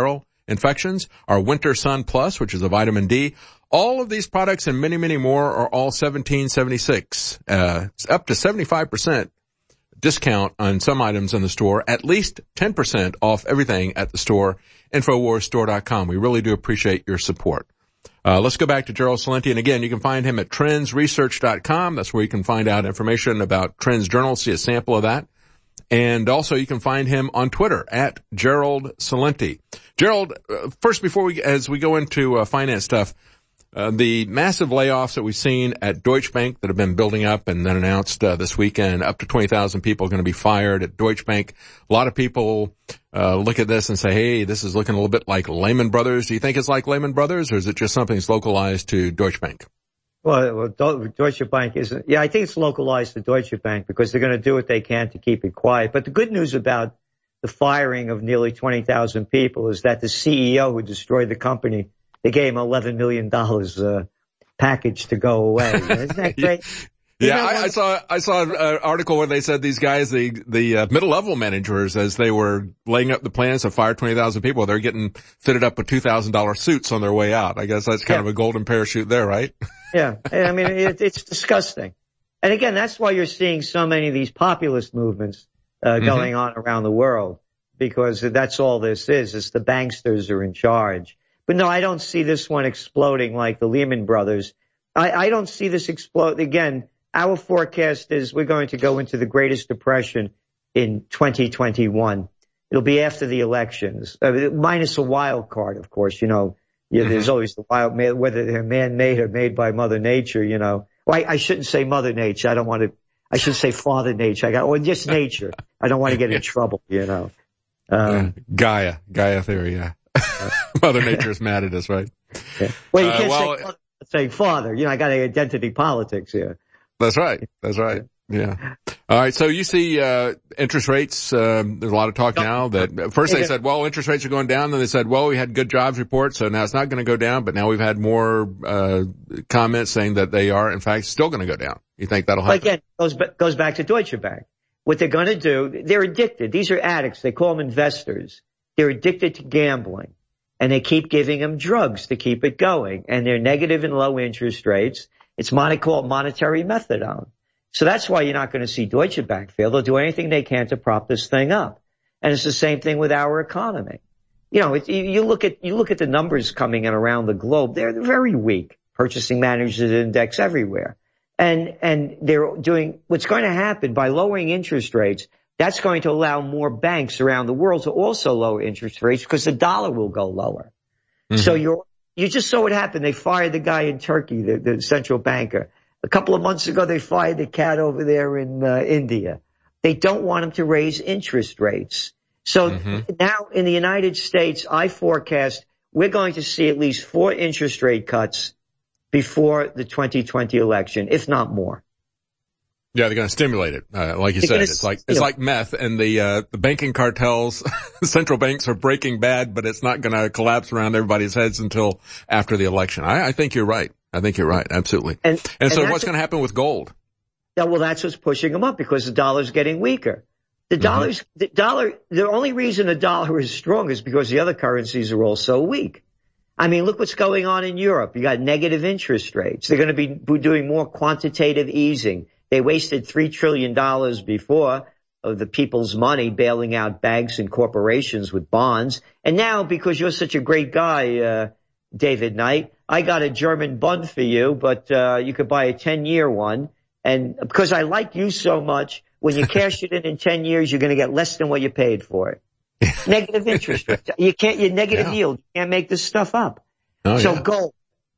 Speaker 2: infections, our Winter Sun Plus, which is a vitamin D. All of these products and many, many more are all seventeen seventy-six. Uh, it's up to seventy-five percent discount on some items in the store, at least ten percent off everything at the store, Infowars Store dot com. We really do appreciate your support. Uh, let's go back to Gerald Celente. And again, you can find him at trends research dot com. That's where you can find out information about Trends Journal, see a sample of that. And also you can find him on Twitter at Gerald Celente. Gerald, uh, first before we, as we go into uh, finance stuff, Uh, the massive layoffs that we've seen at Deutsche Bank that have been building up and then announced uh, this weekend, up to twenty thousand people are going to be fired at Deutsche Bank. A lot of people uh, look at this and say, hey, this is looking a little bit like Lehman Brothers. Do you think it's like Lehman Brothers, or is it just something that's localized to Deutsche Bank?
Speaker 13: Well, well, Deutsche Bank isn't. Yeah, I think it's localized to Deutsche Bank because they're going to do what they can to keep it quiet. But the good news about the firing of nearly twenty thousand people is that the C E O who destroyed the company, they gave him eleven million dollars uh, package to go away. Isn't that great?
Speaker 2: Yeah, you know, I, I saw I saw an article where they said these guys, the the uh, middle level managers, as they were laying up the plans to fire twenty thousand people, they're getting fitted up with two thousand dollar suits on their way out. I guess that's kind yeah. of a golden parachute there, right?
Speaker 13: Yeah, I mean it, it's disgusting. And again, that's why you're seeing so many of these populist movements uh, going mm-hmm. on around the world, because that's all this is. Is the banksters are in charge. But no, I don't see this one exploding like the Lehman Brothers. I, I don't see this explode. Again, our forecast is we're going to go into the greatest depression in twenty twenty-one. It'll be after the elections, uh, minus a wild card, of course. You know, yeah, there's always the wild, whether they're man-made or made by Mother Nature, you know. Well, I, I shouldn't say Mother Nature. I don't want to, I should say Father Nature. I got, or just nature. I don't want to get in trouble, you know. Um,
Speaker 2: yeah. Gaia, Gaia theory, yeah. Mother Nature's mad at us, right?
Speaker 13: Yeah. Well, you
Speaker 2: uh,
Speaker 13: can't
Speaker 2: well,
Speaker 13: say, say father. You know, I got identity politics here.
Speaker 2: That's right. That's right. Yeah. All right. So you see, uh, interest rates, um, there's a lot of talk now that first they said, well, interest rates are going down. Then they said, well, we had good jobs report. So now it's not going to go down. But now we've had more, uh, comments saying that they are, in fact, still going to go down. You think that'll happen?
Speaker 13: Again, goes, goes back to Deutsche Bank. What they're going to do, they're addicted. These are addicts. They call them investors. They're addicted to gambling. And they keep giving them drugs to keep it going. And they're negative and low interest rates. It's mon- called monetary methadone. So that's why you're not going to see Deutsche Bank fail. They'll do anything they can to prop this thing up. And it's the same thing with our economy. You know, it, you look at, you look at the numbers coming in around the globe. They're very weak. Purchasing Managers Index everywhere. And, and they're doing, what's going to happen by lowering interest rates, that's going to allow more banks around the world to also lower interest rates because the dollar will go lower. Mm-hmm. So you're, you just saw what happened. They fired the guy in Turkey, the, the central banker. A couple of months ago, they fired the cat over there in uh, India. They don't want him to raise interest rates. So mm-hmm. now in the United States, I forecast we're going to see at least four interest rate cuts before the twenty twenty election, if not more.
Speaker 2: Yeah, they're going to stimulate it. Uh, like you they're said, it's like, it's know, like meth, and the, uh, the banking cartels, central banks are breaking bad, but it's not going to collapse around everybody's heads until after the election. I, I think you're right. I think you're right. Absolutely. And, and, and so what's going to happen with gold?
Speaker 13: Yeah, well, that's what's pushing them up because the dollar's getting weaker. The dollar's, mm-hmm. the dollar, the only reason the dollar is strong is because the other currencies are all so weak. I mean, look what's going on in Europe. You got negative interest rates. They're going to be doing more quantitative easing. They wasted three trillion dollars before of the people's money bailing out banks and corporations with bonds. And now, because you're such a great guy, uh, David Knight, I got a German bund for you, but uh you could buy a ten-year one. And because I like you so much, when you cash it in in ten years, you're going to get less than what you paid for it. Negative interest rate. You can't, your negative yeah. yield. You can't make this stuff up. Oh, so yeah. gold.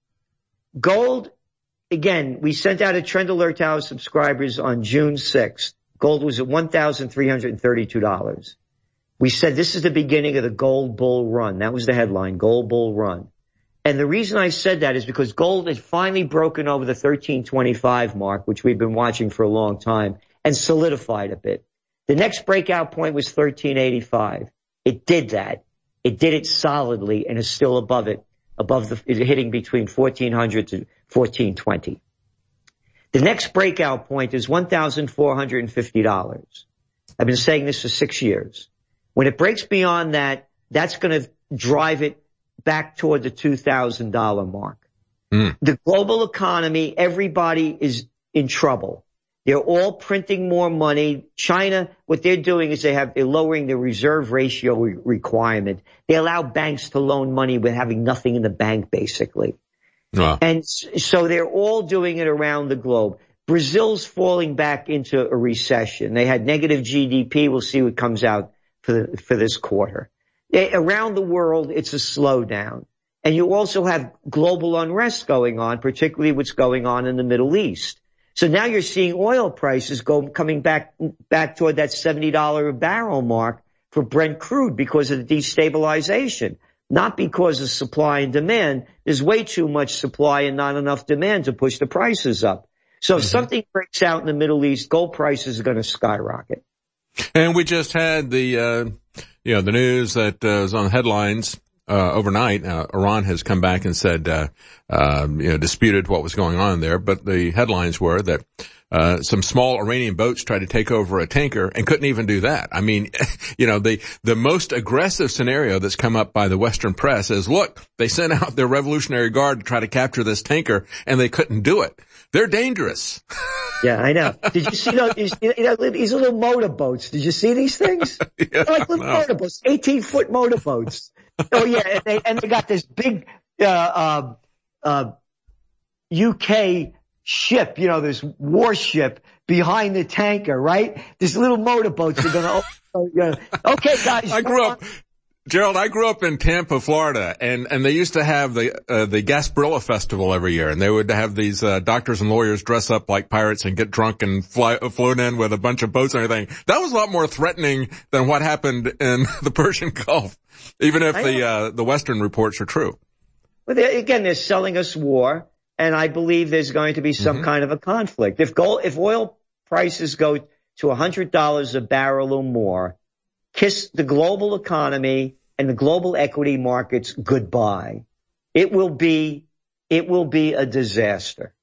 Speaker 13: Gold. Again, we sent out a trend alert to our subscribers on June sixth. Gold was at one thousand three hundred thirty-two dollars. We said this is the beginning of the gold bull run. That was the headline, gold bull run. And the reason I said that is because gold had finally broken over the thirteen twenty-five mark, which we've been watching for a long time, and solidified a bit. The next breakout point was thirteen eighty-five. It did that. It did it solidly and is still above it, above the, hitting between fourteen hundred to fourteen twenty. The next breakout point is one thousand four hundred fifty dollars. I've been saying this for six years. When it breaks beyond that, that's going to drive it back toward the two thousand dollars mark.
Speaker 2: Mm.
Speaker 13: The global economy, everybody is in trouble. They're all printing more money. China, what they're doing is they have, they're lowering the reserve ratio re- requirement. They allow banks to loan money with having nothing in the bank, basically.
Speaker 2: Wow.
Speaker 13: And so they're all doing it around the globe. Brazil's falling back into a recession. They had negative G D P. We'll see what comes out for the, for this quarter. They, around the world, it's a slowdown. And you also have global unrest going on, particularly what's going on in the Middle East. So now you're seeing oil prices go coming back back toward that seventy dollars a barrel mark for Brent crude because of the destabilization, not because of supply and demand. There's way too much supply and not enough demand to push the prices up. So if mm-hmm. something breaks out in the Middle East, gold prices are going to skyrocket.
Speaker 2: And we just had the, uh, you know, the news that uh, was on the headlines uh, overnight. Uh, Iran has come back and said, uh, uh, you know, disputed what was going on there. But the headlines were that uh, some small Iranian boats tried to take over a tanker and couldn't even do that. I mean, you know, the, the most aggressive scenario that's come up by the Western press is, look, they sent out their Revolutionary Guard to try to capture this tanker and they couldn't do it. They're dangerous.
Speaker 13: Yeah, I know. Did you see those, you know, these little motorboats? Did you see these things?
Speaker 2: Yeah,
Speaker 13: They're like little
Speaker 2: no.
Speaker 13: motorboats, eighteen foot motorboats. Oh yeah, and they, and they got this big, uh, uh, uh, U K ship, you know, this warship behind the tanker, right? These little motorboats are gonna, oh, yeah. Okay guys.
Speaker 2: I grew up, Gerald, I grew up in Tampa, Florida, and, and they used to have the, uh, the Gasparilla Festival every year, and they would have these, uh, doctors and lawyers dress up like pirates and get drunk and fly, float in with a bunch of boats and everything. That was a lot more threatening than what happened in the Persian Gulf, even if the, uh, the Western reports are true.
Speaker 13: Well, they're, again, they're selling us war, and I believe there's going to be some mm-hmm. kind of a conflict. If gold, if oil prices go to one hundred dollars a barrel or more, kiss the global economy and the global equity markets goodbye. It will be, it will be a disaster.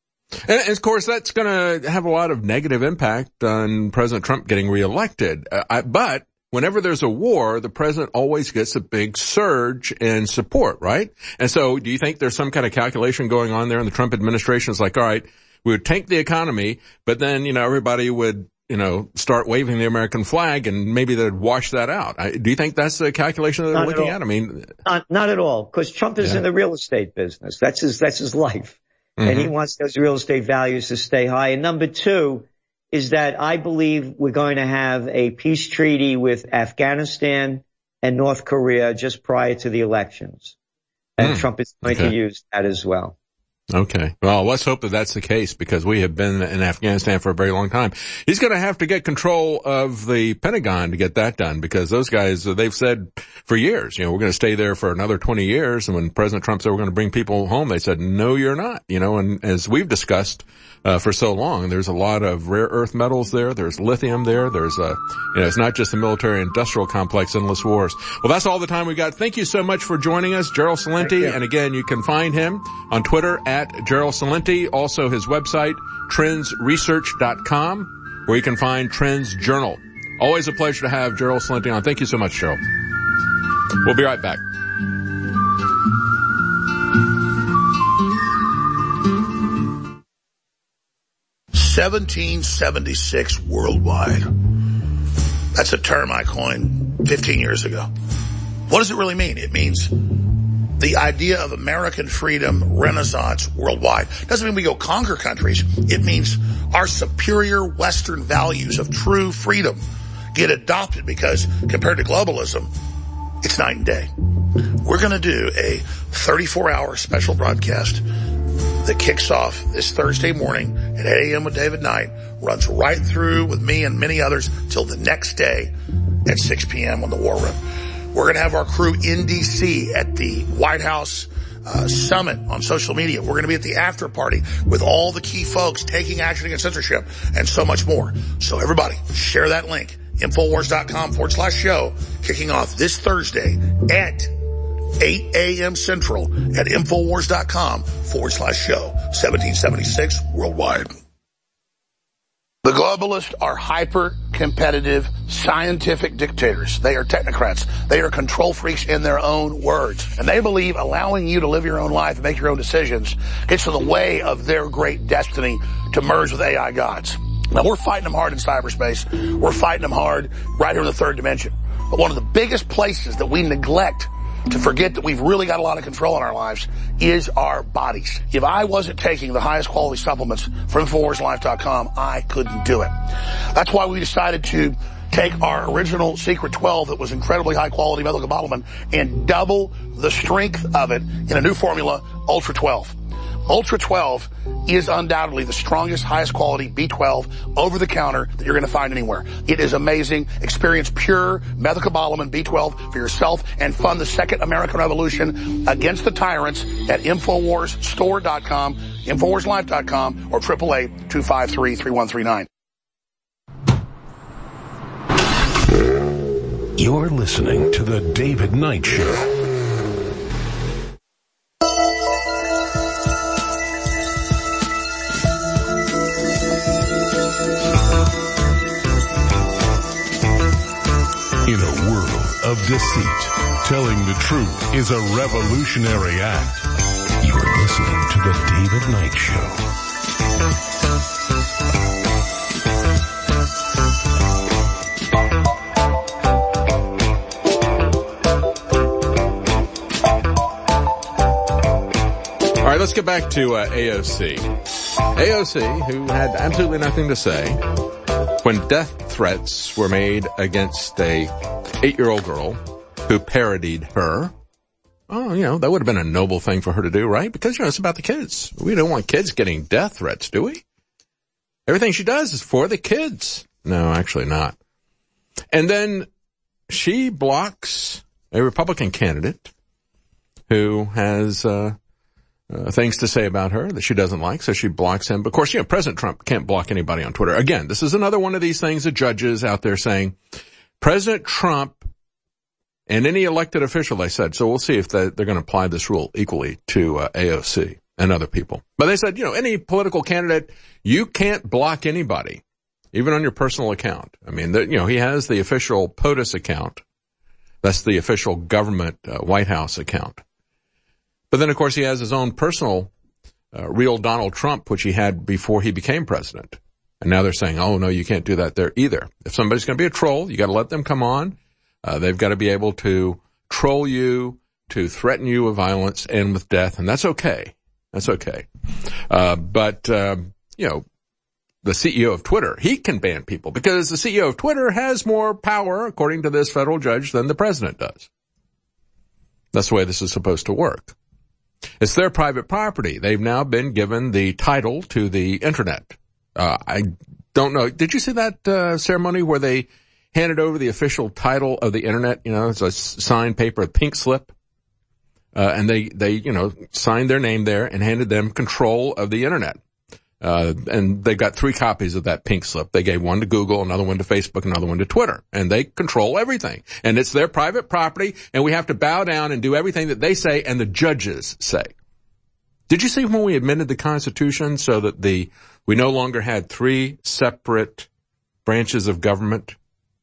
Speaker 2: And of course, that's going to have a lot of negative impact on President Trump getting reelected. Uh, I, but whenever there's a war, the president always gets a big surge in support, right? And so do you think there's some kind of calculation going on there in the Trump administration? It's like, all right, we would tank the economy, but then, you know, everybody would, you know, start waving the American flag and maybe they'd wash that out. I, do you think that's the calculation that they're
Speaker 13: Not
Speaker 2: looking
Speaker 13: at,
Speaker 2: at? I mean,
Speaker 13: not, not at all, because Trump is
Speaker 2: yeah.
Speaker 13: in the real estate business. That's his, that's his life. Mm-hmm. And he wants those real estate values to stay high. And number two is that I believe we're going to have a peace treaty with Afghanistan and North Korea just prior to the elections. And mm. Trump is going okay. to use that as well.
Speaker 2: Okay. Well, let's hope that that's the case because we have been in Afghanistan for a very long time. He's going to have to get control of the Pentagon to get that done because those guys, they've said for years, you know, we're going to stay there for another twenty years. And when President Trump said we're going to bring people home, they said, no, you're not. You know, and as we've discussed, uh, for so long, there's a lot of rare earth metals there. There's lithium there. There's a, you know, it's not just the military industrial complex, endless wars. Well, that's all the time we got. Thank you so much for joining us, Gerald Celente. And again, you can find him on Twitter at Gerald Celente. Also his website, trends research dot com, where you can find Trends Journal. Always a pleasure to have Gerald Celente on. Thank you so much, Gerald. We'll be right back.
Speaker 3: seventeen seventy-six worldwide. That's a term I coined fifteen years ago. What does it really mean? It means the idea of American freedom renaissance worldwide. Doesn't mean we go conquer countries. It means our superior Western values of true freedom get adopted because compared to globalism, it's night and day. We're going to do a thirty-four hour special broadcast that kicks off this Thursday morning at eight a.m. with David Knight, runs right through with me and many others till the next day at six p.m. on the War Room. We're going to have our crew in D C at the White House uh, summit on social media. We're going to be at the after party with all the key folks taking action against censorship and so much more. So everybody, share that link. Infowars.com forward slash show kicking off this Thursday at eight a.m. Central at Infowars.com forward slash show. seventeen seventy-six worldwide. The globalists are hyper-competitive scientific dictators. They are technocrats. They are control freaks in their own words. And they believe allowing you to live your own life and make your own decisions gets in the way of their great destiny to merge with A I gods. Now, we're fighting them hard in cyberspace. We're fighting them hard right here in the third dimension. But one of the biggest places that we neglect to forget that we've really got a lot of control in our lives is our bodies. If I wasn't taking the highest quality supplements from Infowars Life dot com, I couldn't do it. That's why we decided to take our original Secret twelve that was incredibly high quality methylcobalamin and double the strength of it in a new formula, Ultra twelve. Ultra twelve is undoubtedly the strongest, highest quality B twelve over-the-counter that you're going to find anywhere. It is amazing. Experience pure methylcobalamin B twelve for yourself and fund the second American Revolution against the tyrants at Infowars Store dot com, Infowars Life dot com, or eight eight eight, two five three, three one three nine.
Speaker 1: You're listening to The David Knight Show. In a world of deceit, telling the truth is a revolutionary act. You're listening to The David Knight Show.
Speaker 2: All right, let's get back to uh, A O C. A O C, who had absolutely nothing to say when death threats were made against a eight-year-old girl who parodied her. Oh, you know, that would have been a noble thing for her to do, right? Because, you know, it's about the kids. We don't want kids getting death threats, do we? Everything she does is for the kids. No, actually not. And then she blocks a Republican candidate who has uh, uh things to say about her that she doesn't like, so she blocks him. But of course, you know, President Trump can't block anybody on Twitter. Again, this is another one of these things, the judges out there saying, President Trump and any elected official, they said, so we'll see if they, they're going to apply this rule equally to uh, A O C and other people. But they said, you know, any political candidate, you can't block anybody, even on your personal account. I mean, the, you know, he has the official POTUS account. That's the official government uh, White House account. But then, of course, he has his own personal uh, real Donald Trump, which he had before he became president. And now they're saying, oh, no, you can't do that there either. If somebody's going to be a troll, you got to let them come on. Uh, they've got to be able to troll you, to threaten you with violence and with death, and that's okay. That's okay. Uh, but, uh, you know, the C E O of Twitter, he can ban people because the C E O of Twitter has more power, according to this federal judge, than the president does. That's the way this is supposed to work. It's their private property. They've now been given the title to the internet. Uh, I don't know. Did you see that uh, ceremony where they handed over the official title of the internet? You know, it's a signed paper, a pink slip. Uh, and they, they, you know, signed their name there and handed them control of the internet. Uh, and they got three copies of that pink slip. They gave one to Google, another one to Facebook, another one to Twitter. And they control everything. And it's their private property, and we have to bow down and do everything that they say and the judges say. Did you see when we amended the Constitution so that the, we no longer had three separate branches of government,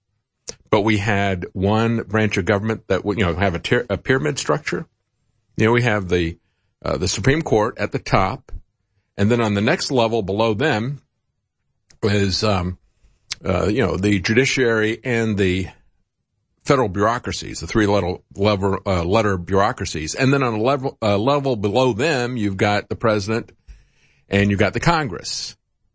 Speaker 2: but we had one branch of government that would, you know, have a, ter- a pyramid structure? You know, we have the, uh, the Supreme Court at the top, and then on the next level below them is, um, uh, you know, the judiciary and the federal bureaucracies, the three letter, level, uh, letter bureaucracies. And then on a level, uh, level below them, you've got the president and you've got the Congress.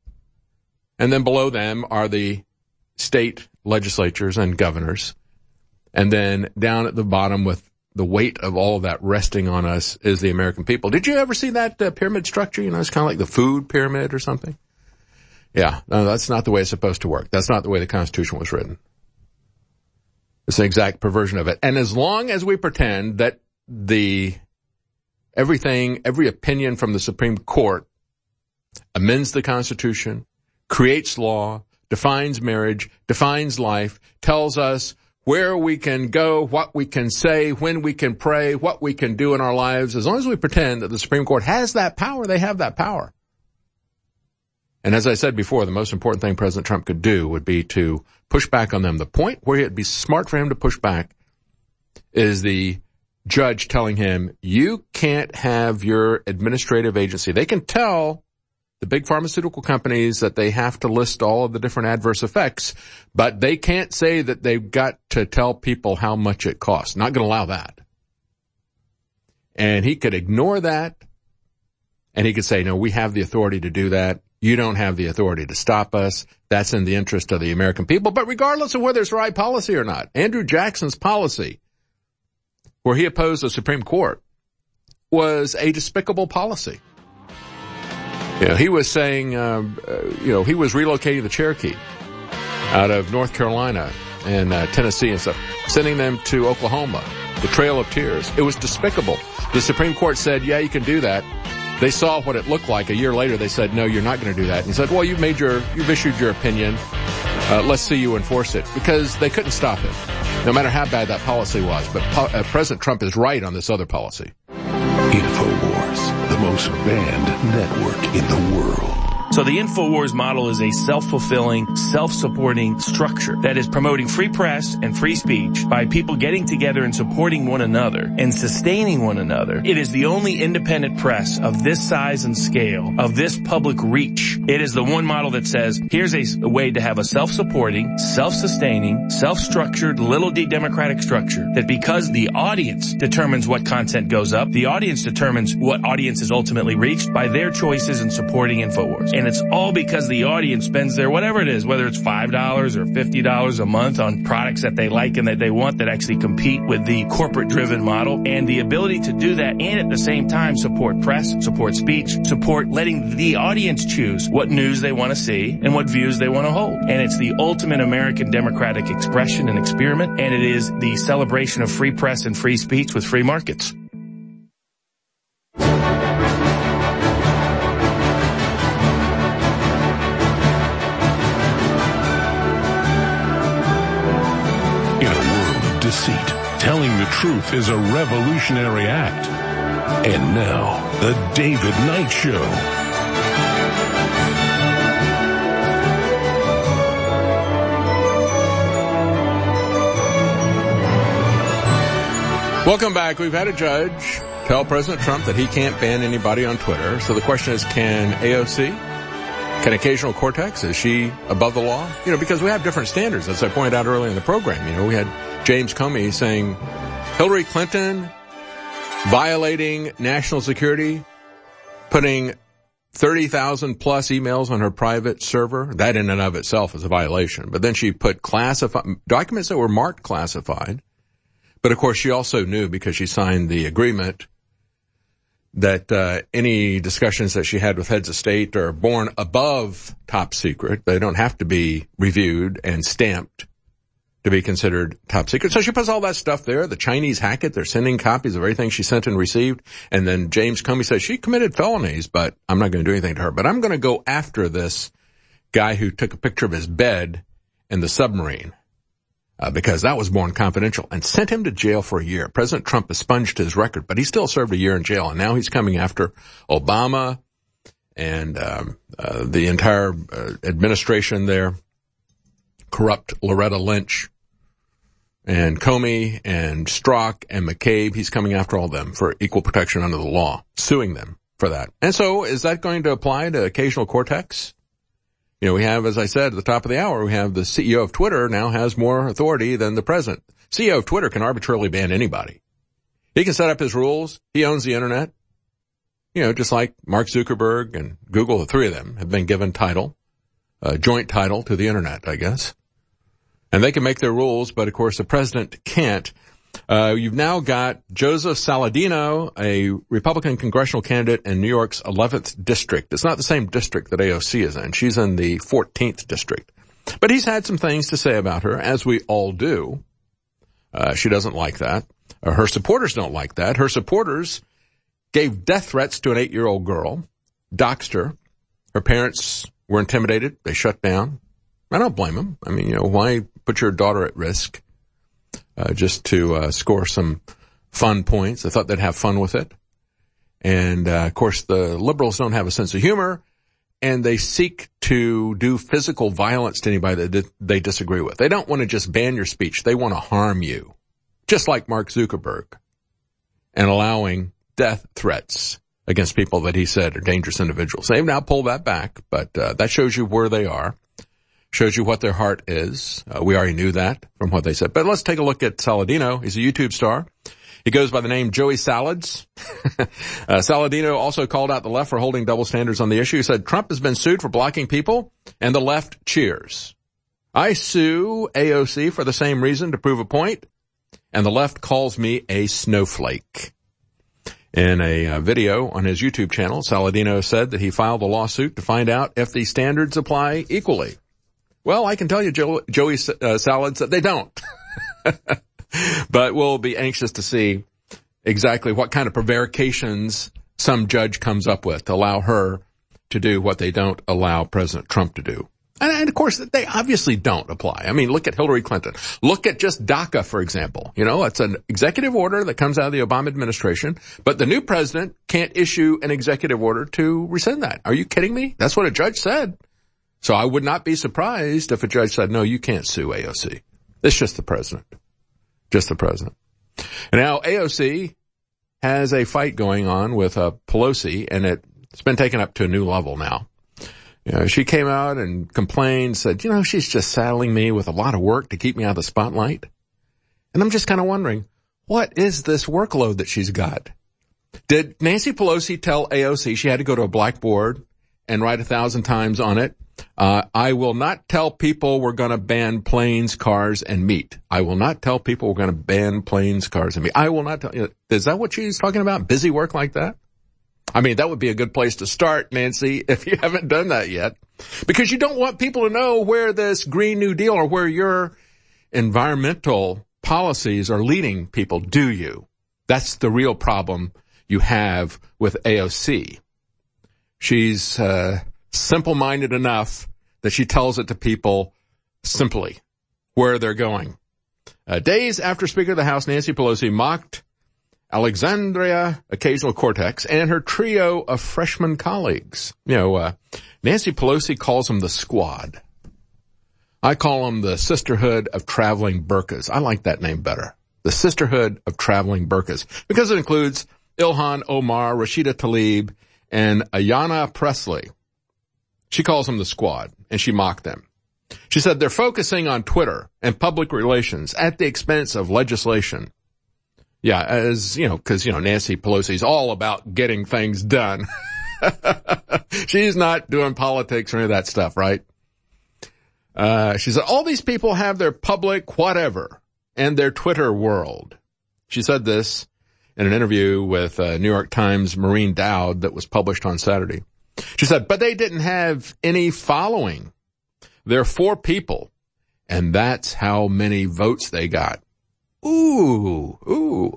Speaker 2: And then below them are the state legislatures and governors. And then down at the bottom with the weight of all of that resting on us is the American people. Did you ever see that uh, pyramid structure? You know, it's kind of like the food pyramid or something. Yeah, no, that's not the way it's supposed to work. That's not the way the Constitution was written. It's an exact perversion of it. And as long as we pretend that the everything, every opinion from the Supreme Court amends the Constitution, creates law, defines marriage, defines life, tells us where we can go, what we can say, when we can pray, what we can do in our lives, as long as we pretend that the Supreme Court has that power, they have that power. And as I said before, the most important thing President Trump could do would be to push back on them. The point where it'd be smart for him to push back is the judge telling him, you can't have your administrative agency. They can tell the big pharmaceutical companies that they have to list all of the different adverse effects, but they can't say that they've got to tell people how much it costs. Not going to allow that. And he could ignore that, and he could say, no, we have the authority to do that. You don't have the authority to stop us. That's in the interest of the American people. But regardless of whether it's right policy or not, Andrew Jackson's policy, where he opposed the Supreme Court, was a despicable policy. You know, he was saying, um, uh, you know, he was relocating the Cherokee out of North Carolina and uh, Tennessee and stuff, sending them to Oklahoma, the Trail of Tears. It was despicable. The Supreme Court said, yeah, you can do that. They saw what it looked like. A year later, they said, no, you're not going to do that. And he said, well, you've made your, you've issued your opinion. Uh, let's see you enforce it, because they couldn't stop it, no matter how bad that policy was. But po- uh, President Trump is right on this other policy.
Speaker 1: InfoWars, the most banned network in the world.
Speaker 12: So the InfoWars model is a self-fulfilling, self-supporting structure that is promoting free press and free speech by people getting together and supporting one another and sustaining one another. It is the only independent press of this size and scale, of this public reach. It is the one model that says, here's a, a way to have a self-supporting, self-sustaining, self-structured, little d democratic structure that, because the audience determines what content goes up, the audience determines what audience is ultimately reached by their choices in supporting InfoWars. And it's all because the audience spends their whatever it is, whether it's five dollars or fifty dollars a month on products that they like and that they want that actually compete with the corporate-driven model. And the ability to do that and at the same time support press, support speech, support letting the audience choose what news they want to see and what views they want to hold. And it's the ultimate American democratic expression and experiment, and it is the celebration of free press and free speech with free markets.
Speaker 1: Deceit. Telling the truth is a revolutionary act. And now, the David Knight Show.
Speaker 2: Welcome back. We've had a judge tell President Trump that he can't ban anybody on Twitter. So the question is, can A O C, can Occasional Cortex, is she above the law? You know, because we have different standards, as I pointed out earlier in the program. You know, we had James Comey saying Hillary Clinton violating national security, putting thirty thousand plus emails on her private server. That in and of itself is a violation. But then she put classified documents that were marked classified. But of course she also knew, because she signed the agreement, that uh, any discussions that she had with heads of state are born above top secret. They don't have to be reviewed and stamped to be considered top secret. So she puts all that stuff there. The Chinese hack it. They're sending copies of everything she sent and received. And then James Comey says she committed felonies, but I'm not going to do anything to her. But I'm going to go after this guy who took a picture of his bed in the submarine, uh, because that was born confidential, and sent him to jail for a year. President Trump expunged his record, but he still served a year in jail. And now he's coming after Obama and um, uh, the entire uh, administration there, corrupt Loretta Lynch, and Comey and Strzok and McCabe. He's coming after all of them for equal protection under the law, suing them for that. And so is that going to apply to Occasional Cortex? You know, we have, as I said at the top of the hour, we have the C E O of Twitter now has more authority than the president. C E O of Twitter can arbitrarily ban anybody. He can set up his rules. He owns the internet. You know, just like Mark Zuckerberg and Google, the three of them have been given title, a joint title to the internet, I guess. And they can make their rules, but of course the president can't. Uh, you've now got Joseph Saladino, a Republican congressional candidate in New York's eleventh district. It's not the same district that A O C is in. She's in the fourteenth district. But he's had some things to say about her, as we all do. Uh, she doesn't like that. Uh, her supporters don't like that. Her supporters gave death threats to an eight-year-old girl, doxed her. Her parents were intimidated. They shut down. I don't blame them. I mean, you know, why put your daughter at risk uh, just to uh, score some fun points? I thought they'd have fun with it. And, uh, of course, the liberals don't have a sense of humor, and they seek to do physical violence to anybody that they disagree with. They don't want to just ban your speech. They want to harm you, just like Mark Zuckerberg, and allowing death threats against people that he said are dangerous individuals. They've now pulled that back, but uh, that shows you where they are, shows you what their heart is. Uh, we already knew that from what they said. But let's take a look at Saladino. He's a YouTube star. He goes by the name Joey Salads. uh, Saladino also called out the left for holding double standards on the issue. He said, Trump has been sued for blocking people, and the left cheers. I sue A O C for the same reason, to prove a point, and the left calls me a snowflake. In a uh, video on his YouTube channel, Saladino said that he filed a lawsuit to find out if the standards apply equally. Well, I can tell you, jo- Joey uh, Salads, that they don't. But we'll be anxious to see exactly what kind of prevarications some judge comes up with to allow her to do what they don't allow President Trump to do. And, and of course, they obviously don't apply. I mean, look at Hillary Clinton. Look at just DACA, for example. You know, it's an executive order that comes out of the Obama administration, but the new president can't issue an executive order to rescind that. Are you kidding me? That's what a judge said. So I would not be surprised if a judge said, no, you can't sue A O C. It's just the president. Just the president. And now A O C has a fight going on with uh, Pelosi, and it, it's been taken up to a new level now. You know, she came out and complained, said, you know, she's just saddling me with a lot of work to keep me out of the spotlight. And I'm just kind of wondering, what is this workload that she's got? Did Nancy Pelosi tell A O C she had to go to a blackboard and write a thousand times on it? Uh, I will not tell people we're going to ban planes, cars, and meat. I will not tell people we're going to ban planes, cars, and meat. I will not tell you. Is that what she's talking about? Busy work like that? I mean, that would be a good place to start, Nancy, if you haven't done that yet. Because you don't want people to know where this Green New Deal or where your environmental policies are leading people, do you? That's the real problem you have with A O C. She's uh simple-minded enough that she tells it to people simply where they're going. Uh, days after Speaker of the House Nancy Pelosi mocked Alexandria Ocasio-Cortez and her trio of freshman colleagues. You know, uh, Nancy Pelosi calls them the squad. I call them the Sisterhood of Traveling Burkas. I like that name better. The Sisterhood of Traveling Burkas, because it includes Ilhan Omar, Rashida Tlaib, and Ayanna Pressley. She calls them the squad, and she mocked them. She said they're focusing on Twitter and public relations at the expense of legislation. Yeah, as, you know, because, you know, Nancy Pelosi's all about getting things done. She's not doing politics or any of that stuff, right? Uh, she said all these people have their public whatever and their Twitter world. She said this in an interview with uh, New York Times' Maureen Dowd that was published on Saturday. She said, but they didn't have any following. They're four people, and that's how many votes they got. Ooh, ooh.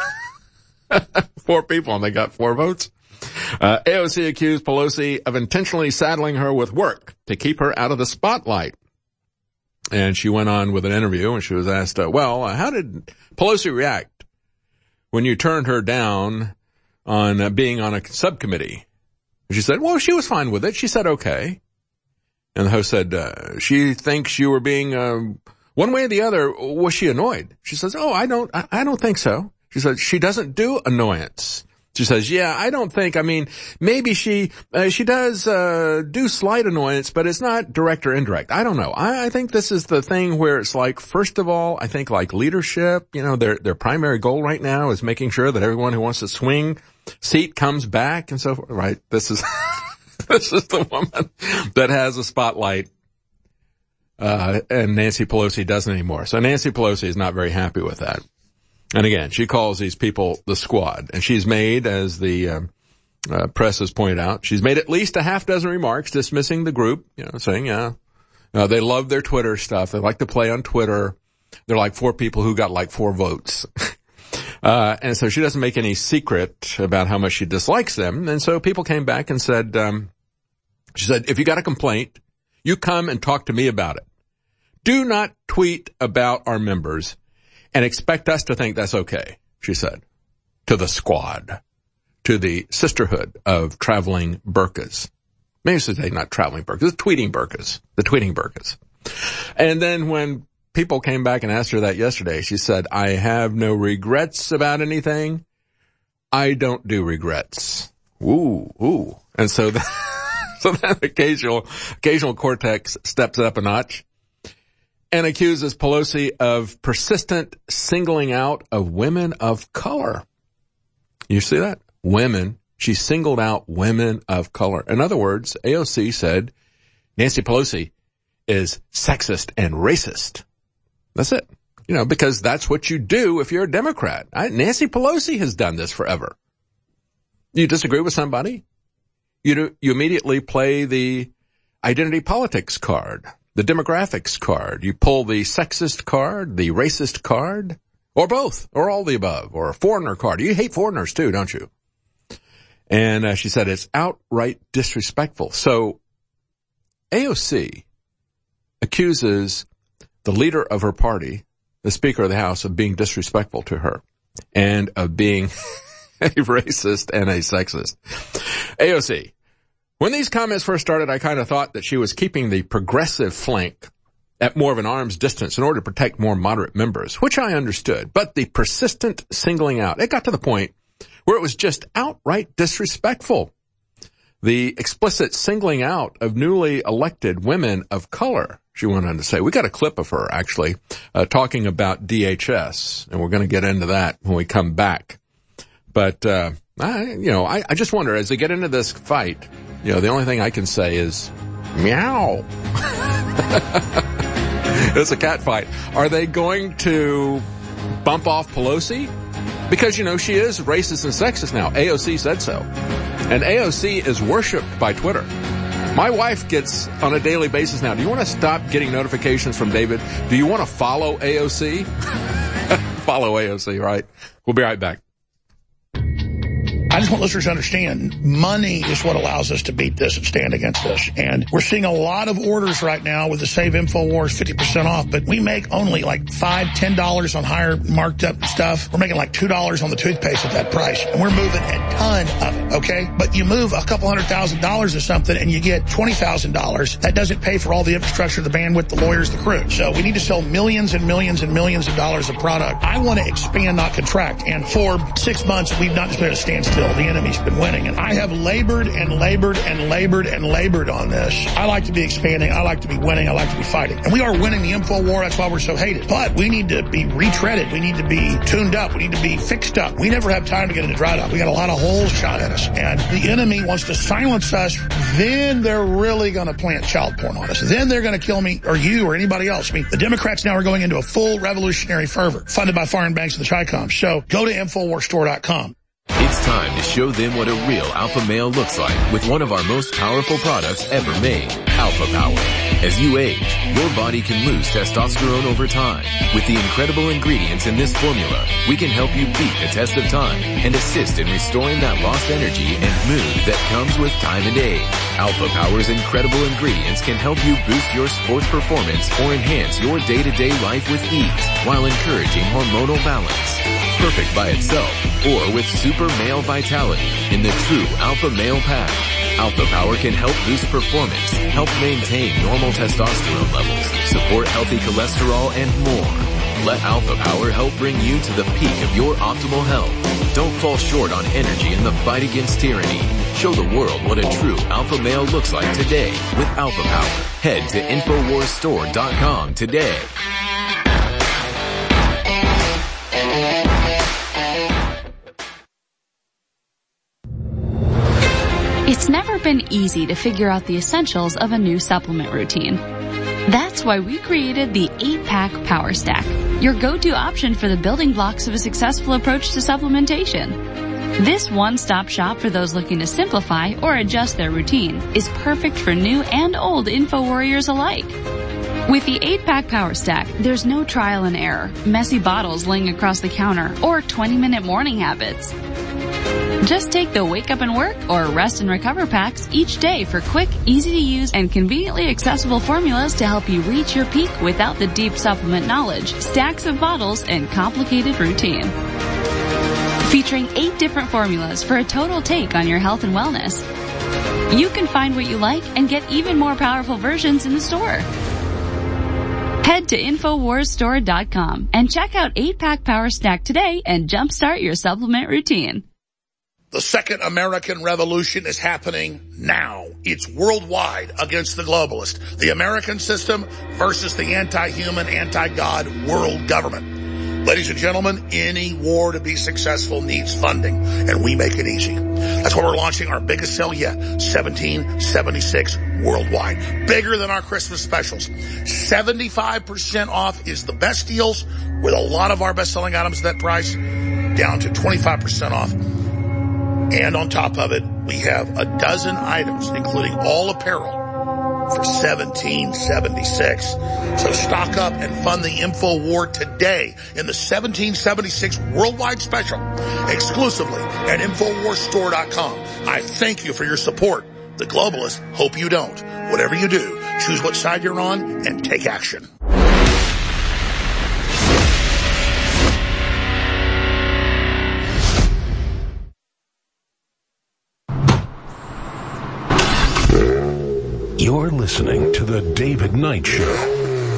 Speaker 2: Four people, and they got four votes. Uh, A O C accused Pelosi of intentionally saddling her with work to keep her out of the spotlight. And she went on with an interview, and she was asked, uh, well, uh, how did Pelosi react when you turned her down on uh, being on a subcommittee? She said, well, she was fine with it. She said, okay. And the host said, uh, she thinks you were being, uh, one way or the other. Was she annoyed? She says, oh, I don't, I, I don't think so. She said, she doesn't do annoyance. She says, yeah, I don't think, I mean, maybe she, uh, she does, uh, do slight annoyance, but it's not direct or indirect. I don't know. I, I think this is the thing where it's like, first of all, I think like leadership, you know, their, their primary goal right now is making sure that everyone who wants to swing seat comes back and so forth, right? This is, this is the woman that has a spotlight, uh, and Nancy Pelosi doesn't anymore. So Nancy Pelosi is not very happy with that. And again, she calls these people the squad, and she's made, as the uh, uh, press has pointed out, she's made at least a half dozen remarks dismissing the group, you know, saying, yeah, uh, they love their Twitter stuff. They like to play on Twitter. They're like four people who got like four votes. uh, and so she doesn't make any secret about how much she dislikes them. And so people came back and said, um, she said, if you got a complaint, you come and talk to me about it. Do not tweet about our members and expect us to think that's okay, she said, to the squad, to the Sisterhood of Traveling Burkas. Maybe I should say not traveling burkas, the tweeting burkas, the tweeting burkas. And then when people came back and asked her that yesterday, she said, I have no regrets about anything. I don't do regrets. Ooh, ooh. And so the, so then occasional, occasional Cortex steps up a notch and accuses Pelosi of persistent singling out of women of color. You see that? Women. She singled out women of color. In other words, A O C said Nancy Pelosi is sexist and racist. That's it. You know, because that's what you do if you're a Democrat. I, Nancy Pelosi has done this forever. You disagree with somebody? You do, you immediately play the identity politics card, the demographics card. You pull the sexist card, the racist card, or both, or all the above, or a foreigner card. You hate foreigners too, don't you? And uh, she said it's outright disrespectful. So A O C accuses the leader of her party, the Speaker of the House, of being disrespectful to her and of being a racist and a sexist. A O C, when these comments first started, I kind of thought that she was keeping the progressive flank at more of an arm's distance in order to protect more moderate members, which I understood. But the persistent singling out, it got to the point where it was just outright disrespectful. The explicit singling out of newly elected women of color, she went on to say. We got a clip of her, actually, uh, talking about D H S, and we're going to get into that when we come back. But, uh, I, you know, I, I just wonder, as they get into this fight, you know, the only thing I can say is, meow. It's a cat fight. Are they going to bump off Pelosi? Because, you know, she is racist and sexist now. A O C said so. And A O C is worshipped by Twitter. My wife gets on a daily basis now, do you want to stop getting notifications from David? Do you want to follow A O C? Follow A O C, right? We'll be right back.
Speaker 3: I just want listeners to understand, money is what allows us to beat this and stand against this. And we're seeing a lot of orders right now with the Save InfoWars fifty percent off, but we make only like five dollars, ten dollars on higher marked up stuff. We're making like two dollars on the toothpaste at that price. And we're moving a ton of it, okay? But you move a couple hundred thousand dollars or something and you get twenty thousand dollars. That doesn't pay for all the infrastructure, the bandwidth, the lawyers, the crew. So we need to sell millions and millions and millions of dollars of product. I want to expand, not contract. And for six months, we've not just been at a standstill. The enemy's been winning. And I have labored and labored and labored and labored on this. I like to be expanding. I like to be winning. I like to be fighting. And we are winning the info war. That's why we're so hated. But we need to be retreaded. We need to be tuned up. We need to be fixed up. We never have time to get into dry dock. We got a lot of holes shot at us. And the enemy wants to silence us. Then they're really going to plant child porn on us. Then they're going to kill me or you or anybody else. I mean, the Democrats now are going into a full revolutionary fervor funded by foreign banks and the Chi-Coms. So go to infowars store dot com.
Speaker 11: It's time to show them what a real alpha male looks like with one of our most powerful products ever made, Alpha Power. As you age, your body can lose testosterone over time. With the incredible ingredients in this formula, we can help you beat the test of time and assist in restoring that lost energy and mood that comes with time and age. Alpha Power's incredible ingredients can help you boost your sports performance or enhance your day-to-day life with ease while encouraging hormonal balance. Perfect by itself or with super male vitality in the true Alpha Male Pack. Alpha Power can help boost performance, help maintain normal testosterone levels, support healthy cholesterol, and more. Let Alpha Power help bring you to the peak of your optimal health. Don't fall short on energy in the fight against tyranny. Show the world what a true alpha male looks like today with Alpha Power. Head to infowars store dot com today.
Speaker 10: It's never been easy to figure out the essentials of a new supplement routine. That's why we created the eight pack Power Stack, your go-to option for the building blocks of a successful approach to supplementation. This one-stop shop for those looking to simplify or adjust their routine is perfect for new and old info warriors alike. With the eight pack Power Stack, there's no trial and error, messy bottles laying across the counter, or twenty minute morning habits. Just take the Wake Up and Work or Rest and Recover packs each day for quick, easy-to-use, and conveniently accessible formulas to help you reach your peak without the deep supplement knowledge, stacks of bottles, and complicated routine. Featuring eight different formulas for a total take on your health and wellness. You can find what you like and get even more powerful versions in the store. Head to Infowars Store dot com and check out eight pack Power Stack today and jumpstart your supplement routine.
Speaker 3: The second American Revolution is happening now. It's worldwide against the globalist. The American system versus the anti-human, anti-God world government. Ladies and gentlemen, any war to be successful needs funding, and we make it easy. That's why we're launching our biggest sale yet, seventeen seventy-six worldwide. Bigger than our Christmas specials. seventy-five percent off is the best deals, with a lot of our best-selling items at that price, down to twenty-five percent off. And on top of it, we have a dozen items, including all apparel, for seventeen seventy-six. So stock up and fund the InfoWar today in the seventeen seventy-six worldwide special, exclusively at Infowars Store dot com. I thank you for your support. The globalists hope you don't. Whatever you do, choose what side you're on and take action.
Speaker 1: You're listening to The David Knight Show.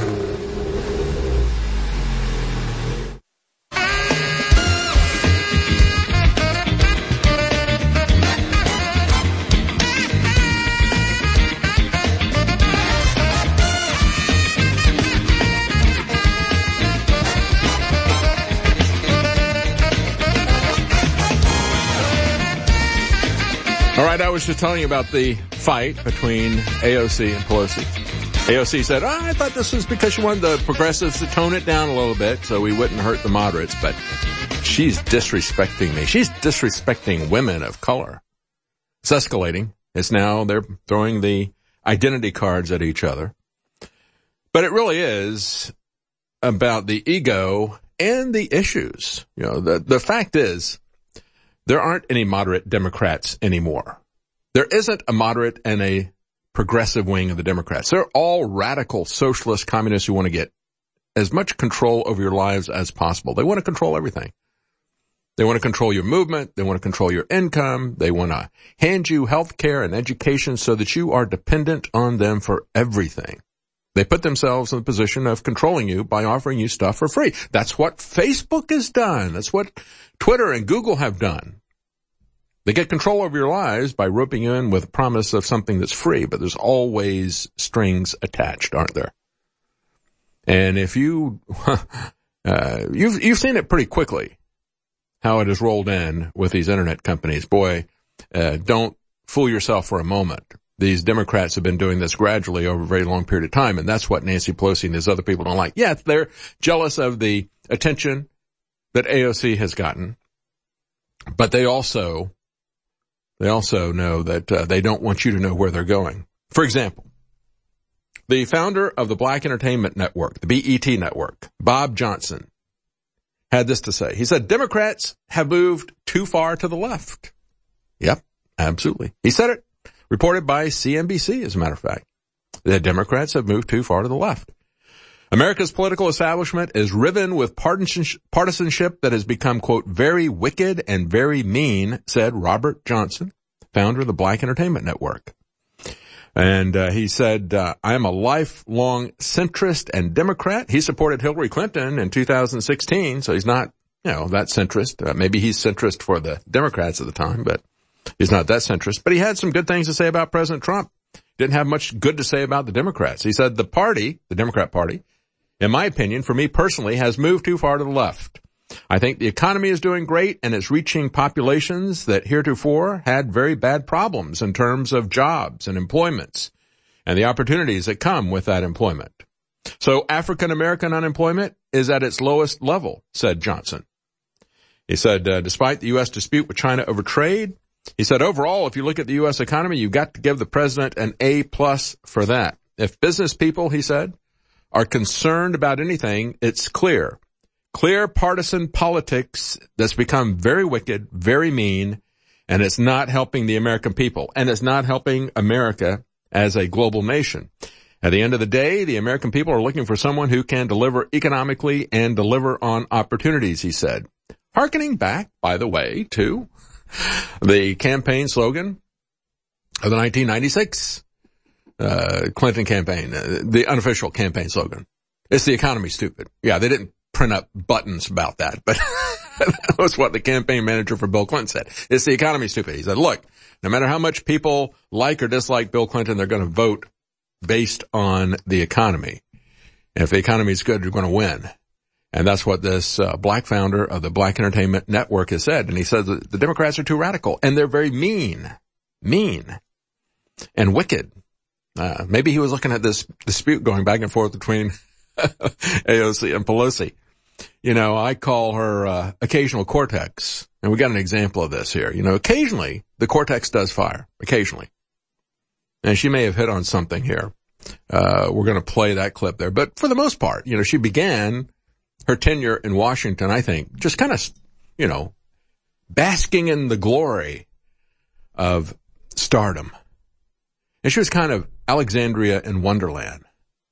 Speaker 2: All right, I was just telling you about the fight between A O C and Pelosi. A O C said, oh, I thought this was because she wanted the progressives to tone it down a little bit so we wouldn't hurt the moderates, but she's disrespecting me. She's disrespecting women of color. It's escalating. It's now they're throwing the identity cards at each other. But it really is about the ego and the issues. You know, the, the fact is, there aren't any moderate Democrats anymore. There isn't a moderate and a progressive wing of the Democrats. They're all radical socialist communists who want to get as much control over your lives as possible. They want to control everything. They want to control your movement. They want to control your income. They want to hand you health care and education so that you are dependent on them for everything. They put themselves in the position of controlling you by offering you stuff for free. That's what Facebook has done. That's what Twitter and Google have done. They get control over your lives by roping you in with a promise of something that's free, but there's always strings attached, aren't there? And if you, uh, you've, you've seen it pretty quickly, how it has rolled in with these internet companies. Boy, uh, don't fool yourself for a moment. These Democrats have been doing this gradually over a very long period of time, and that's what Nancy Pelosi and these other people don't like. Yes, they're jealous of the attention that A O C has gotten, but they also, they also know that uh, they don't want you to know where they're going. For example, the founder of the Black Entertainment Network, the B E T network, Bob Johnson, had this to say. He said, Democrats have moved too far to the left. Yep, absolutely. He said it. Reported by C N B C, as a matter of fact. The Democrats have moved too far to the left. America's political establishment is riven with partisanship that has become, quote, very wicked and very mean, said Robert Johnson, founder of the Black Entertainment Network. And uh, he said, uh, I am a lifelong centrist and Democrat. He supported Hillary Clinton in two thousand sixteen, so he's not, you know, that centrist. Uh, maybe he's centrist for the Democrats at the time, but he's not that centrist. But he had some good things to say about President Trump. Didn't have much good to say about the Democrats. He said the party, the Democrat Party, in my opinion, for me personally, has moved too far to the left. I think the economy is doing great and it's reaching populations that heretofore had very bad problems in terms of jobs and employments and the opportunities that come with that employment. So African American unemployment is at its lowest level, said Johnson. He said, uh, despite the U S dispute with China over trade, he said, overall, if you look at the U S economy, you've got to give the president an A plus for that. If business people, he said, are concerned about anything, it's clear. Clear partisan politics that's become very wicked, very mean, and it's not helping the American people, and it's not helping America as a global nation. At the end of the day, the American people are looking for someone who can deliver economically and deliver on opportunities, he said. Harkening back, by the way, to the campaign slogan of the nineteen ninety-six uh, Clinton campaign, uh, the unofficial campaign slogan. It's the economy, stupid. Yeah, they didn't print up buttons about that, but that was what the campaign manager for Bill Clinton said. It's the economy, stupid. He said, look, no matter how much people like or dislike Bill Clinton, they're going to vote based on the economy. And if the economy is good, you're going to win. And that's what this uh, black founder of the Black Entertainment Network has said. And he says that the Democrats are too radical, and they're very mean, mean, and wicked. Uh, maybe he was looking at this dispute going back and forth between A O C and Pelosi. You know, I call her uh, occasional cortex, and we got an example of this here. You know, occasionally the cortex does fire, occasionally. And she may have hit on something here. Uh, we're going to play that clip there. But for the most part, you know, she began her tenure in Washington, I think, just kind of, you know, basking in the glory of stardom. And she was kind of Alexandria in Wonderland.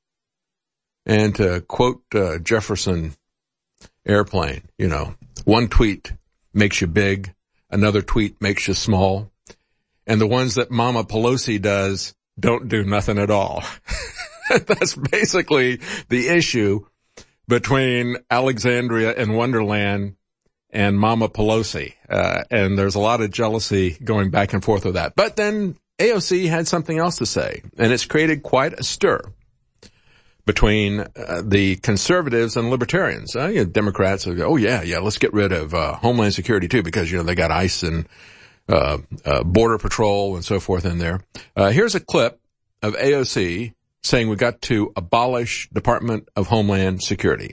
Speaker 2: And to quote uh, Jefferson Airplane, you know, one tweet makes you big, another tweet makes you small, and the ones that Mama Pelosi does don't do nothing at all. That's basically the issue between Alexandria and Wonderland and Mama Pelosi. Uh, and there's a lot of jealousy going back and forth with that. But then A O C had something else to say, and it's created quite a stir between uh, the conservatives and libertarians. Uh, you know, Democrats will go, oh yeah, yeah, let's get rid of uh, Homeland Security too, because, you know, they got ICE and uh, uh Border Patrol and so forth in there. Uh, here's a clip of A O C saying we got to abolish Department of Homeland Security.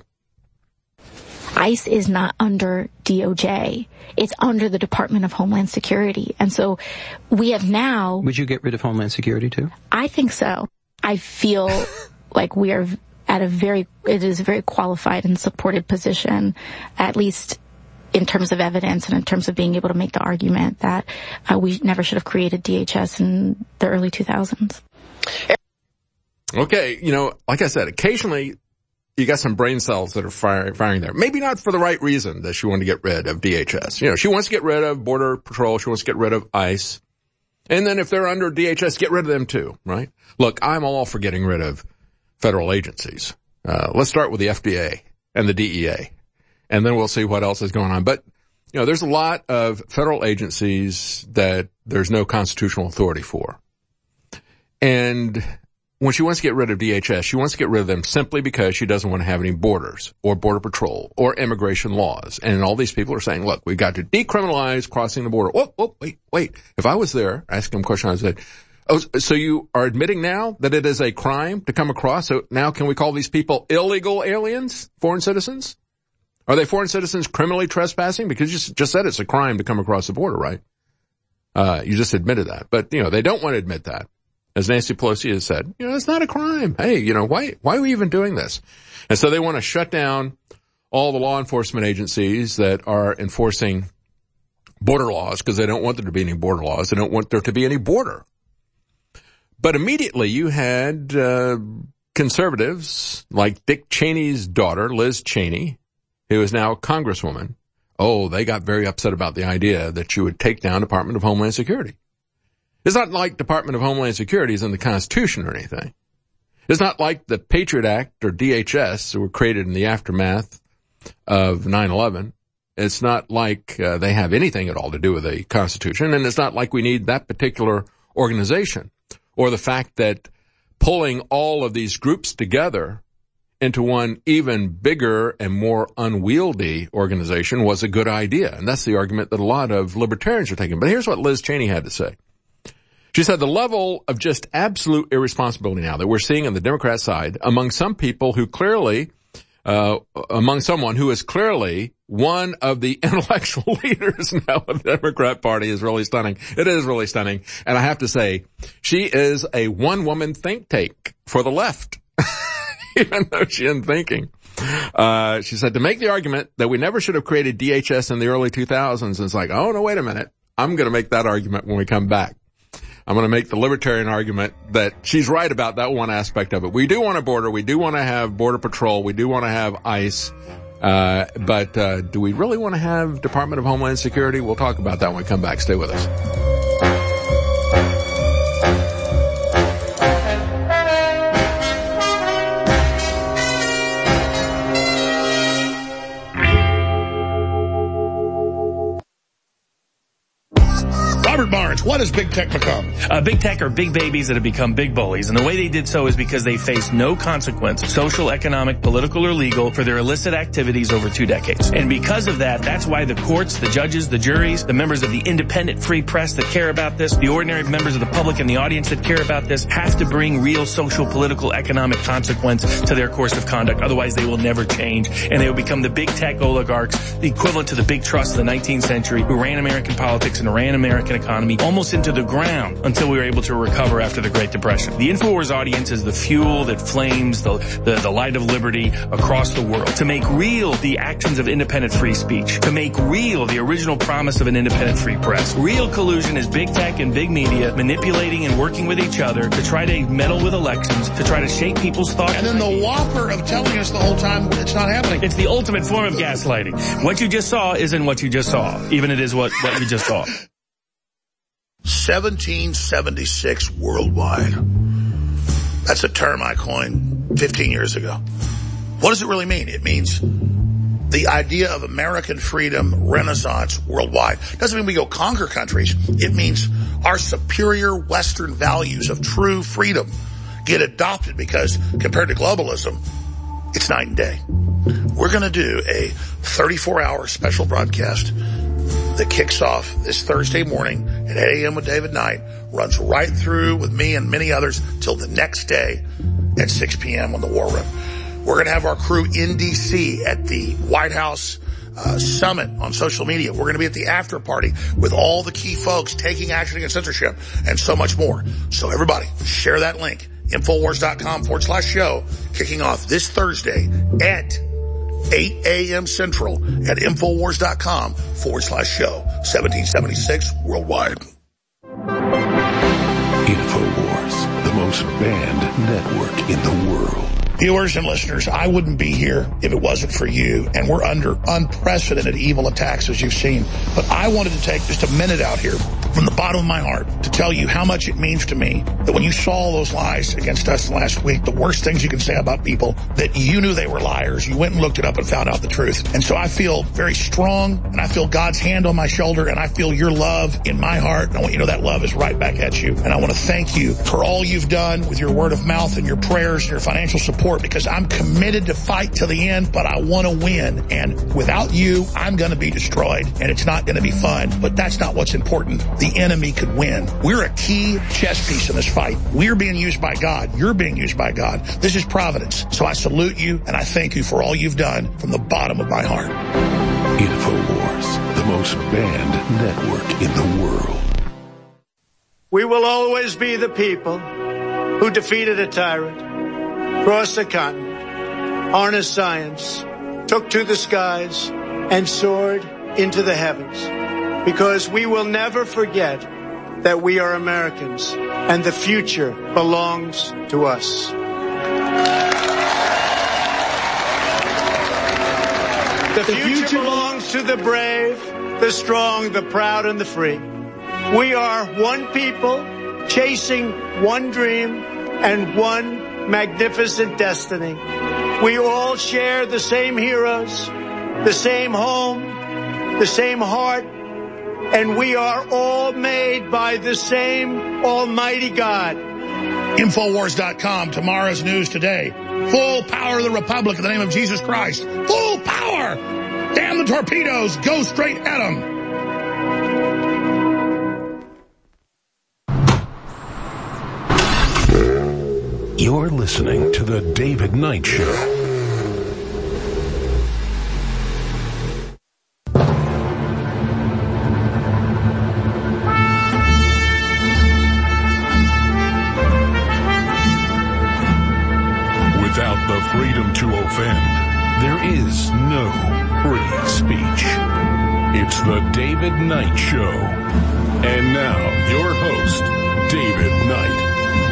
Speaker 14: ICE is not under D O J. It's under the Department of Homeland Security. And so we have now...
Speaker 15: Would you get rid of Homeland Security too?
Speaker 14: I think so. I feel like we are at a very, it is a very qualified and supported position, at least in terms of evidence and in terms of being able to make the argument that uh, we never should have created D H S in the early two thousands.
Speaker 2: Okay, you know, like I said, occasionally you got some brain cells that are firing, firing there. Maybe not for the right reason that she wanted to get rid of D H S. You know, she wants to get rid of Border Patrol. She wants to get rid of ICE. And then if they're under D H S, get rid of them too, right? Look, I'm all for getting rid of federal agencies. Uh, let's start with the F D A and the D E A, and then we'll see what else is going on. But, you know, there's a lot of federal agencies that there's no constitutional authority for. And when she wants to get rid of D H S, she wants to get rid of them simply because she doesn't want to have any borders or border patrol or immigration laws. And all these people are saying, look, we've got to decriminalize crossing the border. Oh, oh, wait, wait. If I was there, asking them a question, I said, oh, so you are admitting now that it is a crime to come across? So now can we call these people illegal aliens, foreign citizens? Are they foreign citizens criminally trespassing? Because you just said it's a crime to come across the border, right? Uh, you just admitted that. But, you know, they don't want to admit that. As Nancy Pelosi has said, you know, it's not a crime. Hey, you know, why, why are we even doing this? And so they want to shut down all the law enforcement agencies that are enforcing border laws because they don't want there to be any border laws. They don't want there to be any border. But immediately you had, uh, conservatives like Dick Cheney's daughter, Liz Cheney, who is now a congresswoman. Oh, they got very upset about the idea that you would take down Department of Homeland Security. It's not like Department of Homeland Security is in the Constitution or anything. It's not like the Patriot Act or D H S were created in the aftermath of nine eleven. It's not like uh, they have anything at all to do with the Constitution, and it's not like we need that particular organization or the fact that pulling all of these groups together into one even bigger and more unwieldy organization was a good idea. And that's the argument that a lot of libertarians are taking. But here's what Liz Cheney had to say. She said the level of just absolute irresponsibility now that we're seeing on the Democrat side among some people who clearly, uh, among someone who is clearly one of the intellectual leaders now of the Democrat Party is really stunning. It is really stunning. And I have to say, she is a one-woman think tank for the left, even though she isn't thinking. Uh, she said to make the argument that we never should have created D H S in the early two thousands. It's like, oh, no, wait a minute. I'm going to make that argument when we come back. I'm going to make the libertarian argument that she's right about that one aspect of it. We do want a border. We do want to have Border Patrol. We do want to have ICE. Uh, but, uh, do we really want to have Department of Homeland Security? We'll talk about that when we come back. Stay with us.
Speaker 3: what has big tech become?
Speaker 12: Uh, big tech are big babies that have become big bullies. And the way they did so is because they faced no consequence, social, economic, political, or legal, for their illicit activities over two decades. And because of that, that's why the courts, the judges, the juries, the members of the independent free press that care about this, the ordinary members of the public and the audience that care about this have to bring real social, political, economic consequence to their course of conduct. Otherwise, they will never change. And they will become the big tech oligarchs, the equivalent to the big trusts of the nineteenth century, who ran American politics and ran American economy almost into the ground until we were able to recover after the Great Depression. The InfoWars audience is the fuel that flames the, the, the light of liberty across the world. To make real the actions of independent free speech. To make real the original promise of an independent free press. Real collusion is big tech and big media manipulating and working with each other to try to meddle with elections, to try to shape people's thoughts.
Speaker 3: And then the whopper of telling us the whole time it's not happening.
Speaker 12: It's the ultimate form of gaslighting. What you just saw isn't what you just saw, even it is what, what you just saw.
Speaker 3: seventeen seventy-six worldwide. That's a term I coined fifteen years ago. What does it really mean? It means the idea of American freedom renaissance worldwide. Doesn't mean we go conquer countries. It means our superior Western values of true freedom get adopted, because compared to globalism, it's night and day. We're going to do a thirty-four hour special broadcast that kicks off this Thursday morning at eight a.m. with David Knight, runs right through with me and many others till the next day at six p.m. on the War Room. We're going to have our crew in D C at the White House uh, summit on social media. We're going to be at the after party with all the key folks taking action against censorship and so much more. So everybody, share that link. Infowars.com forward slash show, kicking off this Thursday at eight a.m. Central at Infowars.com forward slash show. seventeen seventy-six worldwide.
Speaker 1: Infowars, the most banned network in the world.
Speaker 3: Viewers and listeners, I wouldn't be here if it wasn't for you, and we're under unprecedented evil attacks, as you've seen. But I wanted to take just a minute out here from the bottom of my heart to tell you how much it means to me that when you saw those lies against us last week, the worst things you can say about people, that you knew they were liars, you went and looked it up and found out the truth. And so I feel very strong, and I feel God's hand on my shoulder, and I feel your love in my heart, and I want you to know that love is right back at you. And I want to thank you for all you've done with your word of mouth and your prayers and your financial support, because I'm committed to fight till the end, but I want to win. And without you, I'm going to be destroyed, and it's not going to be fun. But that's not what's important. The enemy could win. We're a key chess piece in this fight. We're being used by God. You're being used by God. This is providence. So I salute you, and I thank you for all you've done from the bottom of my heart.
Speaker 1: Infowars, the most banned network in the world.
Speaker 5: We will always be the people who defeated a tyrant, crossed the continent, harnessed science, took to the skies, and soared into the heavens. Because we will never forget that we are Americans, and the future belongs to us. The future belongs to the brave, the strong, the proud, and the free. We are one people chasing one dream and one magnificent destiny. We all share the same heroes, the same home, the same heart, and we are all made by the same Almighty God.
Speaker 3: Infowars dot com, tomorrow's news today. Full power of the Republic in the name of Jesus Christ. Full power! Damn the torpedoes, go straight at them.
Speaker 1: You're listening to The David Knight Show. Without the freedom to offend, there is no free speech. It's The David Knight Show. And now, your host, David Knight.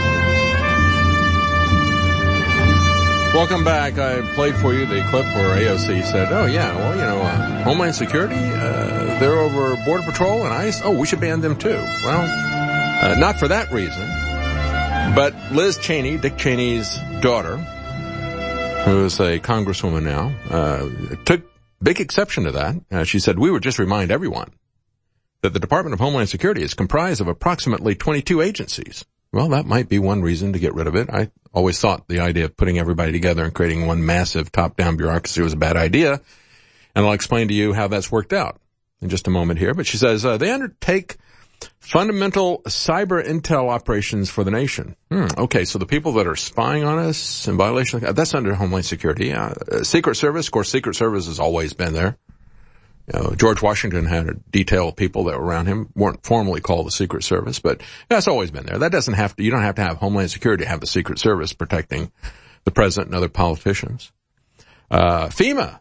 Speaker 2: Welcome back. I played for you the clip where A O C said, oh, yeah, well, you know, uh, Homeland Security, uh, they're over Border Patrol and ICE. Oh, we should ban them too. Well, uh, not for that reason. But Liz Cheney, Dick Cheney's daughter, who is a congresswoman now, uh, took big exception to that. Uh, she said, we would just remind everyone that the Department of Homeland Security is comprised of approximately twenty-two agencies. Well, that might be one reason to get rid of it. I always thought the idea of putting everybody together and creating one massive top-down bureaucracy was a bad idea. And I'll explain to you how that's worked out in just a moment here. But she says, uh, they undertake fundamental cyber intel operations for the nation. Hmm, okay, so the people that are spying on us in violation of, that's under Homeland Security. Uh, Secret Service, of course, Secret Service has always been there. You know, George Washington had a detail of people that were around him, weren't formally called the Secret Service, but that's always been there. That doesn't have to, you don't have to have Homeland Security to have the Secret Service protecting the president and other politicians. Uh, FEMA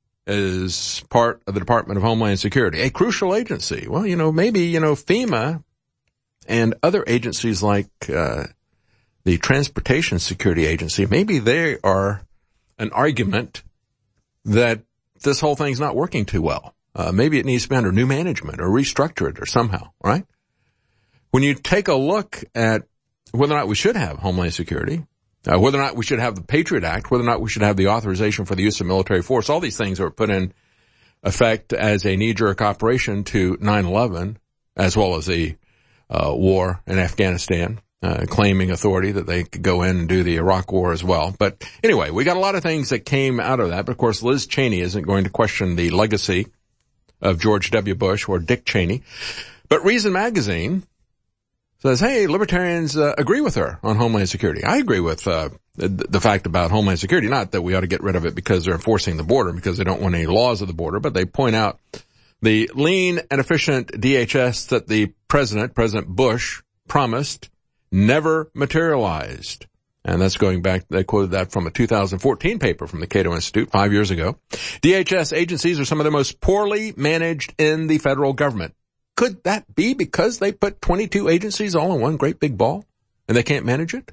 Speaker 2: is part of the Department of Homeland Security, a crucial agency. Well, you know, maybe, you know, FEMA and other agencies like, uh, the Transportation Security Agency, maybe they are an argument that this whole thing's not working too well. Uh, maybe it needs to be under new management or restructure it or somehow, right? When you take a look at whether or not we should have Homeland Security, uh, whether or not we should have the Patriot Act, whether or not we should have the authorization for the use of military force, all these things that were put in effect as a knee-jerk operation to nine eleven, as well as the uh, war in Afghanistan, uh, claiming authority that they could go in and do the Iraq war as well. But anyway, we got a lot of things that came out of that. But of course, Liz Cheney isn't going to question the legacy of George W. Bush or Dick Cheney. But Reason Magazine says, hey, libertarians uh, agree with her on Homeland Security. I agree with uh, the, the fact about Homeland Security, not that we ought to get rid of it because they're enforcing the border, because they don't want any laws of the border, but they point out the lean and efficient D H S that the president, President Bush, promised never materialized. And that's going back, they quoted that from a two thousand fourteen paper from the Cato Institute five years ago. D H S agencies are some of the most poorly managed in the federal government. Could that be because they put twenty-two agencies all in one great big ball and they can't manage it?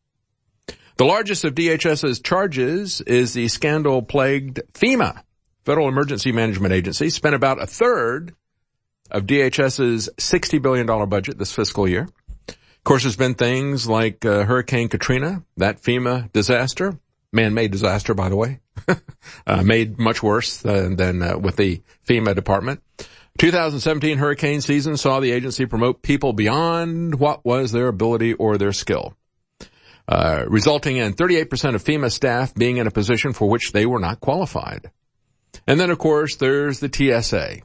Speaker 2: The largest of DHS's charges is the scandal-plagued FEMA, Federal Emergency Management Agency, spent about a third of DHS's sixty billion dollars budget this fiscal year. Of course, there's been things like uh, Hurricane Katrina, that FEMA disaster, man-made disaster, by the way, uh, made much worse than, than uh, with the FEMA department. two thousand seventeen hurricane season saw the agency promote people beyond what was their ability or their skill, uh, resulting in thirty-eight percent of FEMA staff being in a position for which they were not qualified. And then, of course, there's the T S A.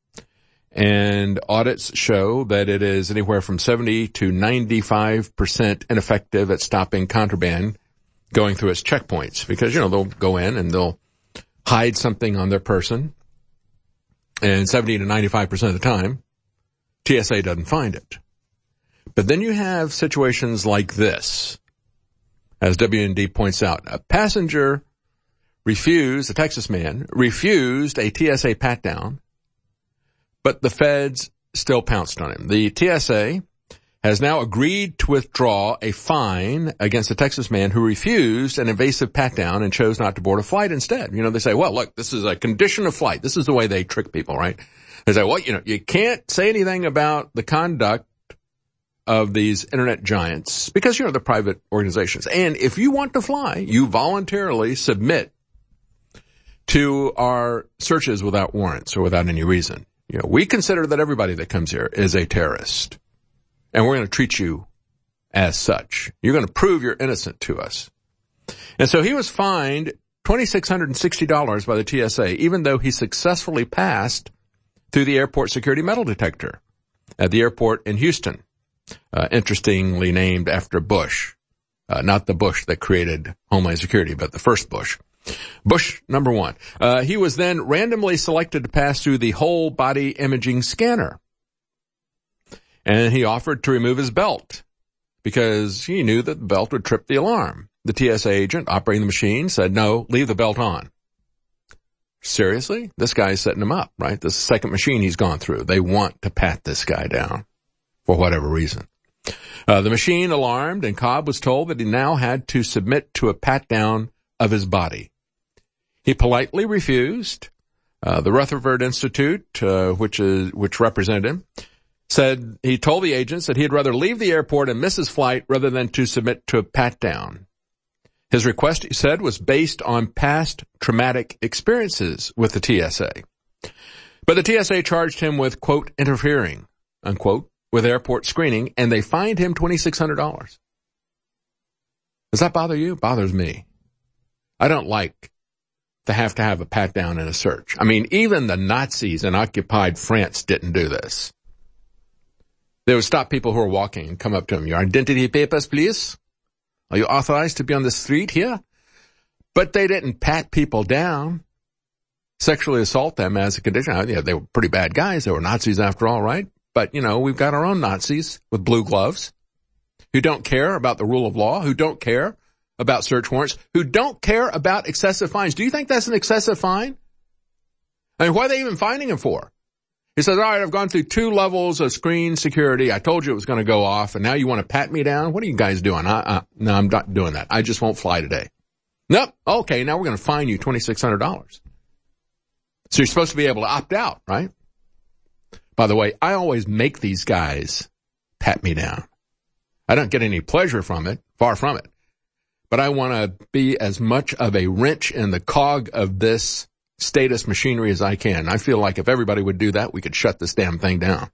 Speaker 2: And audits show that it is anywhere from seventy to ninety-five percent ineffective at stopping contraband going through its checkpoints because, you know, they'll go in and they'll hide something on their person. And seventy to ninety-five percent of the time, T S A doesn't find it. But then you have situations like this. As W N D points out, a passenger refused, a Texas man, refused a T S A pat-down, but the feds still pounced on him. The T S A has now agreed to withdraw a fine against a Texas man who refused an invasive pat-down and chose not to board a flight instead. You know, they say, well, look, this is a condition of flight. This is the way they trick people, right? They say, well, you know, you can't say anything about the conduct of these internet giants because, you know, they're private organizations. And if you want to fly, you voluntarily submit to our searches without warrants or without any reason. You know, we consider that everybody that comes here is a terrorist, and we're going to treat you as such. You're going to prove you're innocent to us. And so he was fined two thousand six hundred sixty dollars by the T S A, even though he successfully passed through the airport security metal detector at the airport in Houston, uh, interestingly named after Bush, uh, not the Bush that created Homeland Security, but the first Bush. Bush number one. Uh, he was then randomly selected to pass through the whole body imaging scanner. And he offered to remove his belt because he knew that the belt would trip the alarm. The T S A agent operating the machine said, no, leave the belt on. Seriously? This guy's setting him up, right? This is the second machine he's gone through. They want to pat this guy down for whatever reason. Uh, the machine alarmed, and Cobb was told that he now had to submit to a pat down of his body. He politely refused. Uh, the Rutherford Institute, uh, which is, which represented him, said he told the agents that he'd rather leave the airport and miss his flight rather than to submit to a pat-down. His request, he said, was based on past traumatic experiences with the T S A. But the T S A charged him with, quote, interfering, unquote, with airport screening, and they fined him two thousand six hundred dollars. Does that bother you? It bothers me. I don't like to have to have a pat down and a search. I mean, even the Nazis in occupied France didn't do this. They would stop people who were walking and come up to them. Your identity papers, please. Are you authorized to be on the street here? But they didn't pat people down, sexually assault them as a condition. Yeah, they were pretty bad guys. They were Nazis after all, right? But, you know, we've got our own Nazis with blue gloves who don't care about the rule of law, who don't care about search warrants, who don't care about excessive fines. Do you think that's an excessive fine? I mean, what are they even fining him for? He says, all right, I've gone through two levels of screen security. I told you it was going to go off, and now you want to pat me down? What are you guys doing? I, I, no, I'm not doing that. I just won't fly today. Nope. Okay, now we're going to fine you two thousand six hundred dollars. So you're supposed to be able to opt out, right? By the way, I always make these guys pat me down. I don't get any pleasure from it, far from it. But I want to be as much of a wrench in the cog of this status machinery as I can. I feel like if everybody would do that, we could shut this damn thing down.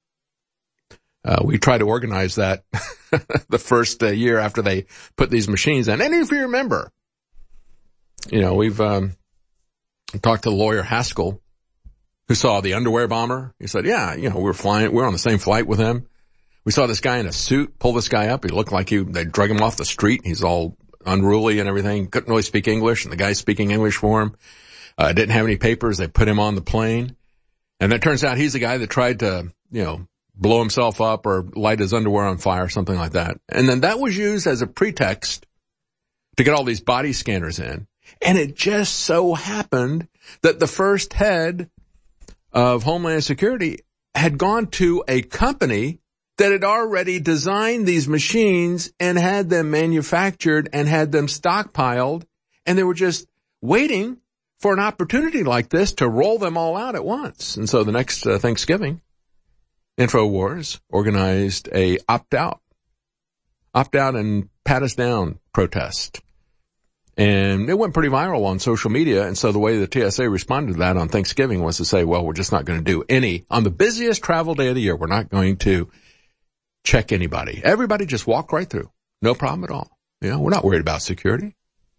Speaker 2: Uh, we try to organize that the first uh, year after they put these machines in. And if you remember, you know, we've um, talked to the lawyer Haskell, who saw the underwear bomber. He said, yeah, you know, we were flying, we were on the same flight with him. We saw this guy in a suit pull this guy up. He looked like he, they drug him off the street. He's all unruly and everything. Couldn't really speak English, and the guy's speaking English for him. Uh, didn't have any papers. They put him on the plane. And it turns out he's the guy that tried to, you know, blow himself up or light his underwear on fire, something like that. And then that was used as a pretext to get all these body scanners in. And it just so happened that the first head of Homeland Security had gone to a company that had already designed these machines and had them manufactured and had them stockpiled, and they were just waiting for an opportunity like this to roll them all out at once. And so the next uh, Thanksgiving, InfoWars organized a opt-out, opt-out and pat us down protest. And it went pretty viral on social media. And so the way the T S A responded to that on Thanksgiving was to say, well, we're just not going to do any, on the busiest travel day of the year, we're not going to check anybody. Everybody just walk right through. No problem at all. You know, we're not worried about security.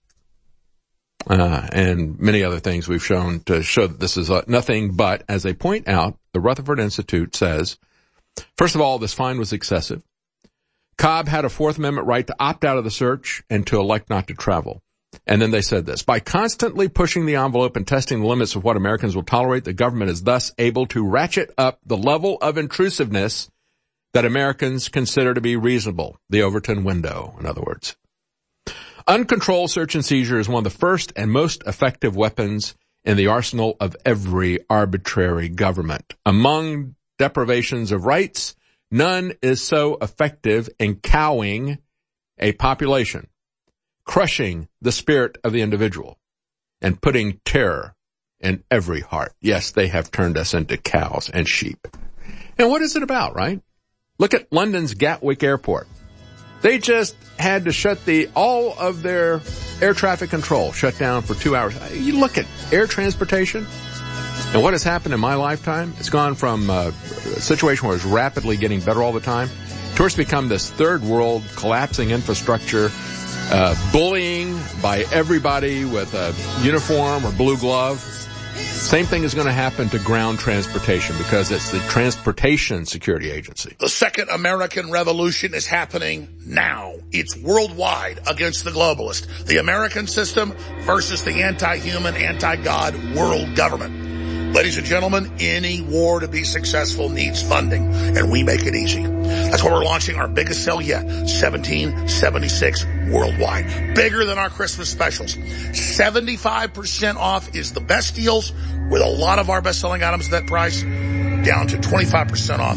Speaker 2: Uh, and many other things we've shown to show that this is uh, nothing but, as they point out, the Rutherford Institute says, first of all, this fine was excessive. Cobb had a Fourth Amendment right to opt out of the search and to elect not to travel. And then they said this, by constantly pushing the envelope and testing the limits of what Americans will tolerate, the government is thus able to ratchet up the level of intrusiveness that Americans consider to be reasonable. The Overton window, in other words. Uncontrolled search and seizure is one of the first and most effective weapons in the arsenal of every arbitrary government. Among deprivations of rights, none is so effective in cowing a population, crushing the spirit of the individual, and putting terror in every heart. Yes, they have turned us into cows and sheep. And what is it about, right? Look at London's Gatwick Airport. They just had to shut the all of their air traffic control shut down for two hours. You look at air transportation, and what has happened in my lifetime, it's gone from a situation where it's rapidly getting better all the time to it's become this third world collapsing infrastructure, uh, bullying by everybody with a uniform or blue glove. Same thing is going to happen to ground transportation because it's the Transportation Security Agency.
Speaker 3: The second American Revolution is happening now. It's worldwide against the globalist. The American system versus the anti-human, anti-God world government. Ladies and gentlemen, any war to be successful needs funding, and we make it easy. That's why we're launching our biggest sale yet, seventeen seventy-six worldwide. Bigger than our Christmas specials. seventy-five percent off is the best deals with a lot of our best-selling items at that price, down to twenty-five percent off.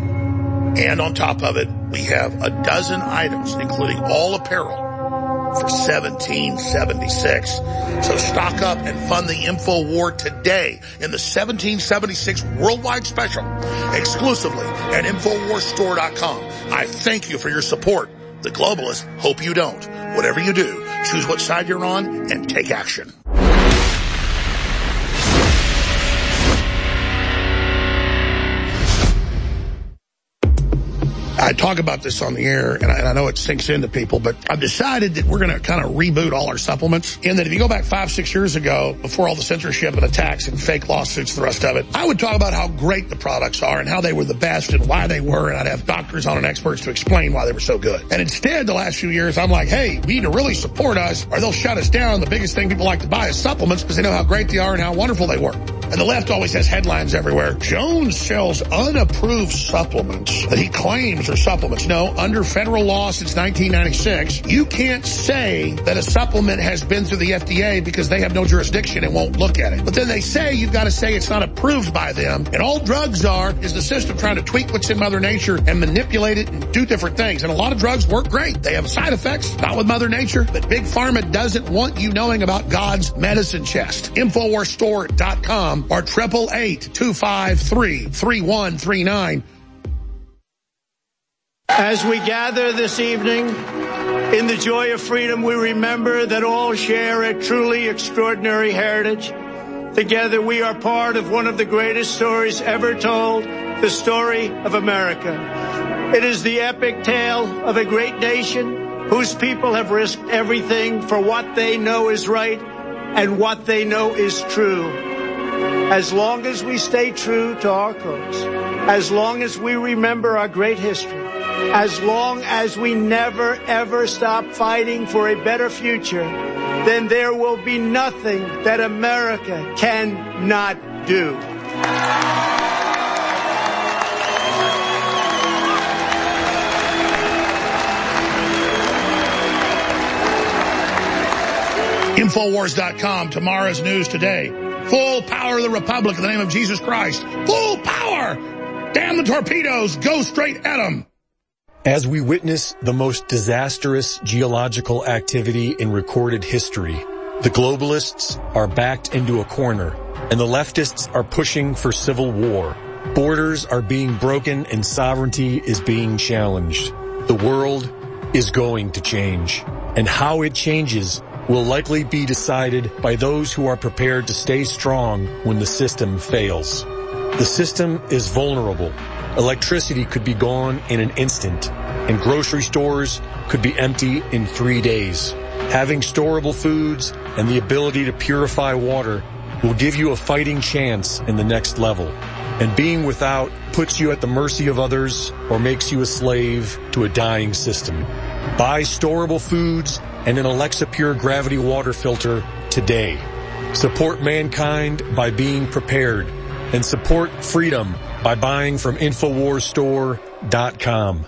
Speaker 3: And on top of it, we have a dozen items, including all apparel, for seventeen seventy-six. So stock up and fund the InfoWar today in the seventeen seventy-six worldwide special, exclusively at Infowars Store dot com. I thank you for your support. The globalists hope you don't. Whatever you do, choose what side you're on and take action. I talk about this on the air, and I, and I know it sinks into people, but I've decided that we're going to kind of reboot all our supplements. In that if you go back five, six years ago, before all the censorship and attacks and fake lawsuits, the rest of it, I would talk about how great the products are and how they were the best and why they were, and I'd have doctors on and experts to explain why they were so good. And instead, the last few years, I'm like, hey, you need to really support us or they'll shut us down. The biggest thing people like to buy is supplements because they know how great they are and how wonderful they work. And the left always has headlines everywhere. Jones sells unapproved supplements that he claims are supplements. No, under federal law since nineteen ninety-six, you can't say that a supplement has been through the F D A because they have no jurisdiction and won't look at it. But then they say you've got to say it's not approved by them. And all drugs are is the system trying to tweak what's in Mother Nature and manipulate it and do different things. And a lot of drugs work great. They have side effects, not with Mother Nature. But Big Pharma doesn't want you knowing about God's medicine chest. Infowars Store dot com or triple eight two five three three one three nine.
Speaker 5: As we gather this evening in the joy of freedom, we remember that all share a truly extraordinary heritage. Together we are part of one of the greatest stories ever told, the story of America. It is the epic tale of a great nation whose people have risked everything for what they know is right and what they know is true. As long as we stay true to our cause, as long as we remember our great history, as long as we never ever stop fighting for a better future, then there will be nothing that America cannot do.
Speaker 3: Infowars dot com, tomorrow's news today. Full power of the Republic in the name of Jesus Christ. Full power! Damn the torpedoes! Go straight at them!
Speaker 4: As we witness the most disastrous geological activity in recorded history, the globalists are backed into a corner, and the leftists are pushing for civil war. Borders are being broken and sovereignty is being challenged. The world is going to change, and how it changes will likely be decided by those who are prepared to stay strong when the system fails. The system is vulnerable. Electricity could be gone in an instant, and grocery stores could be empty in three days. Having storable foods and the ability to purify water will give you a fighting chance in the next level. And being without puts you at the mercy of others or makes you a slave to a dying system. Buy storable foods and an Alexa Pure Gravity water filter today. Support mankind by being prepared, and support freedom by buying from Infowars Store dot com.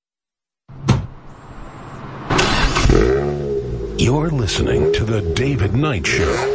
Speaker 1: You're listening to The David Knight Show.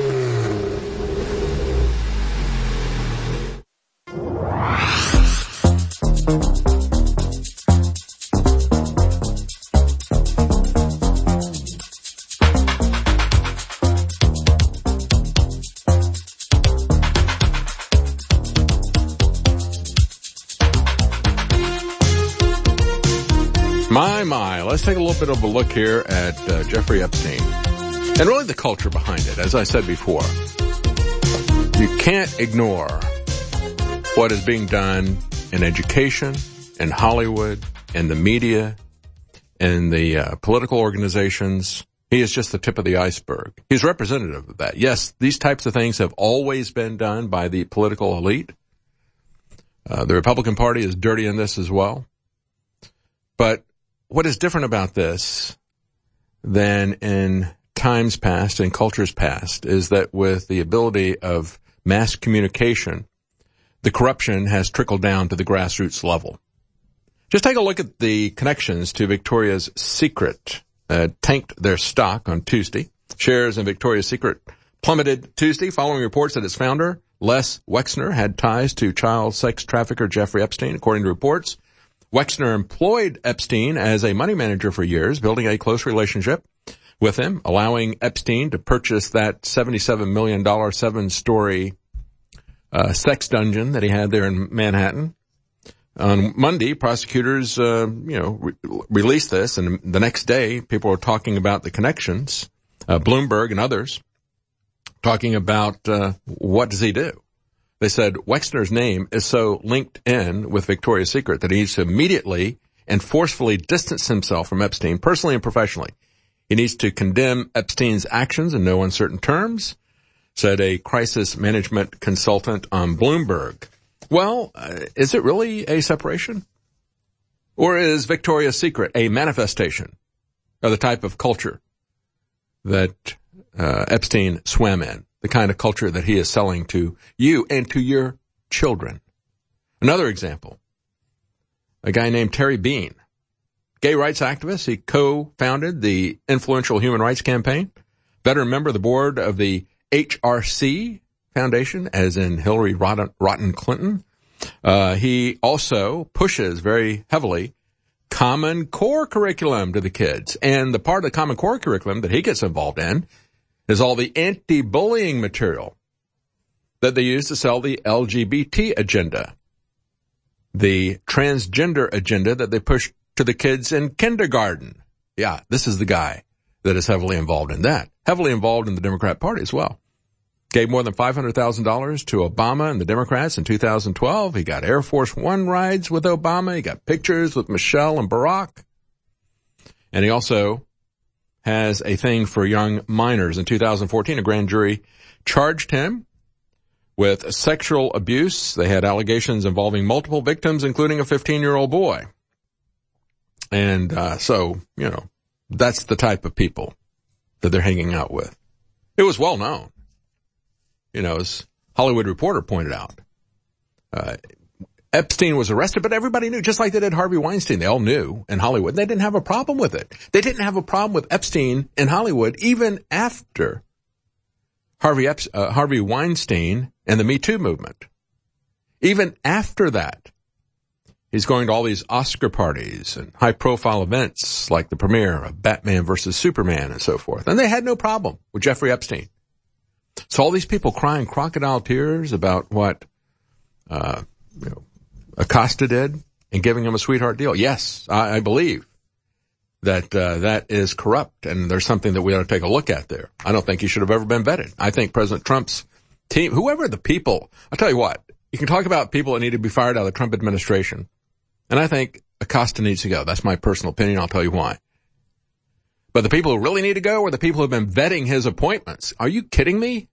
Speaker 2: My, my, let's take a little bit of a look here at uh, Jeffrey Epstein and really the culture behind it. As I said before, you can't ignore what is being done in education, in Hollywood, in the media, in the uh, political organizations. He is just the tip of the iceberg. He's representative of that. Yes, these types of things have always been done by the political elite. Uh, the Republican Party is dirty in this as well. But what is different about this than in times past and cultures past is that with the ability of mass communication, the corruption has trickled down to the grassroots level. Just take a look at the connections to Victoria's Secret. Uh, tanked their stock on Tuesday. Shares in Victoria's Secret plummeted Tuesday following reports that its founder, Les Wexner, had ties to child sex trafficker Jeffrey Epstein, according to reports. Wexner employed Epstein as a money manager for years, building a close relationship with him, allowing Epstein to purchase that seventy-seven million dollars seven-story uh, sex dungeon that he had there in Manhattan. On Monday, prosecutors, uh, you know, re- released this, and the next day, people were talking about the connections, uh, Bloomberg and others, talking about uh, what does he do. They said Wexner's name is so linked in with Victoria's Secret that he needs to immediately and forcefully distance himself from Epstein, personally and professionally. He needs to condemn Epstein's actions in no uncertain terms, said a crisis management consultant on Bloomberg. Well, uh, is it really a separation? Or is Victoria's Secret a manifestation of the type of culture that uh, Epstein swam in, the kind of culture that he is selling to you and to your children? Another example, a guy named Terry Bean, gay rights activist. He co-founded the influential Human Rights Campaign, veteran member of the board of the H R C Foundation, as in Hillary Rotten, Rotten Clinton. Uh, he also pushes very heavily Common Core curriculum to the kids. And the part of the Common Core curriculum that he gets involved in is all the anti-bullying material that they use to sell the L G B T agenda, the transgender agenda that they push to the kids in kindergarten. Yeah, this is the guy that is heavily involved in that, heavily involved in the Democrat Party as well. Gave more than five hundred thousand dollars to Obama and the Democrats in two thousand twelve. He got Air Force One rides with Obama. He got pictures with Michelle and Barack. And he also has a thing for young minors. In two thousand fourteen, a grand jury charged him with sexual abuse. They had allegations involving multiple victims, including a fifteen-year-old boy. And uh so, you know, that's the type of people that they're hanging out with. It was well known. You know, as Hollywood Reporter pointed out, uh, Epstein was arrested, but everybody knew, just like they did Harvey Weinstein. They all knew in Hollywood. They didn't have a problem with it. They didn't have a problem with Epstein in Hollywood even after Harvey, Ep- uh, Harvey Weinstein and the Me Too movement. Even after that, he's going to all these Oscar parties and high-profile events like the premiere of Batman versus Superman and so forth. And they had no problem with Jeffrey Epstein. So all these people crying crocodile tears about what uh, you know, Acosta did and giving him a sweetheart deal. Yes, I, I believe that uh, that is corrupt, and there's something that we ought to take a look at there. I don't think he should have ever been vetted. I think President Trump's team, whoever the people, I'll tell you what, you can talk about people that need to be fired out of the Trump administration, and I think Acosta needs to go. That's my personal opinion. I'll tell you why. But the people who really need to go are the people who have been vetting his appointments. Are you kidding me?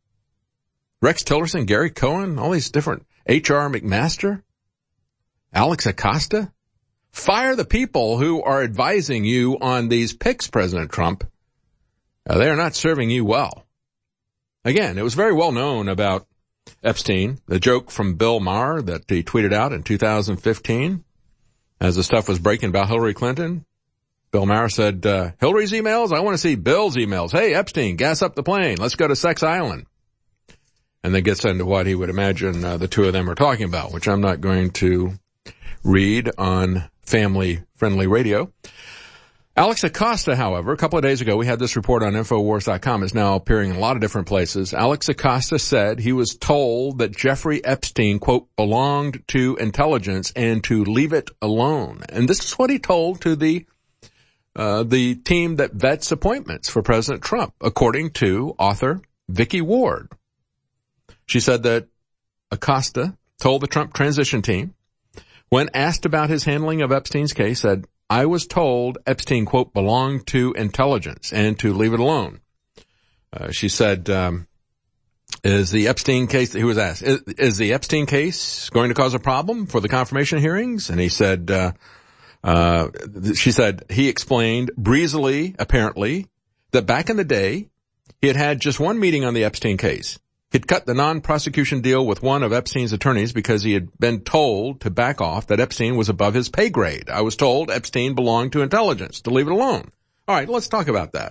Speaker 2: Rex Tillerson, Gary Cohen, all these different H R McMaster, Alex Acosta. Fire the people who are advising you on these picks, President Trump. Uh, they are not serving you well. Again, it was very well known about Epstein, the joke from Bill Maher that he tweeted out in two thousand fifteen as the stuff was breaking about Hillary Clinton. Bill Maher said, uh, Hillary's emails? I want to see Bill's emails. Hey, Epstein, gas up the plane. Let's go to Sex Island. And then gets into what he would imagine uh, the two of them are talking about, which I'm not going to read on family-friendly radio. Alex Acosta, however, a couple of days ago, we had this report on Infowars dot com. It's now appearing in a lot of different places. Alex Acosta said he was told that Jeffrey Epstein, quote, belonged to intelligence and to leave it alone. And this is what he told to the Uh, the team that vets appointments for President Trump, according to author Vicky Ward. She said that Acosta told the Trump transition team, when asked about his handling of Epstein's case, said, I was told Epstein, quote, belonged to intelligence and to leave it alone. Uh, she said, um, is the Epstein case, he was asked, is, is the Epstein case going to cause a problem for the confirmation hearings? And he said, uh, Uh, she said he explained breezily, apparently, that back in the day, he had had just one meeting on the Epstein case. He'd cut the non-prosecution deal with one of Epstein's attorneys because he had been told to back off, that Epstein was above his pay grade. I was told Epstein belonged to intelligence, to leave it alone. All right, let's talk about that.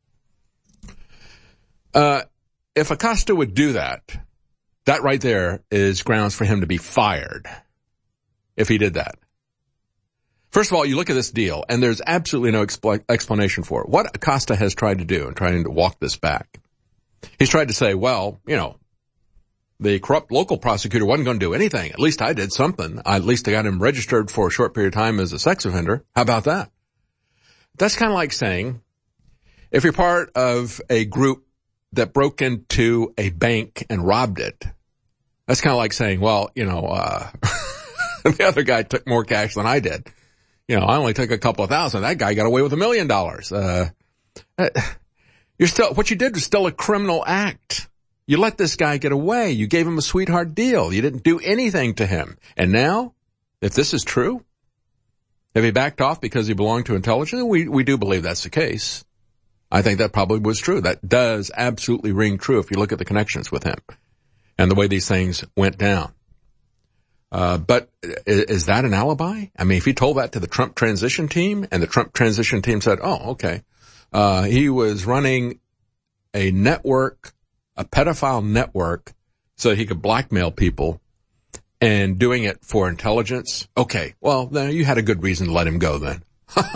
Speaker 2: Uh, if Acosta would do that, that right there is grounds for him to be fired if he did that. First of all, you look at this deal, and there's absolutely no expl- explanation for it. What Acosta has tried to do in trying to walk this back, he's tried to say, well, you know, the corrupt local prosecutor wasn't going to do anything. At least I did something. I, at least I got him registered for a short period of time as a sex offender. How about that? That's kind of like saying, if you're part of a group that broke into a bank and robbed it, that's kind of like saying, well, you know, uh, the other guy took more cash than I did. you know, I only took a couple of thousand. That guy got away with a million dollars. Uh, you're still, what you did was still a criminal act. You let this guy get away. You gave him a sweetheart deal. You didn't do anything to him. And now, if this is true, have he backed off because he belonged to intelligence? We, we do believe that's the case. I think that probably was true. That does absolutely ring true if you look at the connections with him and the way these things went down. Uh, but is, is that an alibi? I mean, if he told that to the Trump transition team and the Trump transition team said, oh, okay, uh, he was running a network, a pedophile network so that he could blackmail people and doing it for intelligence. Okay, well, then you had a good reason to let him go then.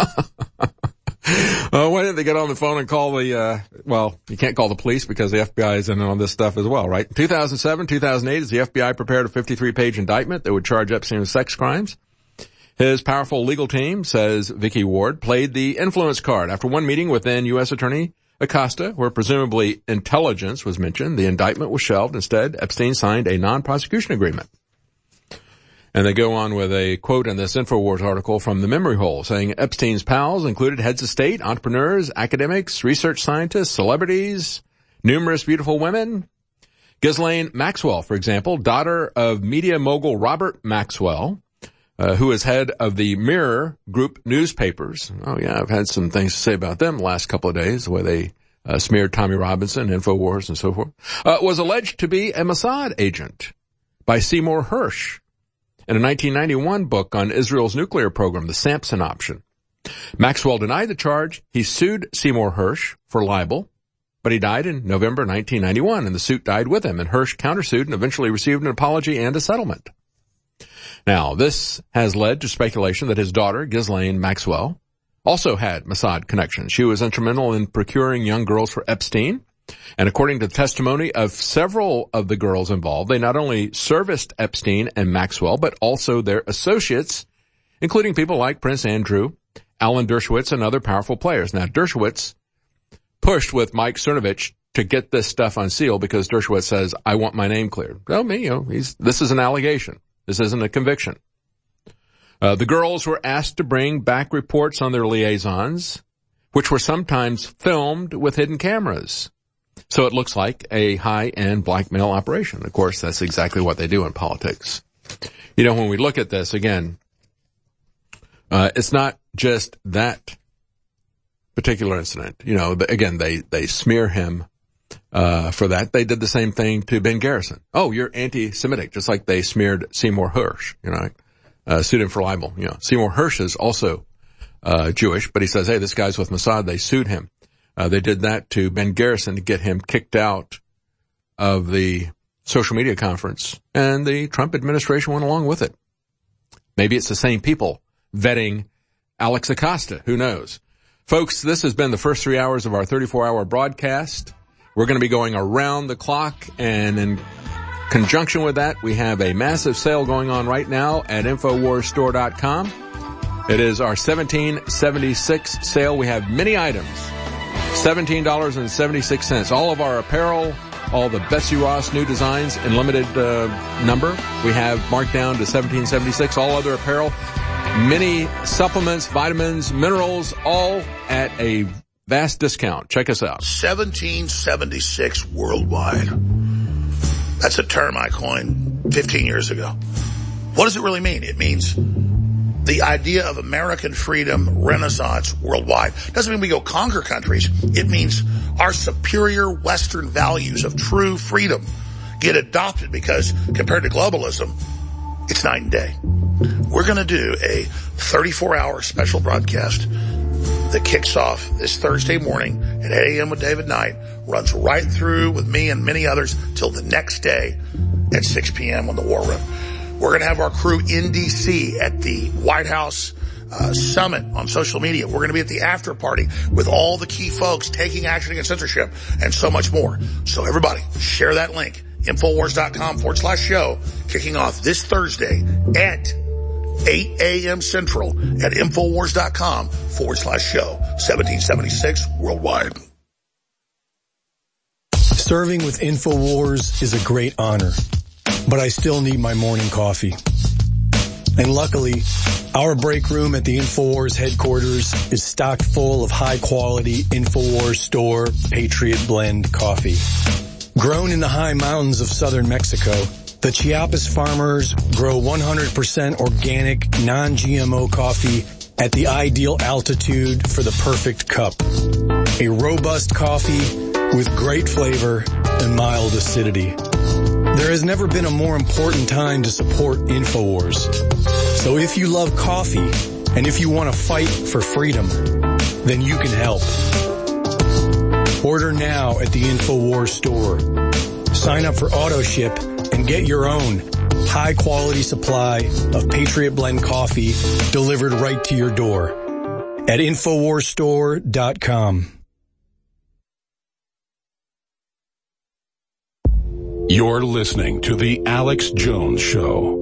Speaker 2: Uh, why didn't they get on the phone and call the, uh, well, you can't call the police because the F B I is in on this stuff as well, right? In two thousand seven, two thousand eight, as the F B I prepared a fifty-three page indictment that would charge Epstein with sex crimes, his powerful legal team, says Vicky Ward, played the influence card. After one meeting with then U S Attorney Acosta, where presumably intelligence was mentioned, the indictment was shelved. Instead, Epstein signed a non-prosecution agreement. And they go on with a quote in this InfoWars article from the memory hole saying Epstein's pals included heads of state, entrepreneurs, academics, research scientists, celebrities, numerous beautiful women. Ghislaine Maxwell, for example, daughter of media mogul Robert Maxwell, uh, who is head of the Mirror Group newspapers. Oh yeah, I've had some things to say about them the last couple of days, the way they uh, smeared Tommy Robinson, InfoWars, and so forth, uh, was alleged to be a Mossad agent by Seymour Hersh in a nineteen ninety-one book on Israel's nuclear program, The Samson Option. Maxwell denied the charge. He sued Seymour Hersh for libel, but he died in November nineteen ninety-one, and the suit died with him, and Hersh countersued and eventually received an apology and a settlement. Now, this has led to speculation that his daughter, Ghislaine Maxwell, also had Mossad connections. She was instrumental in procuring young girls for Epstein. And according to the testimony of several of the girls involved, they not only serviced Epstein and Maxwell, but also their associates, including people like Prince Andrew, Alan Dershowitz, and other powerful players. Now, Dershowitz pushed with Mike Cernovich to get this stuff unsealed because Dershowitz says, I want my name cleared. Well, me, you know, he's, this is an allegation. This isn't a conviction. Uh, the girls were asked to bring back reports on their liaisons, which were sometimes filmed with hidden cameras. So it looks like a high-end blackmail operation. Of course, that's exactly what they do in politics. You know, when we look at this, again, uh, it's not just that particular incident. You know, again, they, they smear him, uh, for that. They did the same thing to Ben Garrison. Oh, you're anti-Semitic, just like they smeared Seymour Hersh, you know, uh, sued him for libel. You know, Seymour Hersh is also, uh, Jewish, but he says, hey, this guy's with Mossad. They sued him. Uh, they did that to Ben Garrison to get him kicked out of the social media conference, and the Trump administration went along with it. Maybe it's the same people vetting Alex Acosta. Who knows? Folks, this has been the first three hours of our thirty-four hour broadcast. We're going to be going around the clock, and in conjunction with that, we have a massive sale going on right now at Infowars Store dot com. It is our seventeen seventy-six sale. We have many items. seventeen dollars and seventy-six cents. All of our apparel, all the Betsy Ross new designs in limited uh, number, we have marked down to seventeen seventy-six. All other apparel, many supplements, vitamins, minerals, all at a vast discount. Check us out.
Speaker 3: seventeen seventy-six worldwide. That's a term I coined fifteen years ago. What does it really mean? It means the idea of American freedom renaissance worldwide. Doesn't mean we go conquer countries. It means our superior Western values of true freedom get adopted because compared to globalism, it's night and day. We're going to do a thirty-four hour special broadcast that kicks off this Thursday morning at eight a.m. with David Knight, runs right through with me and many others till the next day at six p.m. on the War Room. We're going to have our crew in D C at the White House uh, summit on social media. We're going to be at the after party with all the key folks taking action against censorship and so much more. So everybody, share that link. Infowars.com forward slash show kicking off this Thursday at eight a.m. Central at Infowars.com forward slash show. seventeen seventy-six worldwide.
Speaker 4: Serving with Infowars is a great honor, but I still need my morning coffee. And luckily, our break room at the InfoWars headquarters is stocked full of high-quality InfoWars Store Patriot Blend coffee. Grown in the high mountains of southern Mexico, the Chiapas farmers grow one hundred percent organic, non-G M O coffee at the ideal altitude for the perfect cup. A robust coffee with great flavor and mild acidity. There has never been a more important time to support InfoWars. So if you love coffee and if you want to fight for freedom, then you can help. Order now at the InfoWars store. Sign up for AutoShip and get your own high-quality supply of Patriot Blend coffee delivered right to your door at InfoWars Store dot com.
Speaker 1: You're listening to The Alex Jones Show.